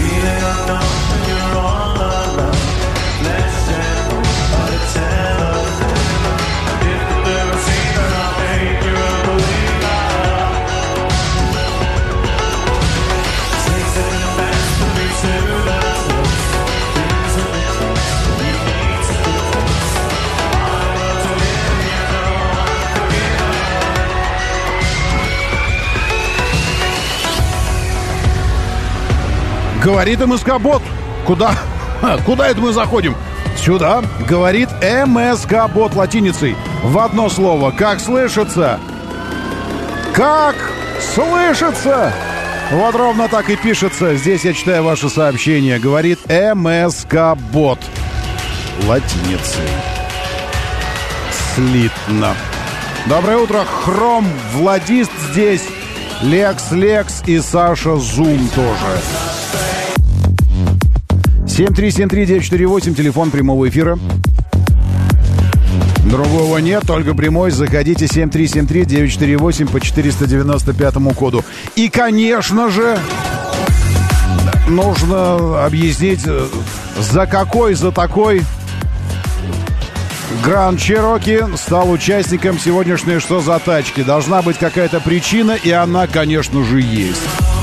Говорит МСК-бот. Куда? Куда это мы заходим? Сюда. Говорит МСК-бот латиницей. В одно слово. Как слышится? Как слышится? Вот ровно так и пишется. Здесь я читаю ваше сообщение. Говорит МСК-бот латиницей. Слитно. Доброе утро, Хром, Владист здесь, Лекс, Лекс и Саша Зум тоже. семь три семь три девять четыре восемь, телефон прямого эфира. Другого нет, только прямой. Заходите семь три семь три девять четыре восемь по четыреста девяносто пятому коду. И, конечно же, нужно объяснить, за какой, за такой Гранд Чироки стал участником сегодняшней «Что за тачки?». Должна быть какая-то причина, и она, конечно же, есть.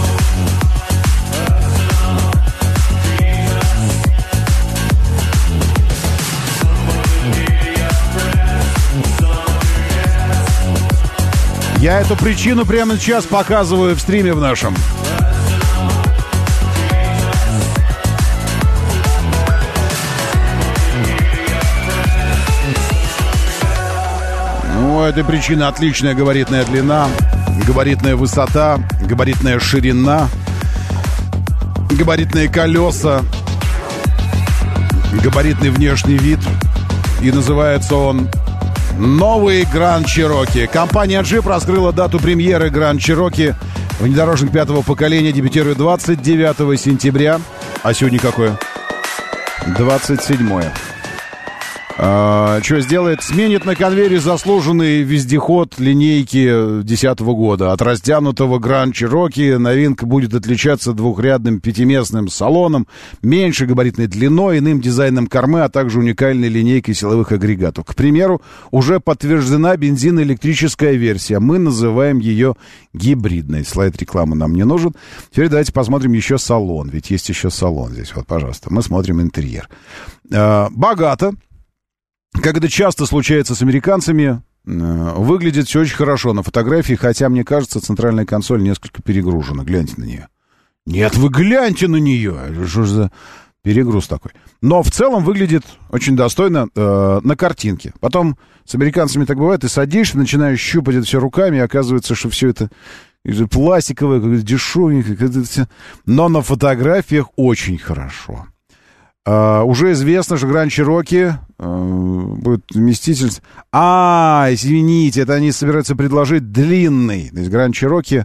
Я эту причину прямо сейчас показываю в стриме в нашем. Ну, эта причина отличная габаритная длина, габаритная высота, габаритная ширина, габаритные колеса, габаритный внешний вид. И называется он новый Гранд Чироки. Компания Jeep раскрыла дату премьеры Гранд Чироки. Внедорожник пятого поколения дебютирует двадцать девятого сентября. А сегодня какое? двадцать седьмое. А, что сделает? Сменит на конвейере заслуженный вездеход линейки две тысячи десятого года. От растянутого Гранд Чироки новинка будет отличаться двухрядным пятиместным салоном, меньшей габаритной длиной, иным дизайном кормы, а также уникальной линейкой силовых агрегатов. К примеру, уже подтверждена бензино-электрическая версия. Мы называем ее гибридной. Слайд рекламы нам не нужен. Теперь давайте посмотрим еще салон. Ведь есть еще салон здесь. Вот, пожалуйста. Мы смотрим интерьер. А, богато. Как это часто случается с американцами, выглядит все очень хорошо на фотографии, хотя, мне кажется, центральная консоль несколько перегружена. Гляньте на нее. Нет, вы гляньте на нее. Что же за перегруз такой? Но в целом выглядит очень достойно э, на картинке. Потом с американцами так бывает, ты садишься, начинаешь щупать это все руками, и оказывается, что все это пластиковое, какое-то дешевенькое. Какое-то... Но на фотографиях очень хорошо. Uh, уже известно, что Гранд Чироки uh, будет вместитель... А, извините, это они собираются предложить длинный. То есть Гранд Чироки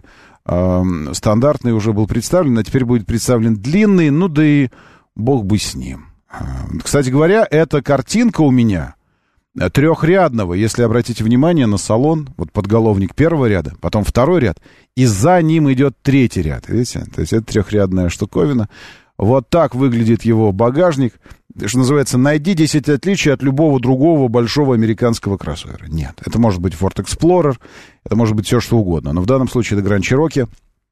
uh, стандартный уже был представлен, а теперь будет представлен длинный, ну да и бог бы с ним. Uh, кстати говоря, эта картинка у меня трехрядного, если обратите внимание на салон, вот подголовник первого ряда, потом второй ряд, и за ним идет третий ряд, видите? То есть это трехрядная штуковина. Вот так выглядит его багажник. Что называется, найди десять отличий от любого другого большого американского кроссовера. Нет, это может быть Ford Explorer, это может быть все что угодно. Но в данном случае это Grand Cherokee.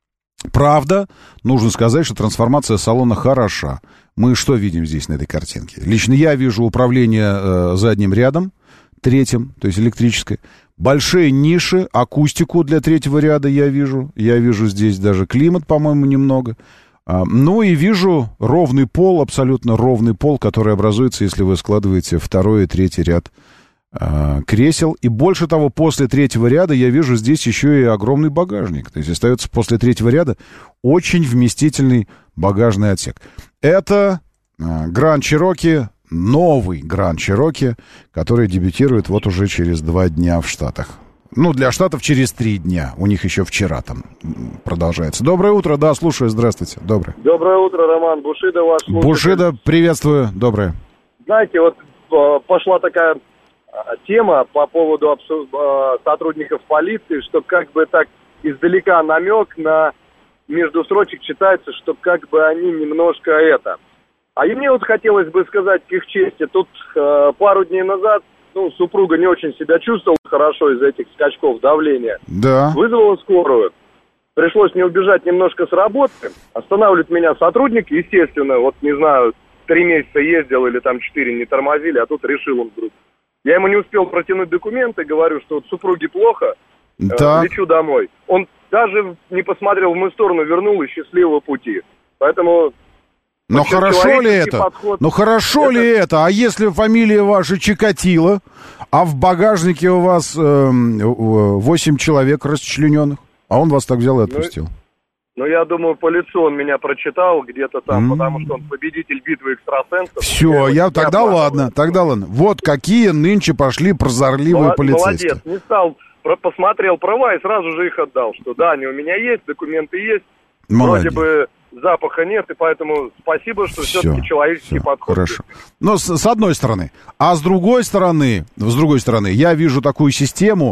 Правда, нужно сказать, что трансформация салона хороша. Мы что видим здесь на этой картинке? Лично я вижу управление э, задним рядом, третьим, то есть электрической. Большие ниши, акустику для третьего ряда я вижу. Я вижу здесь даже климат, по-моему, немного. Ну и вижу ровный пол, абсолютно ровный пол, который образуется, если вы складываете второй и третий ряд э, кресел. И больше того, после третьего ряда я вижу здесь еще и огромный багажник. То есть остается после третьего ряда очень вместительный багажный отсек. Это Гранд Чироки, новый Гранд Чироки, который дебютирует вот уже через два дня в Штатах. Ну, для Штатов через три дня. У них еще вчера там продолжается. Доброе утро, да, слушаю, здравствуйте. Доброе. Доброе утро, Роман. Бушида ваш слушатель. Бушида, приветствую, доброе. Знаете, вот пошла такая тема по поводу сотрудников полиции, что как бы так издалека намек на между строчек читается, что как бы они немножко это. А и мне вот хотелось бы сказать к их чести, тут э, пару дней назад, ну, супруга не очень себя чувствовала хорошо из-за этих скачков давления. Да. Вызвала скорую. Пришлось мне убежать немножко с работы. Останавливает меня сотрудник, естественно, вот не знаю, три месяца ездил или там четыре не тормозили, а тут решил он вдруг. Я ему не успел протянуть документы, говорю, что вот супруге плохо, да. э, лечу домой. Он даже не посмотрел в мою сторону, вернул и счастливого пути. Поэтому Но хорошо ли это? Подход. Ну хорошо это... ли это? А если фамилия ваша Чикатило, а в багажнике у вас восемь э, человек расчлененных, а он вас так взял и отпустил? Ну, ну я думаю, по лицу он меня прочитал где-то там, mm. потому что он победитель битвы экстрасенсов. Все, я, я тогда ладно, тогда ладно. Вот какие нынче пошли прозорливые Мол- полицейские. Молодец, не стал, про- посмотрел права и сразу же их отдал, что да, они у меня есть, документы есть, молодец. Вроде бы запаха нет, и поэтому спасибо, что все, все-таки человеческий все, подход. Хорошо. Но с, с одной стороны. А с другой стороны, с другой стороны, я вижу такую систему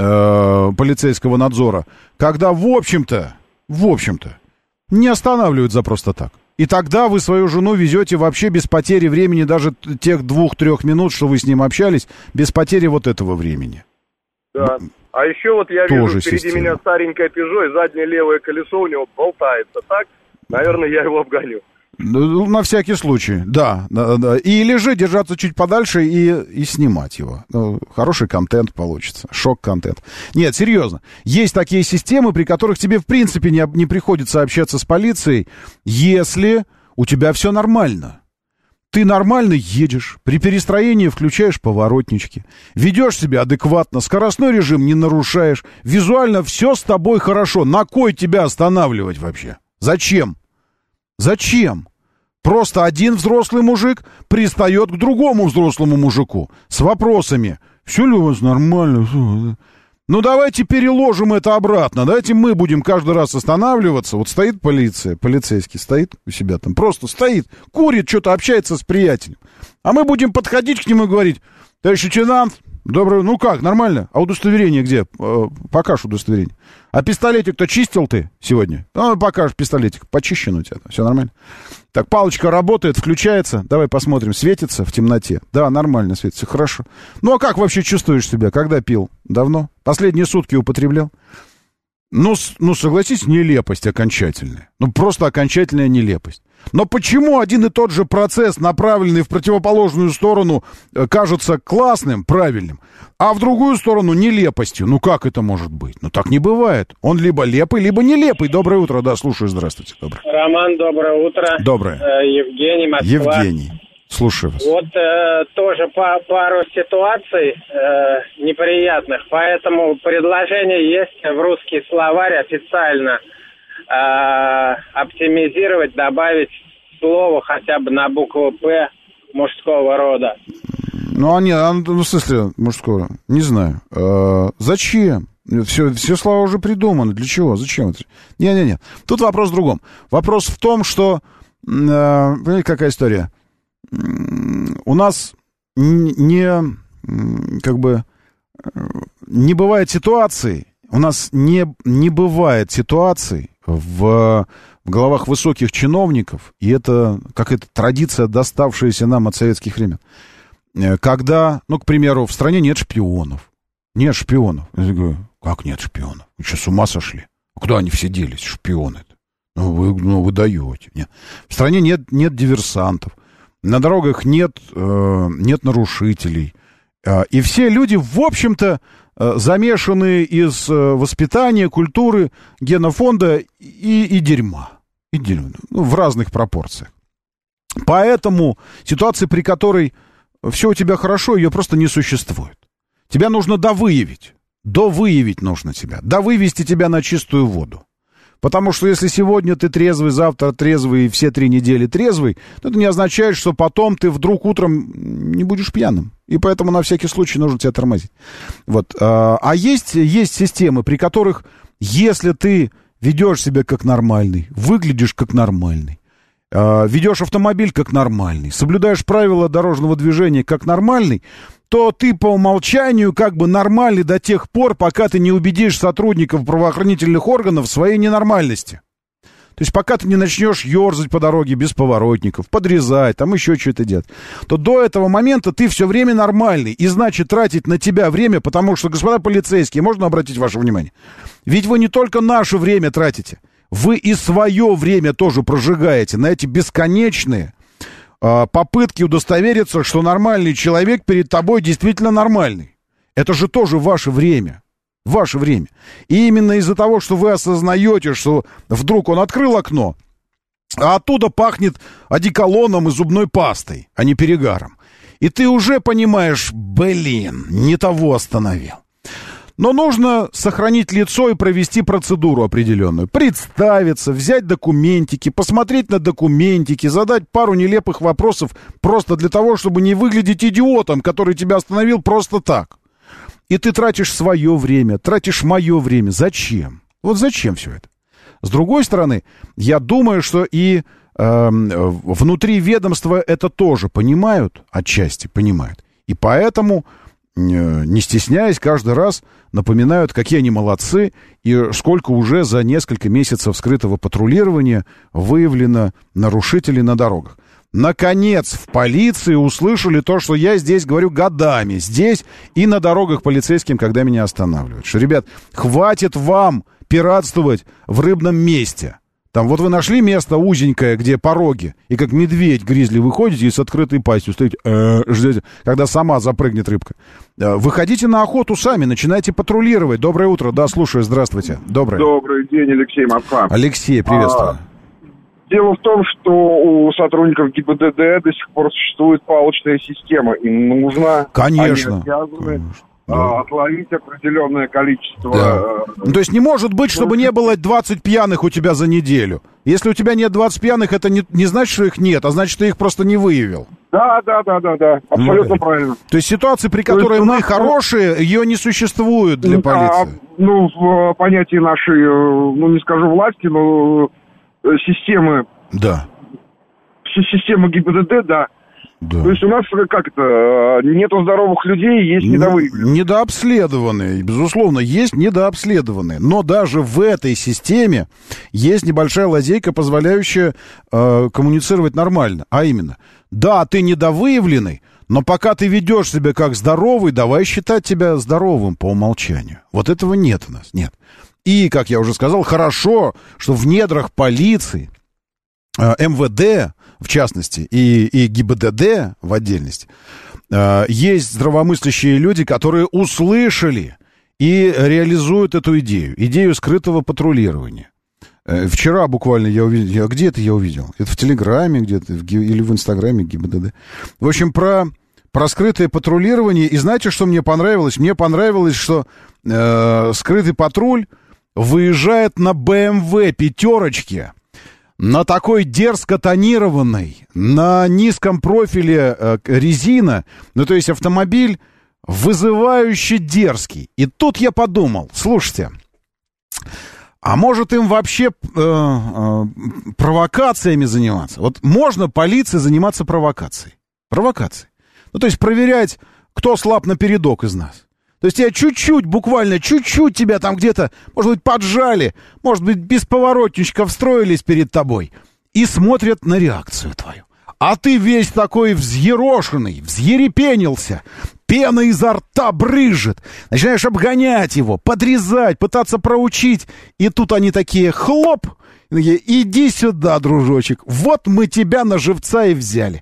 э, полицейского надзора, когда, в общем-то, в общем-то, не останавливают за просто так. И тогда вы свою жену везете вообще без потери времени, даже тех двух-трех минут, что вы с ним общались, без потери вот этого времени. Да. А еще вот я Тоже вижу впереди система. меня старенькое Пежо, и заднее левое колесо у него болтается. Так, наверное, я его обгоню. На всякий случай, да, да, да. И лежи, держаться чуть подальше и, и снимать его. Ну, хороший контент получится, шок-контент. Нет, серьезно, есть такие системы, при которых тебе в принципе не, не приходится общаться с полицией, если у тебя все нормально. Ты нормально едешь, при перестроении включаешь поворотнички, ведешь себя адекватно, скоростной режим не нарушаешь, визуально все с тобой хорошо. На кой тебя останавливать вообще? Зачем? Зачем? Просто один взрослый мужик пристает к другому взрослому мужику с вопросами. Все ли у вас нормально? Ну, давайте переложим это обратно. Давайте мы будем каждый раз останавливаться. Вот стоит полиция, полицейский стоит у себя там, просто стоит, курит, что-то общается с приятелем. А мы будем подходить к нему и говорить: товарищ лейтенант, доброе, ну как, нормально? А удостоверение где? Покажешь удостоверение. А пистолетик-то чистил ты сегодня? Ну, покажешь пистолетик, почищен у тебя, все нормально. Так, палочка работает, включается, давай посмотрим, светится в темноте? Да, нормально светится, хорошо. Ну, а как вообще чувствуешь себя, когда пил? Давно? Последние сутки употреблял? Ну, с, ну, согласись, нелепость окончательная. Ну, просто окончательная нелепость. Но почему один и тот же процесс, направленный в противоположную сторону, кажется классным, правильным, а в другую сторону нелепостью? Ну, как это может быть? Ну, так не бывает. Он либо лепый, либо нелепый. Доброе утро, да, слушаю, здравствуйте. Доброе. Роман, доброе утро. Доброе. Э, Евгений, Москва. Евгений, слушаю вас. Вот э, тоже по пару ситуаций э, неприятных, поэтому предложение есть в русский словарь официально. Э, оптимизировать, добавить слово хотя бы на букву «П» мужского рода. Ну, а нет, а, ну, в смысле мужского, не знаю. Э, зачем? Все, все слова уже придуманы. Для чего? Зачем это? Не-не-не. Тут вопрос в другом. Вопрос в том, что... Э, понимаете, какая история? У нас не... Как бы... Не бывает ситуаций... У нас не, не бывает ситуаций в, в головах высоких чиновников, и это какая-то традиция, доставшаяся нам от советских времен, когда, ну, к примеру, в стране нет шпионов. Нет шпионов. Я говорю, как нет шпионов? Вы что, с ума сошли? Куда они все делись, шпионы-то? Ну, вы, ну, вы даете. Нет. В стране нет, нет диверсантов. На дорогах нет, э, нет нарушителей. Э, и все люди, в общем-то, замешанные из воспитания, культуры, генофонда и, и дерьма. И дерьма. Ну, в разных пропорциях. Поэтому ситуация, при которой все у тебя хорошо, ее просто не существует. Тебя нужно довыявить. Довыявить нужно тебя. Довывести тебя на чистую воду. Потому что если сегодня ты трезвый, завтра трезвый и все три недели трезвый, то это не означает, что потом ты вдруг утром не будешь пьяным. И поэтому на всякий случай нужно тебя тормозить. Вот. А есть, есть системы, при которых, если ты ведешь себя как нормальный, выглядишь как нормальный, ведешь автомобиль как нормальный, соблюдаешь правила дорожного движения как нормальный, то ты по умолчанию как бы нормальный до тех пор, пока ты не убедишь сотрудников правоохранительных органов в своей ненормальности. То есть пока ты не начнешь ерзать по дороге без поворотников, подрезать, там еще что-то делать, то до этого момента ты все время нормальный. И значит тратить на тебя время, потому что, господа полицейские, можно обратить ваше внимание? Ведь вы не только наше время тратите, вы и свое время тоже прожигаете на эти бесконечные попытки удостовериться, что нормальный человек перед тобой действительно нормальный. Это же тоже ваше время. Ваше время. И именно из-за того, что вы осознаете, что вдруг он открыл окно, А оттуда пахнет одеколоном и зубной пастой, а не перегаром. И ты уже понимаешь, блин, не того остановил. Но нужно сохранить лицо и провести процедуру определенную. Представиться, взять документики, посмотреть на документики, задать пару нелепых вопросов просто для того, чтобы не выглядеть идиотом, который тебя остановил просто так. И ты тратишь свое время, тратишь мое время. Зачем? Вот зачем все это? С другой стороны, я думаю, что и э, внутри ведомства это тоже понимают, отчасти понимают. И поэтому, э, не стесняясь, каждый раз напоминают, какие они молодцы и сколько уже за несколько месяцев скрытого патрулирования выявлено нарушителей на дорогах. Наконец, в полиции услышали то, что я здесь говорю годами. Здесь и на дорогах полицейским, когда меня останавливают. Что, ребят, хватит вам пиратствовать в рыбном месте. Там вот вы нашли место узенькое, где пороги, и как медведь гризли выходите и с открытой пастью стоите, э, ждете, когда сама запрыгнет рыбка. Выходите на охоту сами, начинайте патрулировать. Доброе утро, да, слушаю, здравствуйте. Доброе. Добрый день, Алексей Москва. Алексей, приветствую. А, дело в том, что у сотрудников ГИБДД до сих пор существует палочная система. Им нужно... Конечно. Они обязаны да. отловить определенное количество... Да. Ну, то есть не может быть, чтобы не было двадцать пьяных у тебя за неделю. Если у тебя нет двадцати пьяных, это не, не значит, что их нет, а значит, что ты их просто не выявил. Да, да, да, да, да, абсолютно ну, правильно. То есть ситуации, при которой мы нас... хорошие, ее не существует для полиции? А, ну, в понятии нашей, ну, не скажу власти, но системы... Да. Система ГИБДД, да. Да. То есть у нас как это, нету здоровых людей, есть недовыявленные. Недообследованные, безусловно, есть недообследованные. Но даже в этой системе есть небольшая лазейка, позволяющая э, коммуницировать нормально. А именно, да, ты недовыявленный, но пока ты ведешь себя как здоровый, давай считать тебя здоровым по умолчанию. Вот этого нет у нас, нет. И, как я уже сказал, хорошо, что в недрах полиции, э, эм вэ дэ, в частности, и, и ГИБДД в отдельности, э, есть здравомыслящие люди, которые услышали и реализуют эту идею, идею скрытого патрулирования. Э, вчера буквально я увидел, я, где это я увидел? Это в Телеграме где-то в, или в Инстаграме ГИБДД. В общем, про, про скрытое патрулирование. И знаете, что мне понравилось? Мне понравилось, что э, скрытый патруль выезжает на бэ эм вэ пятерочке, на такой дерзко тонированной, на низком профиле э, резина, ну, то есть автомобиль вызывающе дерзкий. И тут я подумал, слушайте, а может им вообще э, э, провокациями заниматься? Вот можно полиции заниматься провокацией. Провокацией. Ну, то есть проверять, кто слаб напередок из нас. То есть тебя чуть-чуть, буквально чуть-чуть тебя там где-то, может быть, поджали, может быть, без поворотничка встроились перед тобой и смотрят на реакцию твою. А ты весь такой взъерошенный, взъерепенился, пена изо рта брызжет. Начинаешь обгонять его, подрезать, пытаться проучить. И тут они такие, хлоп, иди сюда, дружочек, вот мы тебя на живца и взяли.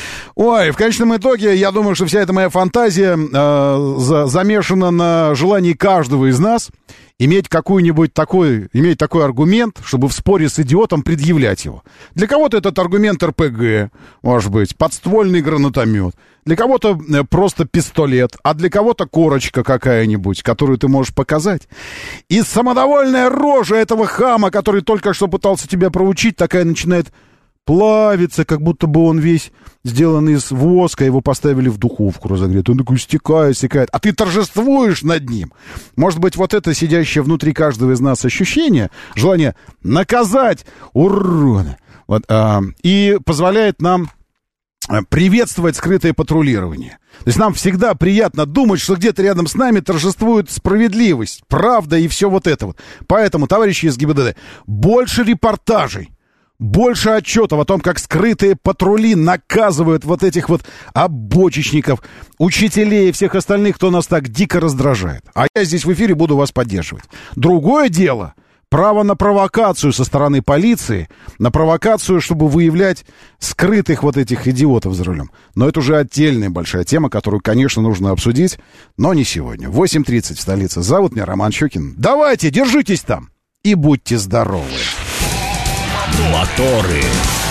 Ой, в конечном итоге, я думаю, что вся эта моя фантазия э, за, замешана на желании каждого из нас иметь какой-нибудь такой, иметь такой аргумент, чтобы в споре с идиотом предъявлять его. Для кого-то этот аргумент эр пэ гэ, может быть, подствольный гранатомет. Для кого-то просто пистолет, а для кого-то корочка какая-нибудь, которую ты можешь показать. И самодовольная рожа этого хама, который только что пытался тебя проучить, такая начинает плавиться, как будто бы он весь сделан из воска, его поставили в духовку разогреть. Он такой стекает, стекает, а ты торжествуешь над ним. Может быть, вот это сидящее внутри каждого из нас ощущение, желание наказать урода, вот, а, и позволяет нам приветствовать скрытое патрулирование. То есть нам всегда приятно думать, что где-то рядом с нами торжествует справедливость, правда и все вот это вот. Поэтому, товарищи из ГИБДД, больше репортажей, больше отчетов о том, как скрытые патрули наказывают вот этих вот обочечников, учителей и всех остальных, кто нас так дико раздражает. А я здесь в эфире буду вас поддерживать. Другое дело — право на провокацию со стороны полиции, на провокацию, чтобы выявлять скрытых вот этих идиотов за рулем. Но это уже отдельная большая тема, которую, конечно, нужно обсудить, но не сегодня. восемь тридцать в столице. Зовут меня Роман Щукин. Давайте, держитесь там и будьте здоровы. Моторы.